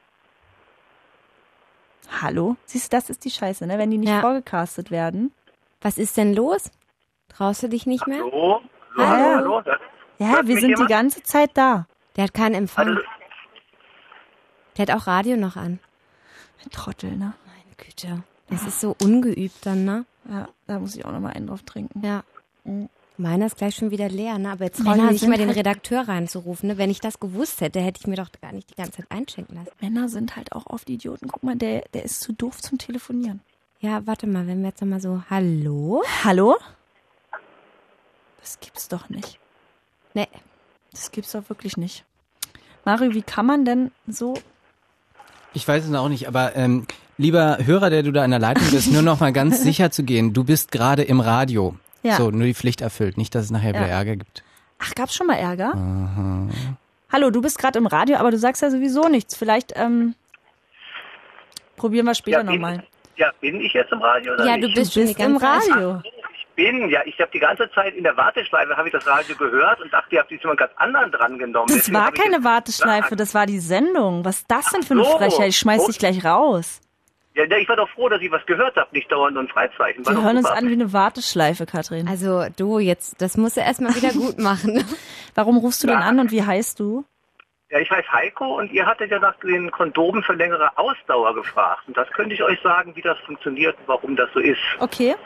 Hallo? Siehst du, das ist die Scheiße, ne? Wenn die nicht Ja. vorgecastet werden. Was ist denn los? Traust du dich nicht mehr? Hallo? Hallo, Hallo. hallo? hallo? Ja, Hört wir mich sind jemand? die ganze Zeit da. Der hat keinen Empfang. Also, Der hat auch Radio noch an. Ein Trottel, ne? Meine Güte. Das ist so ungeübt dann, ne? Ja, da muss ich auch noch mal einen drauf trinken. Ja. Mhm. Meiner ist gleich schon wieder leer, ne? Aber jetzt traue ich Männer mich nicht sind mal den halt- Redakteur reinzurufen, ne? Wenn ich das gewusst hätte, hätte ich mir doch gar nicht die ganze Zeit einschenken lassen. Männer sind halt auch oft Idioten. Guck mal, der, der ist zu doof zum Telefonieren. Ja, warte mal, wenn wir jetzt nochmal so, hallo? Hallo? Das gibt's doch nicht. Nee. Das gibt's doch wirklich nicht. Mario, wie kann man denn so... Ich weiß es auch nicht, aber ähm, lieber Hörer, der du da in der Leitung bist, nur noch mal ganz sicher zu gehen. Du bist gerade im Radio. Ja. So, nur die Pflicht erfüllt. Nicht, dass es nachher wieder Ja. Ärger gibt. Ach, gab's schon mal Ärger? Aha. Hallo, du bist gerade im Radio, aber du sagst ja sowieso nichts. Vielleicht ähm, probieren wir später ja, bin, nochmal. ja, bin ich jetzt im Radio oder Ja, nicht? du bist Du schon bist die im ganze Zeit. Radio. Ich bin, ja, ich habe die ganze Zeit in der Warteschleife, habe ich das Radio gehört und dachte, ihr habt jemand ganz anderen dran genommen. Das Deswegen war habe ich keine jetzt Warteschleife, gesagt, das war die Sendung. Was ist das denn für eine Ach so. Frechheit? Ich schmeiß Oh. dich gleich raus. Ja, ja, ich war doch froh, dass ich was gehört habe, nicht dauernd nur ein Freizeichen. War Wir doch hören uns super. an wie eine Warteschleife, Katrin. Also du, jetzt, das musst du erstmal wieder gut machen. Warum rufst du denn Ja. an und wie heißt du? Ja, ich heiße Heiko und ihr hattet ja nach den Kondomen für längere Ausdauer gefragt. Und das könnte ich euch sagen, wie das funktioniert und warum das so ist. Okay.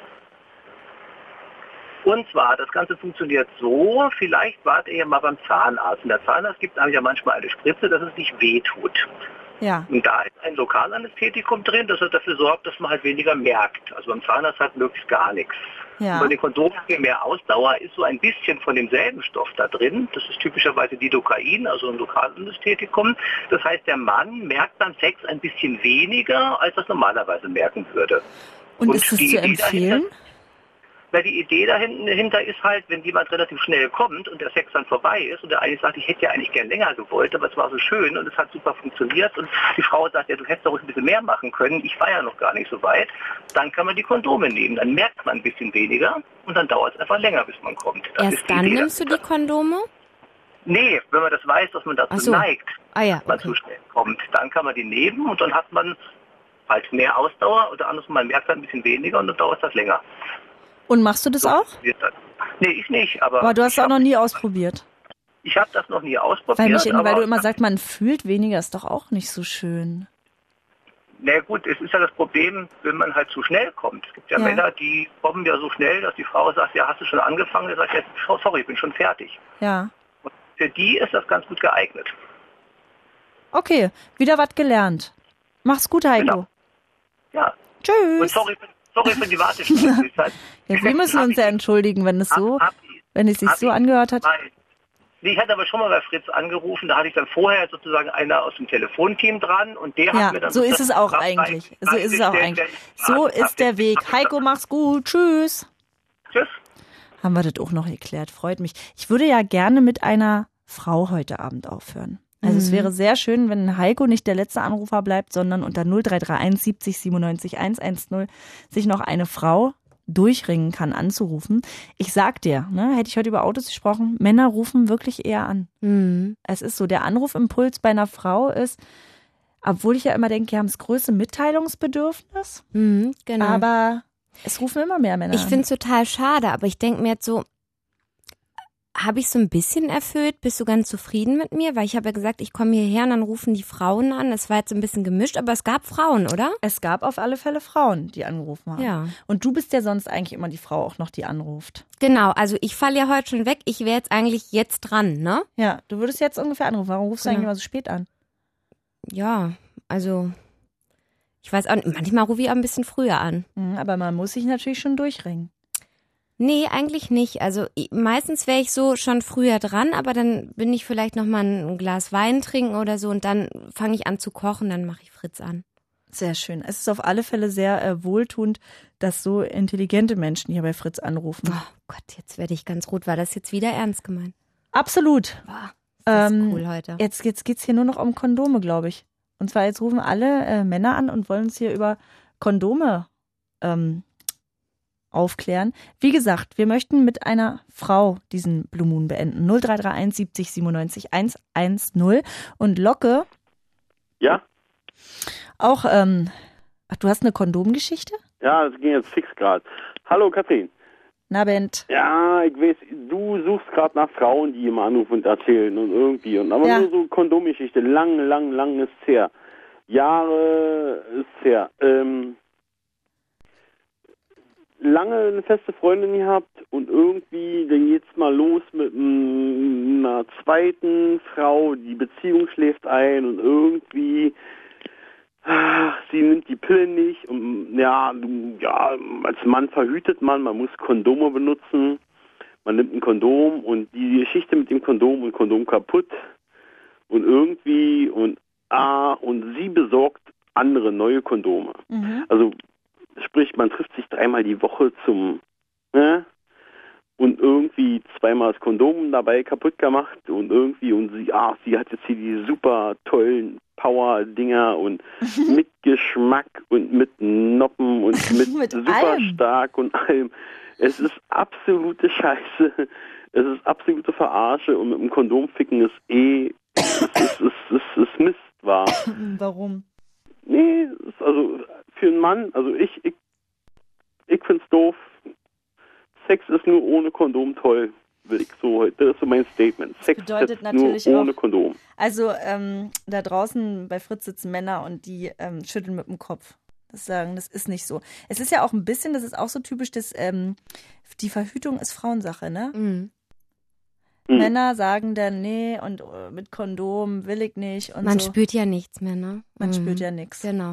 Und zwar, das Ganze funktioniert so, vielleicht wart ihr ja mal beim Zahnarzt. Und der Zahnarzt gibt einem ja manchmal eine Spritze, dass es nicht wehtut. Ja. Und da ist ein Lokalanästhetikum drin, das halt dafür sorgt, dass man halt weniger merkt. Also beim Zahnarzt hat möglichst gar nichts. Ja. Und bei den Kondomen für mehr Ausdauer ist so ein bisschen von demselben Stoff da drin. Das ist typischerweise Lidocain, also ein Lokalanästhetikum. Das heißt, der Mann merkt beim Sex ein bisschen weniger, als das normalerweise merken würde. Und, Und ist es die zu Idee empfehlen? Weil die Idee dahinter ist halt, wenn jemand relativ schnell kommt und der Sex dann vorbei ist und der eine sagt, ich hätte ja eigentlich gern länger gewollt, aber es war so schön und es hat super funktioniert und die Frau sagt, ja, du hättest doch ein bisschen mehr machen können, ich war ja noch gar nicht so weit, dann kann man die Kondome nehmen, dann merkt man ein bisschen weniger und dann dauert es einfach länger, bis man kommt. Das Erst ist die dann Idee nimmst du die dahinter. Kondomne? Nee, wenn man das weiß, dass man dazu Ach so. neigt, Ah ja, dass man okay. zu schnell kommt, dann kann man die nehmen und dann hat man halt mehr Ausdauer oder andersrum, man merkt dann ein bisschen weniger und dann dauert das länger. Und machst du das auch? Nee, ich nicht, aber, Aber du hast ich es auch hab- noch nie ausprobiert. Ich habe das noch nie ausprobiert. Weil, mich, aber weil du immer sagst, man fühlt weniger, ist doch auch nicht so schön. na gut, es ist ja das Problem, wenn man halt zu schnell kommt. Es gibt ja, Ja. Männer, die kommen ja so schnell, dass die Frau sagt, ja, hast du schon angefangen? Der sagt, ja, sorry, ich bin schon fertig. Ja. Und für die ist das ganz gut geeignet. Okay, wieder was gelernt. Mach's gut, Heiko. Genau. Ja. Tschüss. Und sorry, für- sorry für die Wartestunde. Ja, wir müssen uns ja entschuldigen, wenn es so, wenn es sich so angehört hat. Nein. Nee, ich hatte aber schon mal bei Fritz angerufen, da hatte ich dann vorher sozusagen einer aus dem Telefonteam dran und der hat Ja, mir dann... so ist es auch eigentlich. So ist es auch eigentlich. So ist der Weg. Heiko, mach's gut. Tschüss. Tschüss. Haben wir das auch noch geklärt. Freut mich. Ich würde ja gerne mit einer Frau heute Abend aufhören. Also es Mhm. wäre sehr schön, wenn Heiko nicht der letzte Anrufer bleibt, sondern unter null drei drei eins siebzig siebenundneunzig hundertzehn sich noch eine Frau durchringen kann, anzurufen. Ich sag dir, ne, hätte ich heute über Autos gesprochen, Männer rufen wirklich eher an. Mhm. Es ist so, der Anrufimpuls bei einer Frau ist, obwohl ich ja immer denke, die haben das größte Mitteilungsbedürfnis, Mhm, genau. aber es rufen immer mehr Männer Ich an. finde es total schade, aber ich denke mir jetzt so, habe ich so ein bisschen erfüllt? Bist du ganz zufrieden mit mir? Weil ich habe ja gesagt, ich komme hierher und dann rufen die Frauen an. Es war jetzt ein bisschen gemischt, aber es gab Frauen, oder? Es gab auf alle Fälle Frauen, die angerufen haben. Ja. Und du bist ja sonst eigentlich immer die Frau auch noch, die anruft. Genau, also ich falle ja heute schon weg. Ich wäre jetzt eigentlich jetzt dran, ne? Ja, du würdest jetzt ungefähr anrufen. Warum rufst du Genau. eigentlich immer so spät an? Ja, also ich weiß auch nicht, manchmal rufe ich auch ein bisschen früher an. Mhm, aber man muss sich natürlich schon durchringen. Nee, eigentlich nicht. Also i- meistens wäre ich so schon früher dran, aber dann bin ich vielleicht noch mal ein Glas Wein trinken oder so und dann fange ich an zu kochen, dann mache ich Fritz an. Sehr schön. Es ist auf alle Fälle sehr äh, wohltuend, dass so intelligente Menschen hier bei Fritz anrufen. Oh Gott, jetzt werde ich ganz rot. War das jetzt wieder ernst gemeint? Absolut. Boah, das ist Ähm, cool heute. Jetzt, jetzt geht's hier nur noch um Kondome, glaube ich. Und zwar jetzt rufen alle äh, Männer an und wollen uns hier über Kondome ähm, aufklären. Wie gesagt, wir möchten mit einer Frau diesen Blue Moon beenden. null drei drei eins siebzig siebenundneunzig hundertzehn und Locke Ja? auch, ähm, ach, du hast eine Kondomgeschichte? Ja, das ging jetzt fix gerade. Hallo Katrin. Na, Bent. Ja, ich weiß, du suchst gerade nach Frauen, die immer anrufen und erzählen und irgendwie. Und aber Ja. nur so Kondomgeschichte. Lang, lang, lang ist her. Jahre ist her. Ähm, lange eine feste Freundin gehabt und irgendwie, dann geht's mal los mit mm, einer zweiten Frau, die Beziehung schläft ein und irgendwie, ach, sie nimmt die Pille nicht und ja, du, ja, als Mann verhütet man, man muss Kondome benutzen, man nimmt ein Kondom und die Geschichte mit dem Kondom und Kondom kaputt und irgendwie und ah, und sie besorgt andere neue Kondome. Mhm. Also sprich, man trifft sich dreimal die Woche zum, ne? Und irgendwie zweimal das Kondom dabei kaputt gemacht und irgendwie, und sie, ach, sie hat jetzt hier die super tollen Power-Dinger und mit Geschmack und mit Noppen und mit, Mit super allem. stark und allem. Es ist absolute Scheiße. Es ist absolute Verarsche und mit dem Kondom ficken ist eh, es ist, es ist, es ist Mist, war. Warum? Nee, es ist also für einen Mann, also ich, ich, ich find's doof. Sex ist nur ohne Kondom toll, will ich so heute. Das ist so mein Statement. Sex bedeutet ist natürlich nur ohne auch- Kondom. Also ähm, da draußen bei Fritz sitzen Männer und die ähm, schütteln mit dem Kopf. Das sagen, das ist nicht so. Es ist ja auch ein bisschen, das ist auch so typisch, dass ähm, die Verhütung ist Frauensache, ne? Mhm. Hm. Männer sagen dann, nee, und äh, mit Kondom will ich nicht und Man so. spürt ja nichts mehr, ne? Man Mhm. spürt ja nichts. Genau.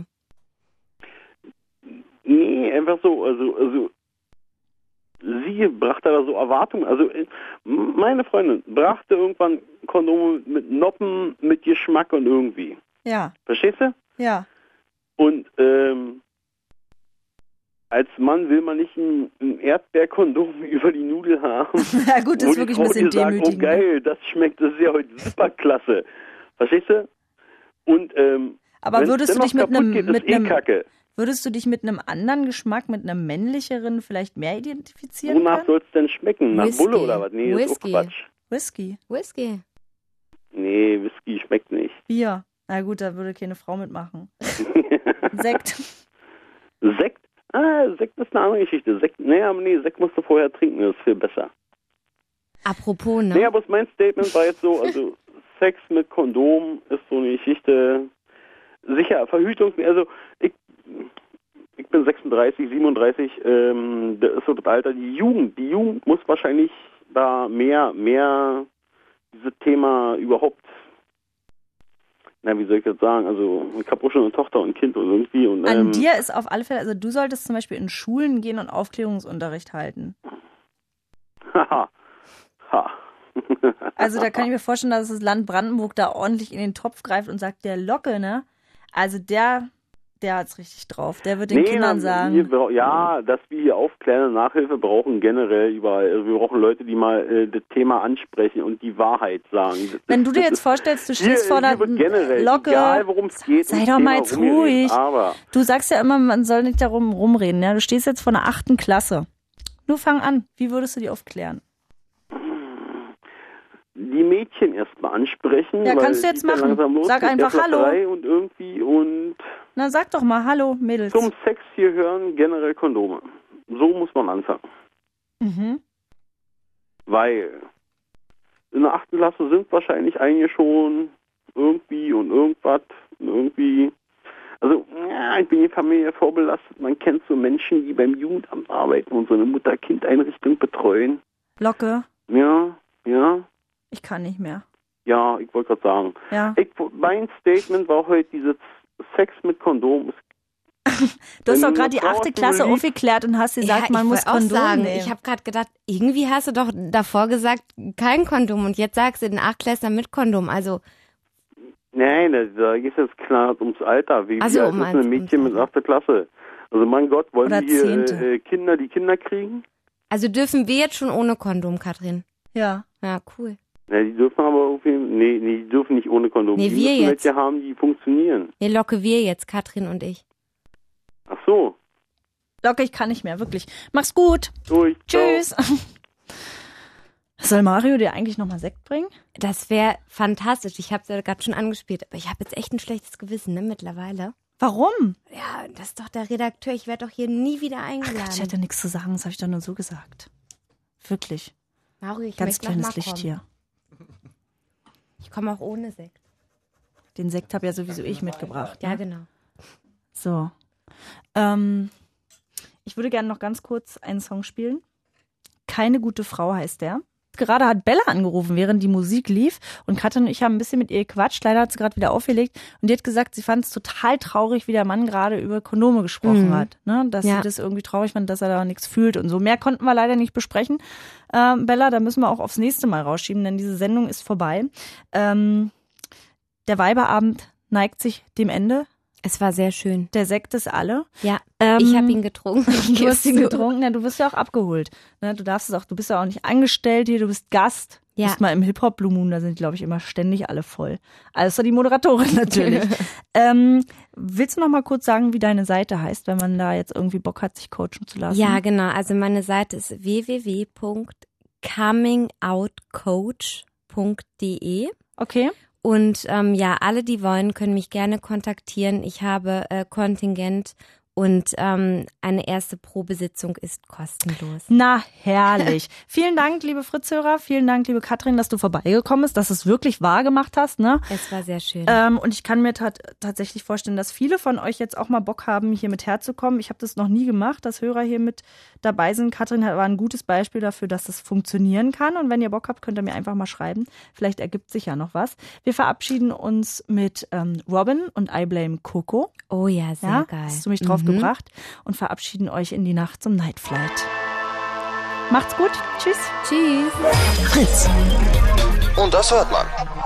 Nee, einfach so, also, also sie brachte da so Erwartungen. Also äh, meine Freundin brachte irgendwann Kondome mit Noppen, mit Geschmack und irgendwie. Ja, Verstehst du? ja. Und ähm, als Mann will man nicht ein, ein Erdbeerkondom über die Nudel haben. Ja gut, das wo ist die wirklich Frau ein bisschen dir sagt, demütigend. oh geil, das schmeckt, das ist ja heute super klasse. Verstehst du? Und ähm, Aber wenn's würdest du dennoch dich mit kaputt einem, geht, mit ist eh einem, Kacke. würdest du dich mit einem anderen Geschmack, mit einem männlicheren vielleicht mehr identifizieren Wonach können? soll es denn schmecken? Nach Whisky. Bulle oder was? Nee, das ist auch Whisky. Quatsch. Whisky, Whisky. Nee, Whisky schmeckt nicht. Bier. Na gut, da würde keine Frau mitmachen. Sekt. Sekt? Ah, Sekt ist eine andere Geschichte. Sekt, nee, aber nee, Sekt musst du vorher trinken, das ist viel besser. Apropos, ne? Nee, aber mein Statement war jetzt so, also Sex mit Kondom ist so eine Geschichte, sicher, Verhütung, also ich, ich bin sechsunddreißig, siebenunddreißig, ähm, das ist so das Alter, die Jugend, die Jugend muss wahrscheinlich da mehr, mehr dieses Thema überhaupt, na, wie soll ich das sagen, also ich habe auch schon eine Tochter und ein Kind und irgendwie. Und, An ähm, dir ist auf alle Fälle, also du solltest zum Beispiel in Schulen gehen und Aufklärungsunterricht halten. Haha, ha. Also da kann ich mir vorstellen, dass das Land Brandenburg da ordentlich in den Topf greift und sagt, der Locke, ne? Also der, der hat's richtig drauf. Der wird den Nee, Kindern na, sagen. wir bra- ja, dass wir hier aufklären und Nachhilfe brauchen generell überall. Also wir brauchen Leute, die mal äh, das Thema ansprechen und die Wahrheit sagen. Das, Wenn du dir das jetzt ist- vorstellst, du hier, stehst vor der hier wird generell, Locke, egal worum es geht, sei ums doch mal Thema jetzt rumgeredet. ruhig. Aber Du sagst ja immer, man soll nicht darum rumreden. Ja? Du stehst jetzt vor einer achten Klasse. Nur fang an. Wie würdest du die aufklären? die Mädchen erstmal ansprechen. Ja, weil kannst du jetzt es geht ja machen. langsam los Sag mit der einfach Hallo. Flatterei Und irgendwie und Na, sag doch mal Hallo, Mädels. zum Sex hier hören generell Kondome. So muss man anfangen. Mhm. Weil in der achten Klasse sind wahrscheinlich einige schon irgendwie und irgendwas und irgendwie. Also, ja, ich bin die Familie vorbelastet. Man kennt so Menschen, die beim Jugendamt arbeiten und so eine Mutter-Kind-Einrichtung betreuen. Locke, Ja, ja, ich kann nicht mehr. ja, ich wollte gerade sagen. Ja. Ich, mein Statement war heute dieses Sex mit Kondom. Du hast Wenn doch du gerade die eine Frau achte hast, die Klasse du liebst- aufgeklärt und hast gesagt, ja, man ich muss wollte auch Kondom sagen, nehmen. ich habe gerade gedacht, irgendwie hast du doch davor gesagt, kein Kondom und jetzt sagst du den Achtklässler mit Kondom. Also Nein, da, da geht es jetzt klar ums Alter. Wie, Ach so, wie alt um ist ein ums Mädchen mit achter Klasse? Also mein Gott, wollen Oder die hier Zehnte. äh, äh, Kinder, die Kinder kriegen? Also dürfen wir jetzt schon ohne Kondom, Katrin? Ja. Ja, cool. Ja, die dürfen aber irgendwie, nee, nee, die dürfen nicht ohne Kondom. Nee, die wir müssen jetzt. welche haben, die funktionieren. Nee, Locke wir jetzt, Katrin und ich. Ach so. Locke, ich kann nicht mehr, wirklich. Mach's gut. Durch. Tschüss. Soll Mario dir eigentlich nochmal Sekt bringen? Das wäre fantastisch. Ich habe es ja gerade schon angespielt, aber ich habe jetzt echt ein schlechtes Gewissen, ne, mittlerweile. Warum? Ja, das ist doch der Redakteur. Ich werde doch hier nie wieder eingeladen. Quatsch, ich hatte nichts zu sagen, das habe ich doch nur so gesagt. Wirklich. Mario, ich Ganz möchte noch kleines mal Licht kommen. hier. Ich komme auch ohne Sekt. Den Sekt habe ja sowieso ich mitgebracht. Ja, Ne? genau. So. Ähm, ich würde gerne noch ganz kurz einen Song spielen. Keine gute Frau heißt der. Gerade hat Bella angerufen, während die Musik lief. Und Katrin und ich haben ein bisschen mit ihr gequatscht. Leider hat sie gerade wieder aufgelegt. Und die hat gesagt, sie fand es total traurig, wie der Mann gerade über Kondome gesprochen Mhm. hat. Ne? Dass Ja. sie das irgendwie traurig fand, dass er da nichts fühlt und so. Mehr konnten wir leider nicht besprechen. Ähm, Bella, da müssen wir auch aufs nächste Mal rausschieben, denn diese Sendung ist vorbei. Ähm, der Weiberabend neigt sich dem Ende. Es war sehr schön. Der Sekt ist alle. Ja, Ähm, ich habe ihn getrunken. Ich Du hast ihn geb's zu. getrunken, ja, du wirst ja auch abgeholt. Ne, du darfst es auch, du bist ja auch nicht angestellt hier, du bist Gast. Du Ja. bist mal im Hip-Hop Blue Moon, da sind, glaube ich, immer ständig alle voll. Außer die Moderatorin natürlich. ähm, willst du noch mal kurz sagen, wie deine Seite heißt, wenn man da jetzt irgendwie Bock hat, sich coachen zu lassen? Ja, genau. Also meine Seite ist w w w punkt coming out coach punkt d e. Okay. Und ähm, ja, alle, die wollen, können mich gerne kontaktieren. Ich habe äh, Kontingent und ähm, eine erste Probesitzung ist kostenlos. Na, herrlich. Vielen Dank, liebe Fritz-Hörer. Vielen Dank, liebe Katrin, dass du vorbeigekommen bist, dass du es wirklich wahr gemacht hast. Ne? Es war sehr schön. Ähm, und ich kann mir tat- tatsächlich vorstellen, dass viele von euch jetzt auch mal Bock haben, hier mit herzukommen. Ich habe das noch nie gemacht, dass Hörer hier mit dabei sind. Katrin hat- war ein gutes Beispiel dafür, dass das funktionieren kann. Und wenn ihr Bock habt, könnt ihr mir einfach mal schreiben. Vielleicht ergibt sich ja noch was. Wir verabschieden uns mit ähm, Robin und I Blame Coco. Oh ja, sehr Ja, geil. hast du mich drauf Mhm. gebracht. Und verabschieden euch in die Nacht zum Night Flight. Macht's gut. Tschüss. Tschüss. Fritz. Und das hört man.